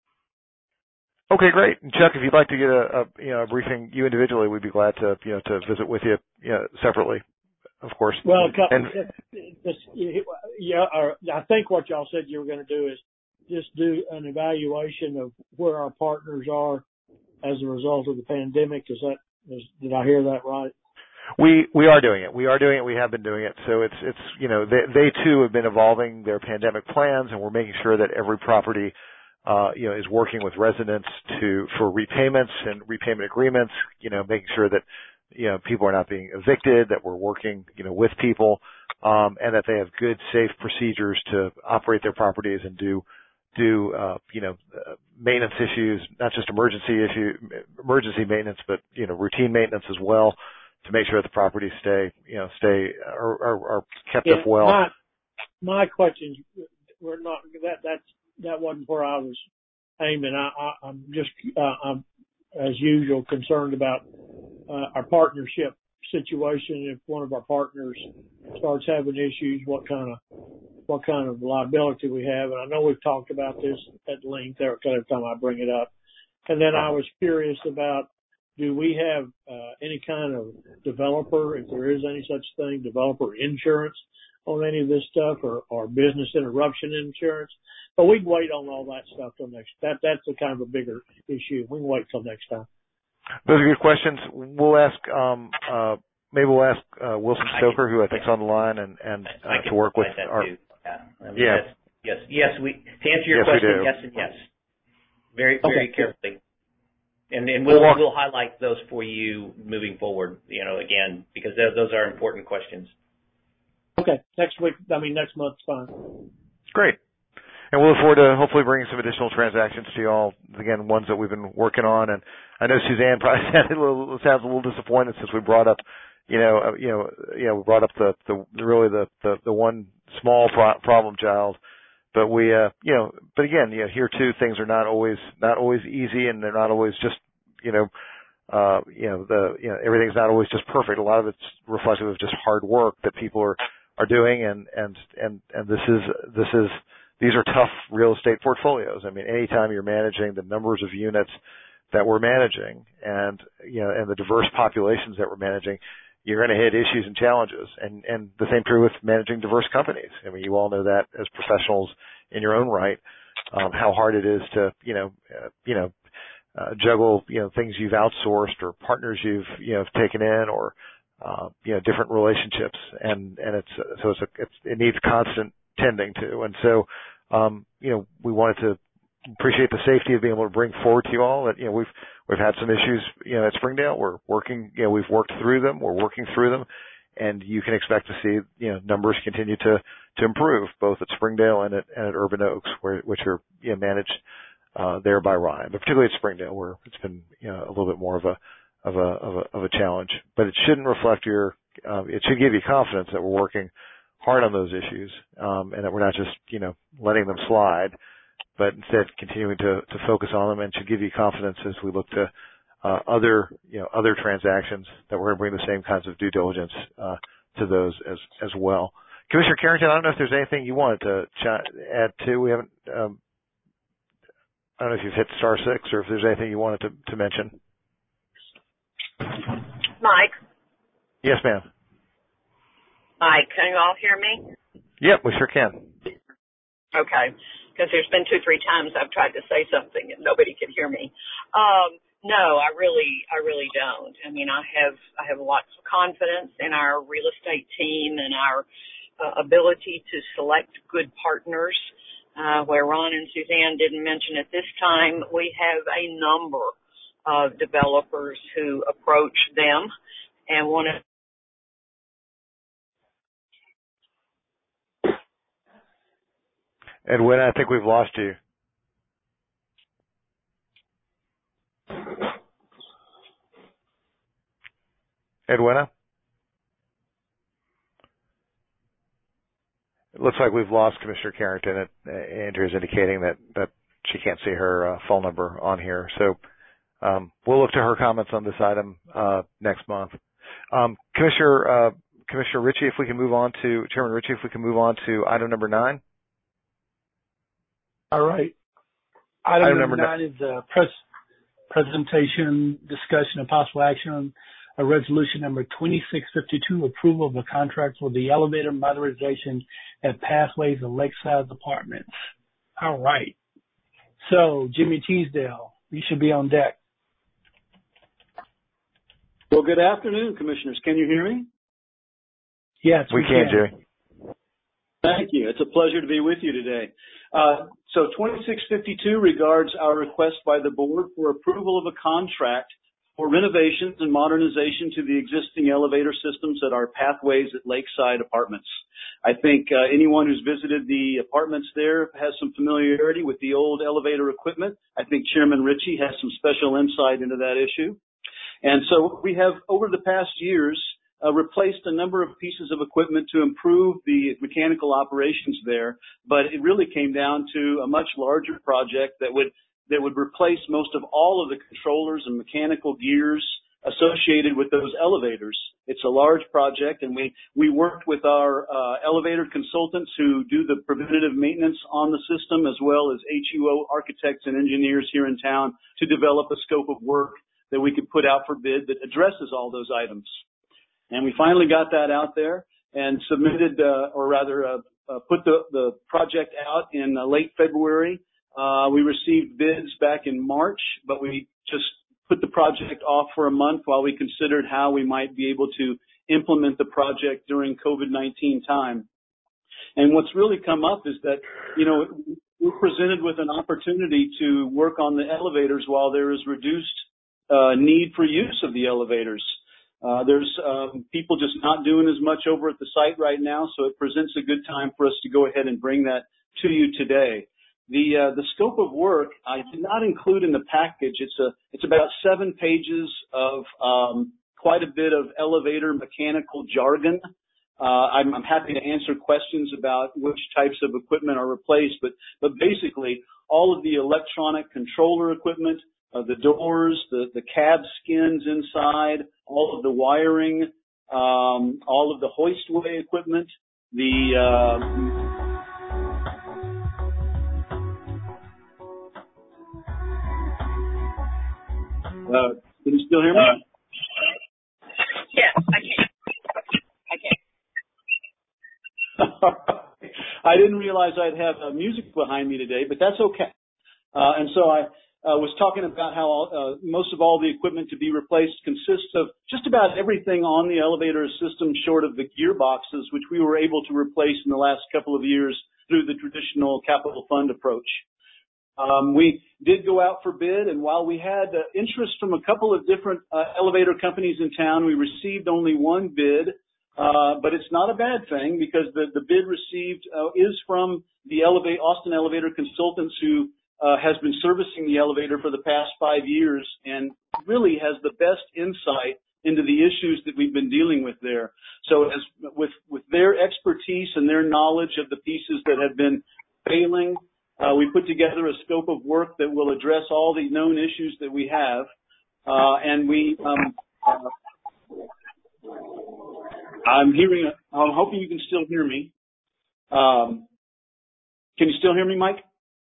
Speaker 2: Okay, great. And Chuck, if you'd like to get a, a you know a briefing, you individually, we'd be glad to you know to visit with you, you know, separately, of course.
Speaker 15: Well,
Speaker 2: and,
Speaker 15: this, yeah, or I think what y'all said you were going to do is just do an evaluation of where our partners are as a result of the pandemic. Is that is, did I hear that right?
Speaker 2: We we are doing it. We are doing it. We have been doing it. So it's it's you know they they too have been evolving their pandemic plans, and we're making sure that every property uh you know is working with residents to for repayments and repayment agreements. You know, making sure that you know people are not being evicted, that we're working you know with people, um, and that they have good, safe procedures to operate their properties and do do uh, you know uh, maintenance issues, not just emergency issue emergency maintenance, but you know routine maintenance as well, to make sure that the properties stay, you know, stay are, are, are kept
Speaker 15: yeah,
Speaker 2: up well.
Speaker 15: My, my questions were not that. That's that wasn't where I was aiming. I, I, I'm just, uh, I'm as usual concerned about uh, our partnership situation. If one of our partners starts having issues, what kind of what kind of liability we have? And I know we've talked about this at length every time I bring it up. And then I was curious about, do we have uh, any kind of developer, if there is any such thing, developer insurance on any of this stuff, or, or business interruption insurance? But we can wait on all that stuff till next. That that's a kind of a bigger issue. We can wait till next time.
Speaker 2: Those are good questions. We'll ask. Um, uh, maybe we'll ask uh, Wilson Stoker, who I think is on the line, and and uh, to work with our.
Speaker 18: Too. Yeah. I mean,
Speaker 2: yeah.
Speaker 18: Yes. Yes. We to answer your
Speaker 2: yes,
Speaker 18: question. Yes and yes. Very very
Speaker 15: okay.
Speaker 18: carefully. And, and we'll, we'll highlight those for you moving forward, you know, again, because those are important questions.
Speaker 15: Okay. Next week, I mean, next month's fine.
Speaker 2: Great. And we'll look forward to hopefully bringing some additional transactions to you all, again, ones that we've been working on. And I know Suzanne probably sounds a little, sounds a little disappointed since we brought up, you know, uh, you know, you know, we brought up the, the really the, the, the one small pro- problem child. But we, uh, you know, but again, you know, here too, things are not always, not always easy, and they're not always just, you know, uh, you know, the, you know, everything's not always just perfect. A lot of it's reflective of just hard work that people are, are doing, and, and, and, and this is, this is, these are tough real estate portfolios. I mean, anytime you're managing the numbers of units that we're managing, and, you know, and the diverse populations that we're managing, you're going to hit issues and challenges, and, and the same true with managing diverse companies. I mean, you all know that as professionals in your own right, um, how hard it is to, you know, uh, you know, uh, juggle, you know, things you've outsourced or partners you've, you know, taken in, or, uh, you know, different relationships. And, and it's, so it's, a, it's, it needs constant tending to. And so, um, you know, we wanted to appreciate the safety of being able to bring forward to you all that, you know, we've, we've had some issues, you know, at Springdale. We're working, you know, we've worked through them. We're working through them, and you can expect to see, you know, numbers continue to, to improve both at Springdale and at, and at Urban Oaks, where, which are, you know, managed, uh, there by Ryan, but particularly at Springdale, where it's been, you know, a little bit more of a, of a, of a, of a challenge. But it shouldn't reflect your, um, it should give you confidence that we're working hard on those issues, um, and that we're not just, you know, letting them slide, but instead continuing to, to focus on them, and should give you confidence as we look to uh, other, you know, other transactions that we're going to bring the same kinds of due diligence uh, to those as as well. Commissioner Carrington, I don't know if there's anything you wanted to chat, add to. We haven't. Um, I don't know if you've hit star six, or if there's anything you wanted to, to mention.
Speaker 1: Mike.
Speaker 2: Yes, ma'am.
Speaker 1: Mike, can you all hear me?
Speaker 2: Yep, we sure can.
Speaker 1: Okay. Because there's been two, three times I've tried to say something and nobody could hear me. Um, No, I really, I really don't. I mean, I have, I have lots of confidence in our real estate team and our uh, ability to select good partners. Uh, where Ron and Suzanne didn't mention at this time, we have a number of developers who approach them and want to.
Speaker 2: Edwina, I think we've lost you. Edwina? It looks like we've lost Commissioner Carrington. It, uh, Andrea is indicating that, that she can't see her uh, phone number on here. So um, we'll look to her comments on this item uh, next month. Um, Commissioner uh, Commissioner Ritchie, if we can move on to Chairman Ritchie, if we can move on to item number nine.
Speaker 14: All right. Item,
Speaker 2: item
Speaker 14: number,
Speaker 2: number
Speaker 14: nine is a pres- presentation, discussion, and possible action on a resolution number twenty-six fifty-two, approval of a contract for the elevator modernization at Pathways and Lakeside Apartments. All right. So, Jimmy Teasdale, you should be on deck.
Speaker 20: Well, good afternoon, Commissioners. Can you hear me?
Speaker 14: Yes, we,
Speaker 2: we can, Jimmy.
Speaker 20: Thank you. It's a pleasure to be with you today. Uh, so twenty-six fifty-two regards our request by the board for approval of a contract for renovations and modernization to the existing elevator systems at our Pathways at Lakeside Apartments. I think uh, anyone who's visited the apartments there has some familiarity with the old elevator equipment. I think Chairman Ritchie has some special insight into that issue. And so we have, over the past years, uh, replaced a number of pieces of equipment to improve the mechanical operations there, but it really came down to a much larger project that would that would replace most of all of the controllers and mechanical gears associated with those elevators. It's a large project, and we, we worked with our uh, elevator consultants who do the preventative maintenance on the system, as well as H U O architects and engineers here in town, to develop a scope of work that we could put out for bid that addresses all those items. And we finally got that out there and submitted, uh, or rather uh, uh, put the, the project out in uh, late February. Uh, we received bids back in March, but we just put the project off for a month while we considered how we might be able to implement the project during COVID nineteen time. And what's really come up is that, you know, we're presented with an opportunity to work on the elevators while there is reduced uh, need for use of the elevators. Uh, there's um, people just not doing as much over at the site right now, so it presents a good time for us to go ahead and bring that to you today. The uh, the scope of work I did not include in the package. It's a it's about seven pages of um, quite a bit of elevator mechanical jargon. Uh, I'm, I'm happy to answer questions about which types of equipment are replaced, but but basically all of the electronic controller equipment, uh, the doors, the the cab skins inside, all of the wiring, um, all of the hoistway equipment, the uh, Uh, can you still hear me?
Speaker 1: Uh, yes, I can. I can.
Speaker 20: I didn't realize I'd have uh, music behind me today, but that's okay. Uh, and so I uh, was talking about how all, uh, most of all the equipment to be replaced consists of just about everything on the elevator system short of the gearboxes, which we were able to replace in the last couple of years through the traditional capital fund approach. Um, we did go out for bid, and while we had uh, interest from a couple of different uh, elevator companies in town, we received only one bid, uh, but it's not a bad thing because the, the bid received uh, is from the Elevate, Austin Elevator Consultants, who uh, has been servicing the elevator for the past five years and really has the best insight into the issues that we've been dealing with there. So as with, with their expertise and their knowledge of the pieces that have been failing, Uh, we put together a scope of work that will address all the known issues that we have, uh, and we. Um, uh, I'm hearing. I'm hoping you can still hear me. Um, can you still hear me, Mike?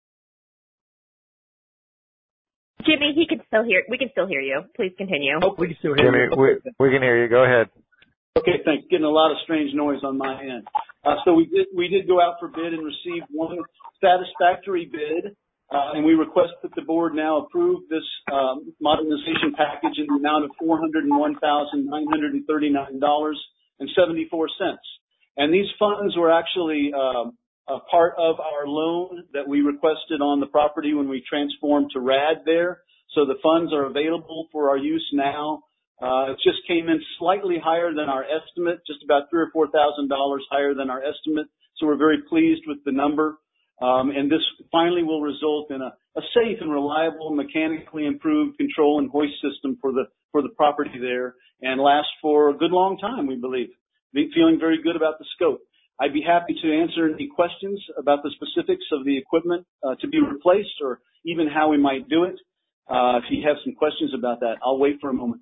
Speaker 21: Jimmy, he can still hear. We can still hear you. Please continue.
Speaker 20: Oh, we can still hear
Speaker 2: Jimmy,
Speaker 20: you.
Speaker 2: we, we can hear you. Go ahead.
Speaker 20: Okay, thanks. Getting a lot of strange noise on my end. Uh, so we did we did go out for bid and received one satisfactory bid uh, and we request that the board now approve this um, modernization package in the amount of four hundred one thousand nine hundred thirty-nine dollars and seventy-four cents. And these funds were actually uh, a part of our loan that we requested on the property when we transformed to R A D there. So the funds are available for our use now. Uh, it just came in slightly higher than our estimate, just about three or four thousand dollars higher than our estimate. So we're very pleased with the number. Um, and this finally will result in a, a safe and reliable, mechanically improved control and hoist system for the for the property there, and last for a good long time, we believe. Be feeling very good about the scope. I'd be happy to answer any questions about the specifics of the equipment uh, to be replaced, or even how we might do it. Uh, if you have some questions about that, I'll wait for a moment.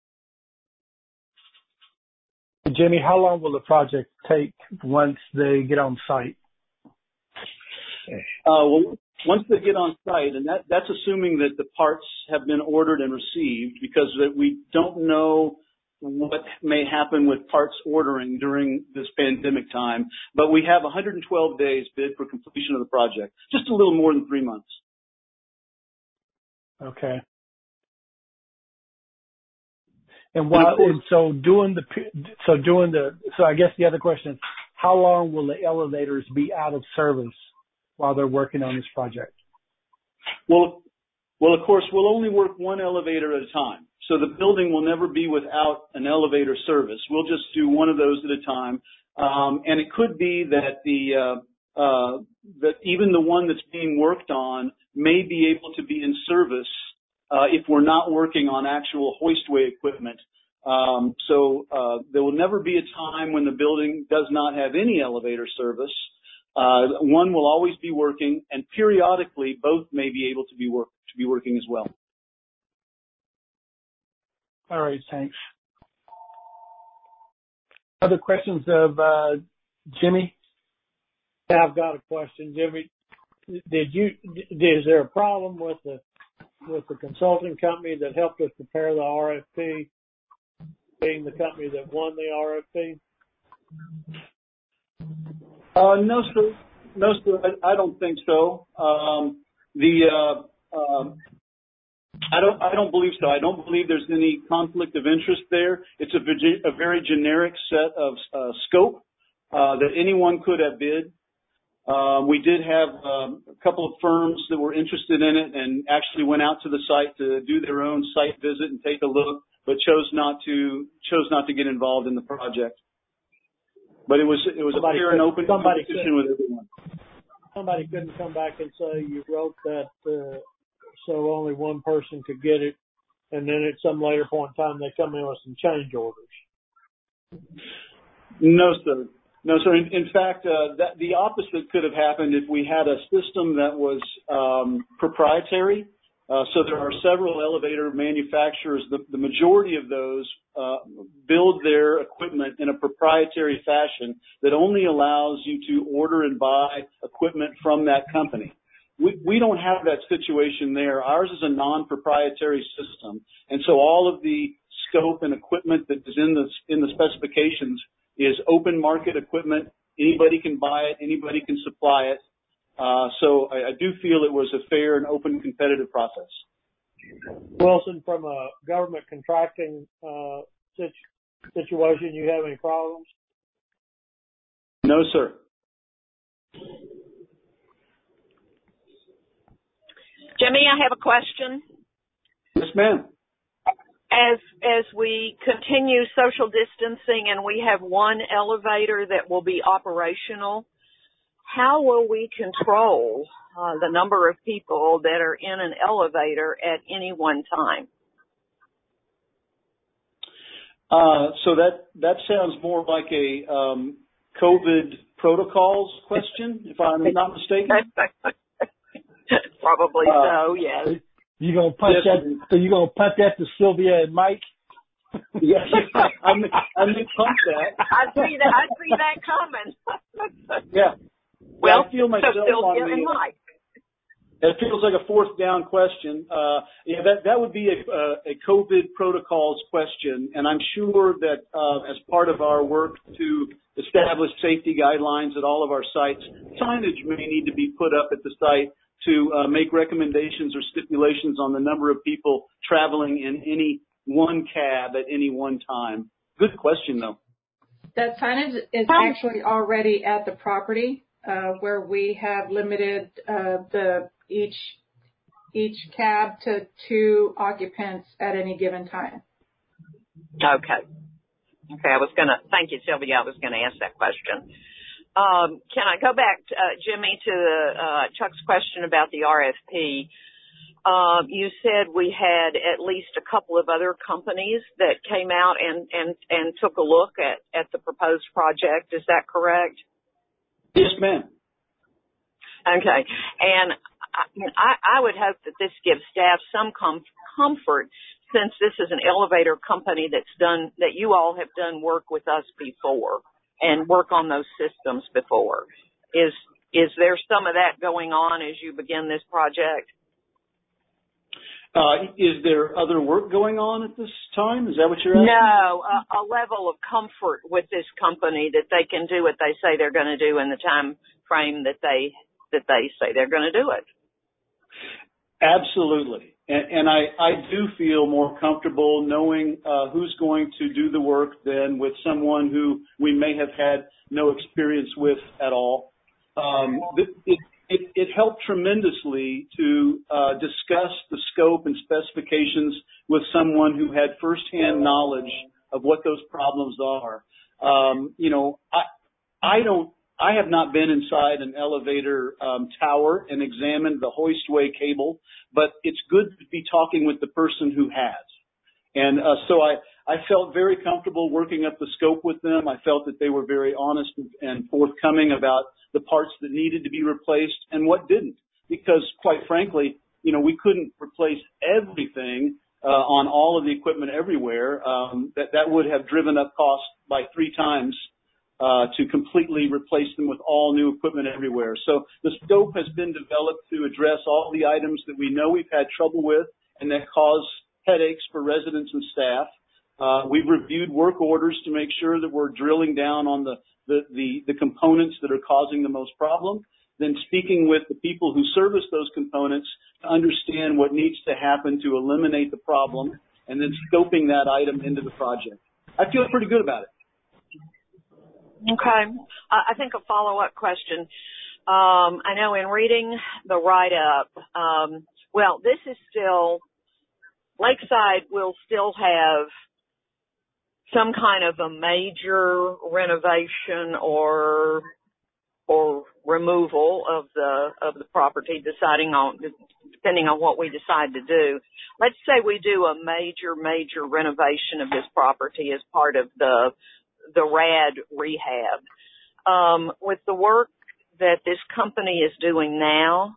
Speaker 14: Jimmy, how long will the project take once they get on site?
Speaker 20: Uh, well, once they get on site, and that, that's assuming that the parts have been ordered and received, because we don't know what may happen with parts ordering during this pandemic time. But we have one hundred twelve days bid for completion of the project, just a little more than three months.
Speaker 14: Okay. And while and so doing the so doing the so I guess the other question is, how long will the elevators be out of service while they're working on this project?
Speaker 20: Well, well, of course, we'll only work one elevator at a time. So the building will never be without an elevator service. We'll just do one of those at a time. Um, and it could be that the uh, uh, that even the one that's being worked on may be able to be in service uh, if we're not working on actual hoistway equipment. Um, so uh, there will never be a time when the building does not have any elevator service. Uh, one will always be working, and periodically both may be able to be work to be working as well.
Speaker 14: All right, thanks. Other questions of uh, Jimmy?
Speaker 15: I've got a question, Jimmy. Did you? Is there a problem with the with the consulting company that helped us prepare the R F P, being the company that won the R F P?
Speaker 20: Uh, no, sir. No, sir. I, I don't think so. Um, the uh, um, I don't. I don't believe so. I don't believe there's any conflict of interest there. It's a, a very generic set of uh, scope uh, that anyone could have bid. Uh, we did have um, a couple of firms that were interested in it and actually went out to the site to do their own site visit and take a look, but chose not to chose not to get involved in the project. But it was it was somebody a fair and open competition with everyone.
Speaker 15: Somebody couldn't come back and say you wrote that uh, so only one person could get it, and then at some later point in time they come in with some change orders.
Speaker 20: No, sir. No, sir. In, in fact, uh, that, the opposite could have happened if we had a system that was um, proprietary. Uh, so there are several elevator manufacturers. The, the majority of those uh, build their equipment in a proprietary fashion that only allows you to order and buy equipment from that company. We, we don't have that situation there. Ours is a non-proprietary system, and so all of the scope and equipment that is in the in the specifications is open market equipment. Anybody can buy it. Anybody can supply it. Uh, so I, I do feel it was a fair and open competitive process.
Speaker 15: Wilson, from a government contracting uh, situ situation, you have any problems?
Speaker 20: No, sir.
Speaker 1: Jimmy, I have a question.
Speaker 20: Yes, ma'am.
Speaker 1: As as we continue social distancing and we have one elevator that will be operational, how will we control uh, the number of people that are in an elevator at any one time?
Speaker 20: Uh, so that that sounds more like a um, COVID protocols question, if I'm not mistaken.
Speaker 1: Probably
Speaker 20: uh,
Speaker 1: so. Yes.
Speaker 14: You gonna punt
Speaker 20: yes,
Speaker 14: that? So you gonna punt that to Sylvia and Mike?
Speaker 20: Yes, I may, I may punt that.
Speaker 1: I see that. I see that coming.
Speaker 20: Yeah.
Speaker 1: Well,
Speaker 20: I feel myself
Speaker 1: so Sylvia
Speaker 20: on the,
Speaker 1: and Mike.
Speaker 20: It feels like a fourth down question. Uh, yeah, that that would be a, a, a COVID protocols question, and I'm sure that uh, as part of our work to establish safety guidelines at all of our sites, signage may need to be put up at the site to uh, make recommendations or stipulations on the number of people traveling in any one cab at any one time? Good question, though.
Speaker 8: That signage is actually already at the property, uh, where we have limited uh, the each each cab to two occupants at any given time.
Speaker 1: Okay. Okay, I was going to, thank you, Sylvia. I was going to ask that question. Um, can I go back, to, uh, Jimmy, to uh, Chuck's question about the R F P? Um, you said we had at least a couple of other companies that came out and, and, and took a look at, at the proposed project. Is that correct?
Speaker 20: Yes, ma'am.
Speaker 1: Okay. And I, I would hope that this gives staff some com- comfort since this is an elevator company that's done, that you all have done work with us before and work on those systems before. Is, is there some of that going on as you begin this project?
Speaker 20: Uh, is there other work going on at this time? Is that what you're asking?
Speaker 1: No, a, a level of comfort with this company that they can do what they say they're going to do in the time frame that they that they say they're going to do it.
Speaker 20: Absolutely. And, and I, I do feel more comfortable knowing uh, who's going to do the work than with someone who we may have had no experience with at all. Um, it, it, it, it helped tremendously to uh, discuss the scope and specifications with someone who had firsthand knowledge of what those problems are. Um, you know, I, I don't I have not been inside an elevator um, tower and examined the hoistway cable, but it's good to be talking with the person who has. And uh, so I, I felt very comfortable working up the scope with them. I felt that they were very honest and forthcoming about the parts that needed to be replaced and what didn't. Because quite frankly, you know, we couldn't replace everything uh, on all of the equipment everywhere. Um, that, that would have driven up costs by three times Uh, to completely replace them with all new equipment everywhere. So the scope has been developed to address all the items that we know we've had trouble with and that cause headaches for residents and staff. Uh, we've reviewed work orders to make sure that we're drilling down on the, the, the, the components that are causing the most problem, then speaking with the people who service those components to understand what needs to happen to eliminate the problem, and then scoping that item into the project. I feel pretty good about it.
Speaker 1: Okay. Uh, I think a follow-up question. Um, I know in reading the write-up, um, well, this is still, Lakeside will still have some kind of a major renovation or or removal of the of the property, deciding on depending on what we decide to do. Let's say we do a major, major renovation of this property as part of the the RAD rehab. Um, with the work that this company is doing now,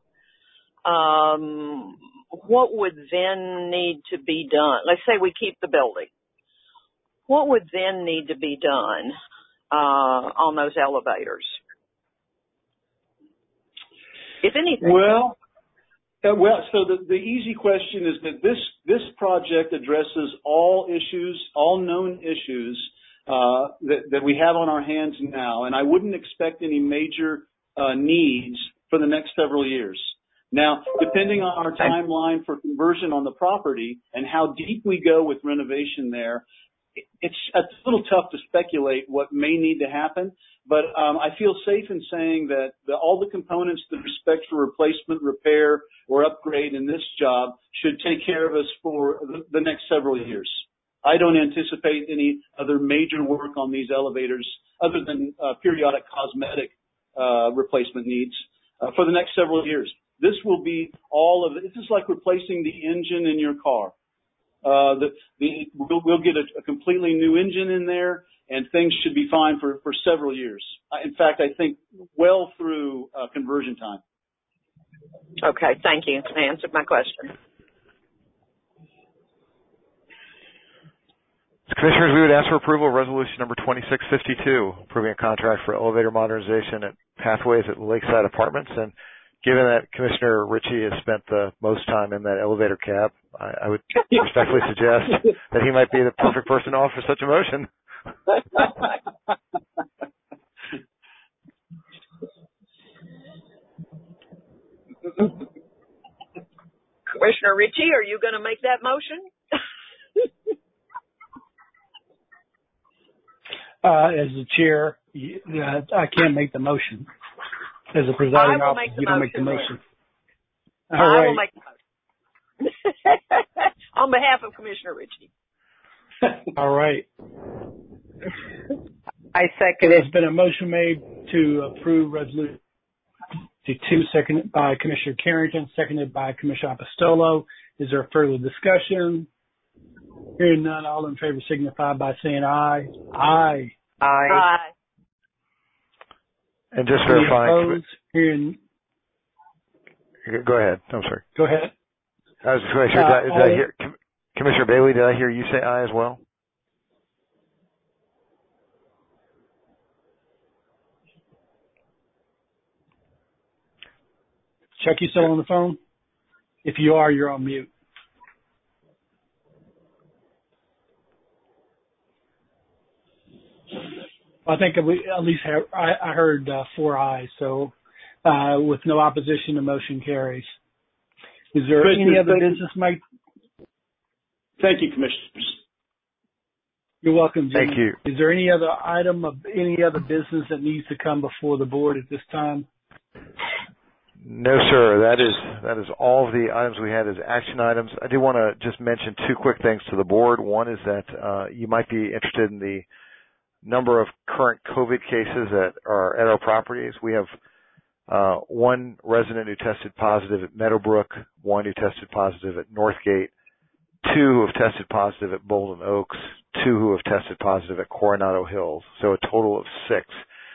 Speaker 1: um, what would then need to be done? Let's say we keep the building. What would then need to be done uh, on those elevators, if anything?
Speaker 20: Well, uh, well. So the, the easy question is that this this project addresses all issues, all known issues Uh, that, that we have on our hands now, and I wouldn't expect any major uh, needs for the next several years. Now, depending on our timeline for conversion on the property and how deep we go with renovation there, it's, it's a little tough to speculate what may need to happen, but um, I feel safe in saying that the, all the components that respect for replacement, repair, or upgrade in this job should take care of us for the, the next several years. I don't anticipate any other major work on these elevators other than uh, periodic cosmetic uh, replacement needs uh, for the next several years. This will be all of it. This is like replacing the engine in your car. Uh, the, the, we'll, we'll get a, a completely new engine in there, and things should be fine for, for several years. In fact, I think well through uh, conversion time.
Speaker 1: Okay, thank you. I answered my question.
Speaker 2: Commissioners, we would ask for approval of resolution number twenty-six fifty-two, approving a contract for elevator modernization at Pathways at Lakeside Apartments. And given that Commissioner Ritchie has spent the most time in that elevator cab, I, I would respectfully suggest that he might be the perfect person to offer such a motion.
Speaker 1: Commissioner Ritchie, are you going to make that motion?
Speaker 14: uh, as the chair, uh, I can't make the motion. As a presiding officer, you don't make the motion. All
Speaker 1: I
Speaker 14: right.
Speaker 1: will make the motion. On behalf of Commissioner Ritchie.
Speaker 14: All right.
Speaker 5: I second it.
Speaker 14: There's been a motion made to approve resolution two, seconded by Commissioner Carrington, seconded by Commissioner Apostolo. Is there further discussion? Hearing none, all in favor signify by saying aye. Aye.
Speaker 5: Aye.
Speaker 1: Aye.
Speaker 2: And just
Speaker 14: Any
Speaker 2: verifying.
Speaker 14: opposed? Hearing,
Speaker 2: Go ahead. I'm sorry.
Speaker 14: go ahead.
Speaker 2: I was just going to sure,
Speaker 14: Uh,
Speaker 2: did, I, did I hear, Commissioner Bailey, did I hear you say aye as well?
Speaker 14: Chuck, you still on the phone? If you are, you're on mute. I think we at least have, I, I heard uh, four ayes, so uh, with no opposition, the motion carries. Is there
Speaker 20: Chris,
Speaker 14: any other
Speaker 20: thank
Speaker 14: business, Mike?
Speaker 20: Thank you, Commissioners.
Speaker 14: You're welcome, Jimmy.
Speaker 2: Thank you.
Speaker 14: Is there any other item of any other business that needs to come before the board at this time?
Speaker 2: No, sir. That is that is all of the items we had as action items. I do want to just mention two quick things to the board. One is that uh, you might be interested in the number of current COVID cases that are at our properties. We have uh, one resident who tested positive at Meadowbrook, one who tested positive at Northgate, two who have tested positive at Bolden Oaks, two who have tested positive at Coronado Hills, so a total of six.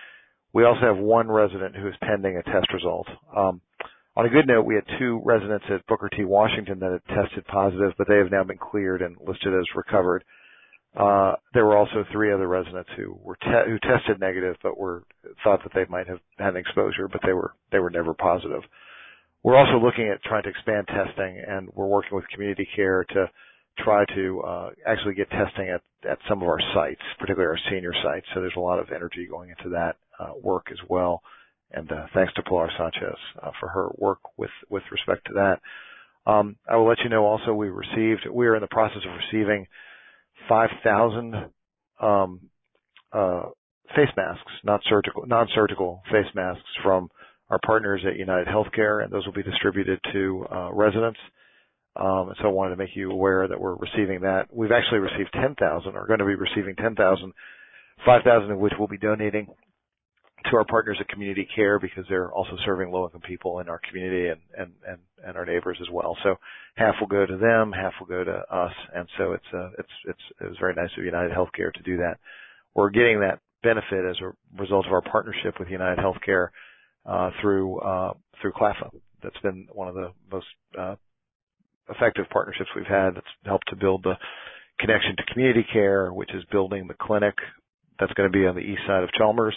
Speaker 2: We also have one resident who is pending a test result. Um, on a good note, we had two residents at Booker T. Washington that had tested positive, but they have now been cleared and listed as recovered. Uh, there were also three other residents who were te- who tested negative, but were thought that they might have had an exposure, but they were they were never positive. We're also looking at trying to expand testing, and we're working with Community Care to try to uh, actually get testing at, at some of our sites, particularly our senior sites. So there's a lot of energy going into that uh, work as well. And uh, thanks to Pilar Sanchez uh, for her work with, with respect to that. Um, I will let you know also we received, we are in the process of receiving five thousand um, uh, face masks, not surgical, non-surgical face masks from our partners at United Healthcare, and those will be distributed to uh, residents. Um, and so I wanted to make you aware that we're receiving that. We've actually received ten thousand, or going to be receiving ten thousand, five thousand of which we'll be donating to our partners at Community Care because they're also serving low-income people in our community and, and, and, and our neighbors as well. So half will go to them, half will go to us, and so it's uh, it's it's it was very nice of United Healthcare to do that. We're getting that benefit as a result of our partnership with United Healthcare uh, through uh, through C L A F A. That's been one of the most uh, effective partnerships we've had. That's helped to build the connection to Community Care, which is building the clinic that's going to be on the east side of Chalmers.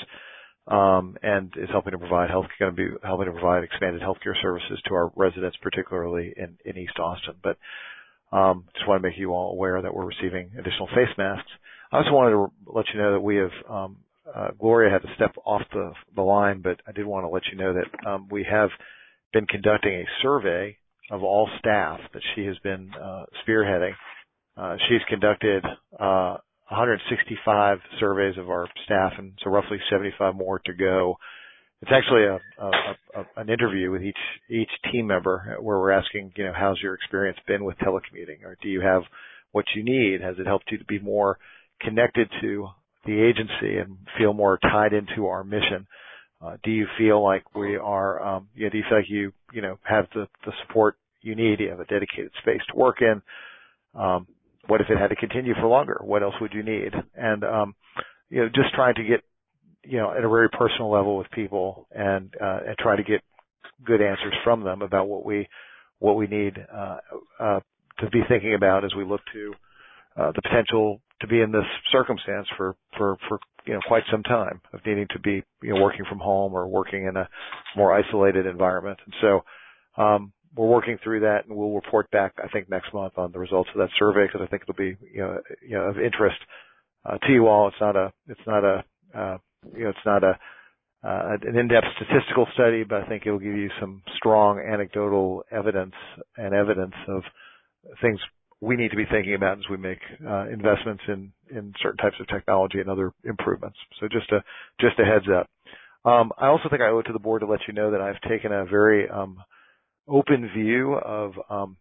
Speaker 2: Um, and is helping to provide health, going to be helping to provide expanded healthcare services to our residents, particularly in, in East Austin. But um, just want to make you all aware that we're receiving additional face masks. I also wanted to let you know that we have um, uh, Gloria had to step off the, the line, but I did want to let you know that um, we have been conducting a survey of all staff that she has been uh, spearheading. Uh, she's conducted uh, one hundred sixty-five surveys of our staff, and so roughly seventy-five more to go. It's actually a, a, a an interview with each each team member where we're asking, you know, how's your experience been with telecommuting, or do you have what you need? Has it helped you to be more connected to the agency and feel more tied into our mission? Uh, do you feel like we are? Um, you know, do you feel like you you know have the, the support you need? Do you have a dedicated space to work in? Um, What if it had to continue for longer? What else would you need? And, um, you know, just trying to get, you know, at a very personal level with people and, uh, and try to get good answers from them about what we, what we need, uh, uh, to be thinking about as we look to, uh, the potential to be in this circumstance for, for, for, you know, quite some time of needing to be, you know, working from home or working in a more isolated environment. And so, um, we're working through that, and we'll report back, I think, next month on the results of that survey because I think it'll be, you know, you know, of interest uh, to you all. It's not a, it's not a, uh, you know, it's not a, uh, an in-depth statistical study, but I think it will give you some strong anecdotal evidence and evidence of things we need to be thinking about as we make uh, investments in, in certain types of technology and other improvements. So just a just a heads up. Um, I also think I owe it to the board to let you know that I've taken a very um, open view of um,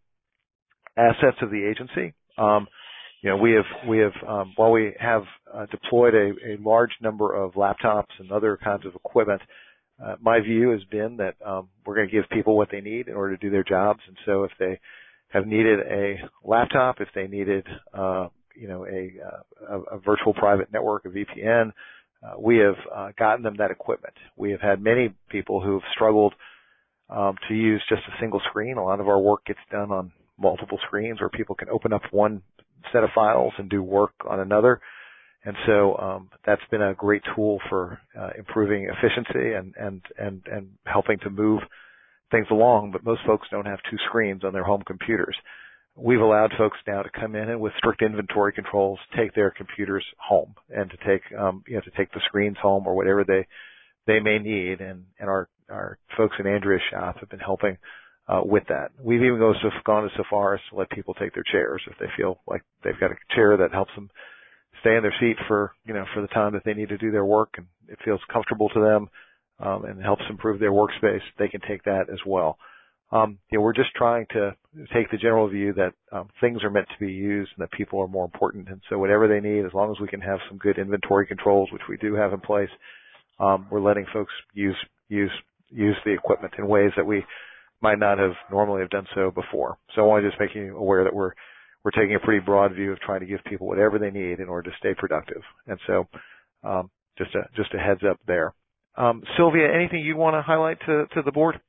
Speaker 2: assets of the agency. Um, you know, we have we have um, while we have uh, deployed a, a large number of laptops and other kinds of equipment, uh, my view has been that um, we're going to give people what they need in order to do their jobs. And so, if they have needed a laptop, if they needed, uh, you know, a, a, a virtual private network, a V P N, uh, we have uh, gotten them that equipment. We have had many people who have struggled um, to use just a single screen. A lot of our work gets done on multiple screens where people can open up one set of files and do work on another. And so um, that's been a great tool for uh, improving efficiency and, and, and, and helping to move things along, but most folks don't have two screens on their home computers. We've allowed folks now to come in and with strict inventory controls, take their computers home and to take, um, you know, to take the screens home or whatever they, they may need. And, and our, our folks in Andrea's shop have been helping, uh, with that. We've even go so, gone so far as to let people take their chairs if they feel like they've got a chair that helps them stay in their seat for, you know, for the time that they need to do their work and it feels comfortable to them. Um, and helps improve their workspace, they can take that as well. Um, you know, we're just trying to take the general view that um, things are meant to be used and that people are more important. And so whatever they need, as long as we can have some good inventory controls, which we do have in place, um, we're letting folks use use use the equipment in ways that we might not have normally have done so before. So I want to just make you aware that we're we're taking a pretty broad view of trying to give people whatever they need in order to stay productive. And so um, just a just a heads up there. Um, Sylvia, anything you want to highlight to, to the board?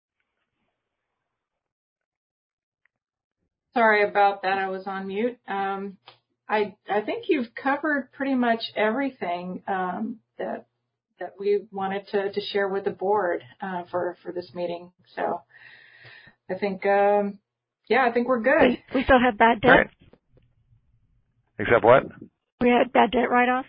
Speaker 8: Sorry about that. I was on mute. Um, I I think you've covered pretty much everything um, that that we wanted to, to share with the board uh, for for this meeting. So I think um, yeah, I think we're good.
Speaker 7: We, we still have bad debt.
Speaker 2: Right. Except what?
Speaker 7: We had bad debt write-offs.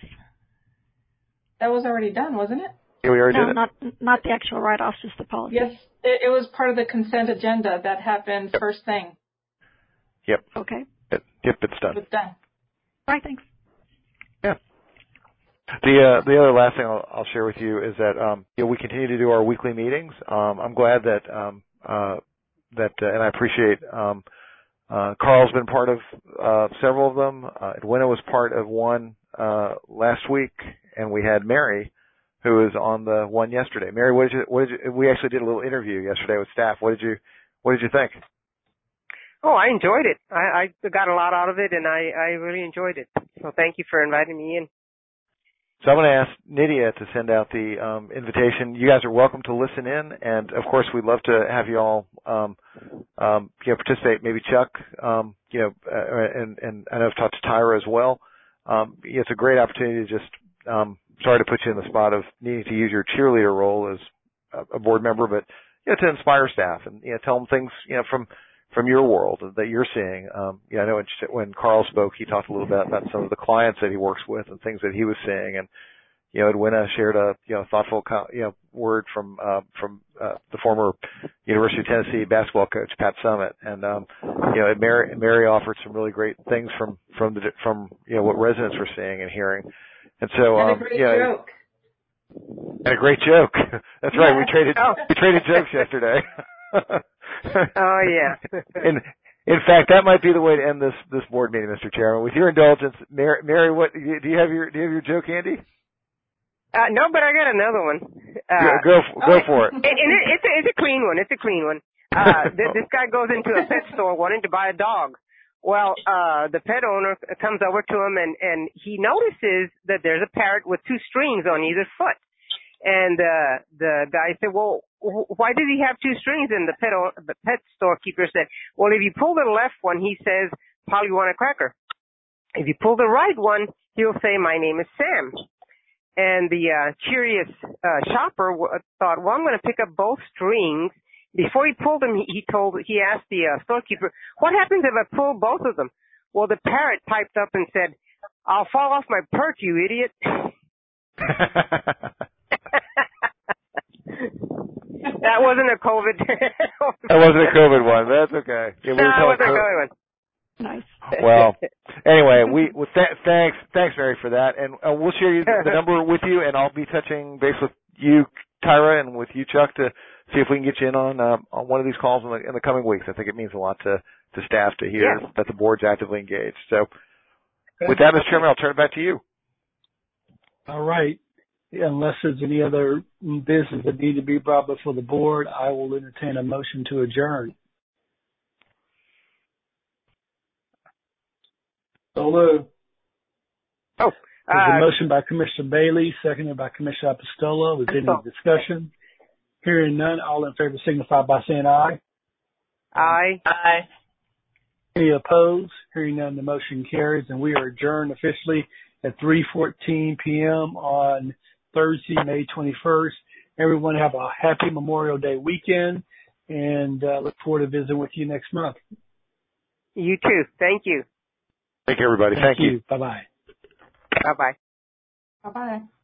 Speaker 8: That was already done, wasn't it?
Speaker 2: Yeah, we already
Speaker 7: no,
Speaker 2: did it.
Speaker 7: not not the actual write-offs, just the policy.
Speaker 8: Yes, it, it was part of the consent agenda that happened yep. first thing.
Speaker 2: Yep.
Speaker 7: Okay.
Speaker 2: Yep, yep it's done.
Speaker 8: It's done.
Speaker 7: All right, thanks.
Speaker 2: Yeah. The uh, the other last thing I'll, I'll share with you is that um, you know, we continue to do our weekly meetings. Um, I'm glad that um, uh, that uh, and I appreciate um, uh, Carl's been part of uh, several of them. Uh, Edwina was part of one uh, last week, and we had Mary, who was on the one yesterday. Mary, what did you, what did you, we actually did a little interview yesterday with staff. What did you, what did you think?
Speaker 5: Oh, I enjoyed it. I, I got a lot out of it and I, I really enjoyed it. So thank you for inviting me in.
Speaker 2: So I'm going to ask Nydia to send out the um, invitation. You guys are welcome to listen in, and of course we'd love to have you all, um, um, you know, participate. Maybe Chuck, um, you know, uh, and, and I know I've talked to Tyra as well. Um, it's a great opportunity to just, um, sorry to put you in the spot of needing to use your cheerleader role as a board member, but you know, to inspire staff and you know, tell them things, you know, from from your world that you're seeing. Um, yeah, I know when, when Carl spoke, he talked a little bit about some of the clients that he works with and things that he was seeing. And, you know, Edwina shared a, you know, thoughtful, you know, word from, uh, from, uh, the former University of Tennessee basketball coach, Pat Summitt. And, um, you know, Mary, Mary offered some really great things from, from the, from, you know, what residents were seeing and hearing. And so,
Speaker 8: and
Speaker 2: um,
Speaker 8: a great
Speaker 2: you know,
Speaker 8: joke.
Speaker 2: And a great joke. That's
Speaker 8: yeah.
Speaker 2: right. We traded, oh. we traded jokes yesterday.
Speaker 5: Oh yeah.
Speaker 2: in in fact, that might be the way to end this this board meeting, Mister Chairman. With your indulgence, Mary, Mary, what do you have your do you have your joke handy?
Speaker 5: Uh, no, but I got another one. Uh,
Speaker 2: go go, go for it.
Speaker 5: And, and it, it's a it's a clean one. It's a clean one. Uh, th- this guy goes into a pet store wanting to buy a dog. Well, uh, the pet owner comes over to him and and he notices that there's a parrot with two strings on either foot. And uh, the guy said, well, why did he have two strings? And the pet o- the pet storekeeper said, well, if you pull the left one, he says, Polly, want a cracker? If you pull the right one, he'll say, my name is Sam. And the uh, curious uh, shopper w- thought, well, I'm going to pick up both strings. Before he pulled them, he, he told, he asked the uh, storekeeper, what happens if I pull both of them? Well, the parrot piped up and said, I'll fall off my perch, you idiot. wasn't a COVID.
Speaker 2: That wasn't a COVID one. That's okay. Yeah, we
Speaker 5: no,
Speaker 2: were
Speaker 5: it wasn't a COVID one.
Speaker 7: Nice.
Speaker 2: Well, anyway, we well, th- thanks, thanks, Mary, for that, and uh, we'll share you the number with you, and I'll be touching base with you, Tyra, and with you, Chuck, to see if we can get you in on uh, on one of these calls in the, in the coming weeks. I think it means a lot to, to staff to hear
Speaker 5: yes.
Speaker 2: that the board's actively engaged. So, with that, Mister Chairman, I'll turn it back to you.
Speaker 14: All right. Unless there's any other business that need to be brought before the board, I will entertain a motion to adjourn. So moved.
Speaker 5: Oh, uh,
Speaker 14: there's a motion by Commissioner Bailey, seconded by Commissioner Apostolo. Is there any discussion? Hearing none, all in favor signify by saying aye.
Speaker 5: Aye. Aye.
Speaker 14: Any opposed? Hearing none, the motion carries, and we are adjourned officially at three fourteen p.m. on Thursday, May twenty-first. Everyone have a happy Memorial Day weekend, and uh, look forward to visiting with you next month.
Speaker 5: You too. Thank you.
Speaker 2: Thank you, everybody.
Speaker 14: Thank,
Speaker 2: Thank
Speaker 14: you.
Speaker 2: you.
Speaker 14: Bye-bye.
Speaker 5: Bye-bye.
Speaker 8: Bye-bye.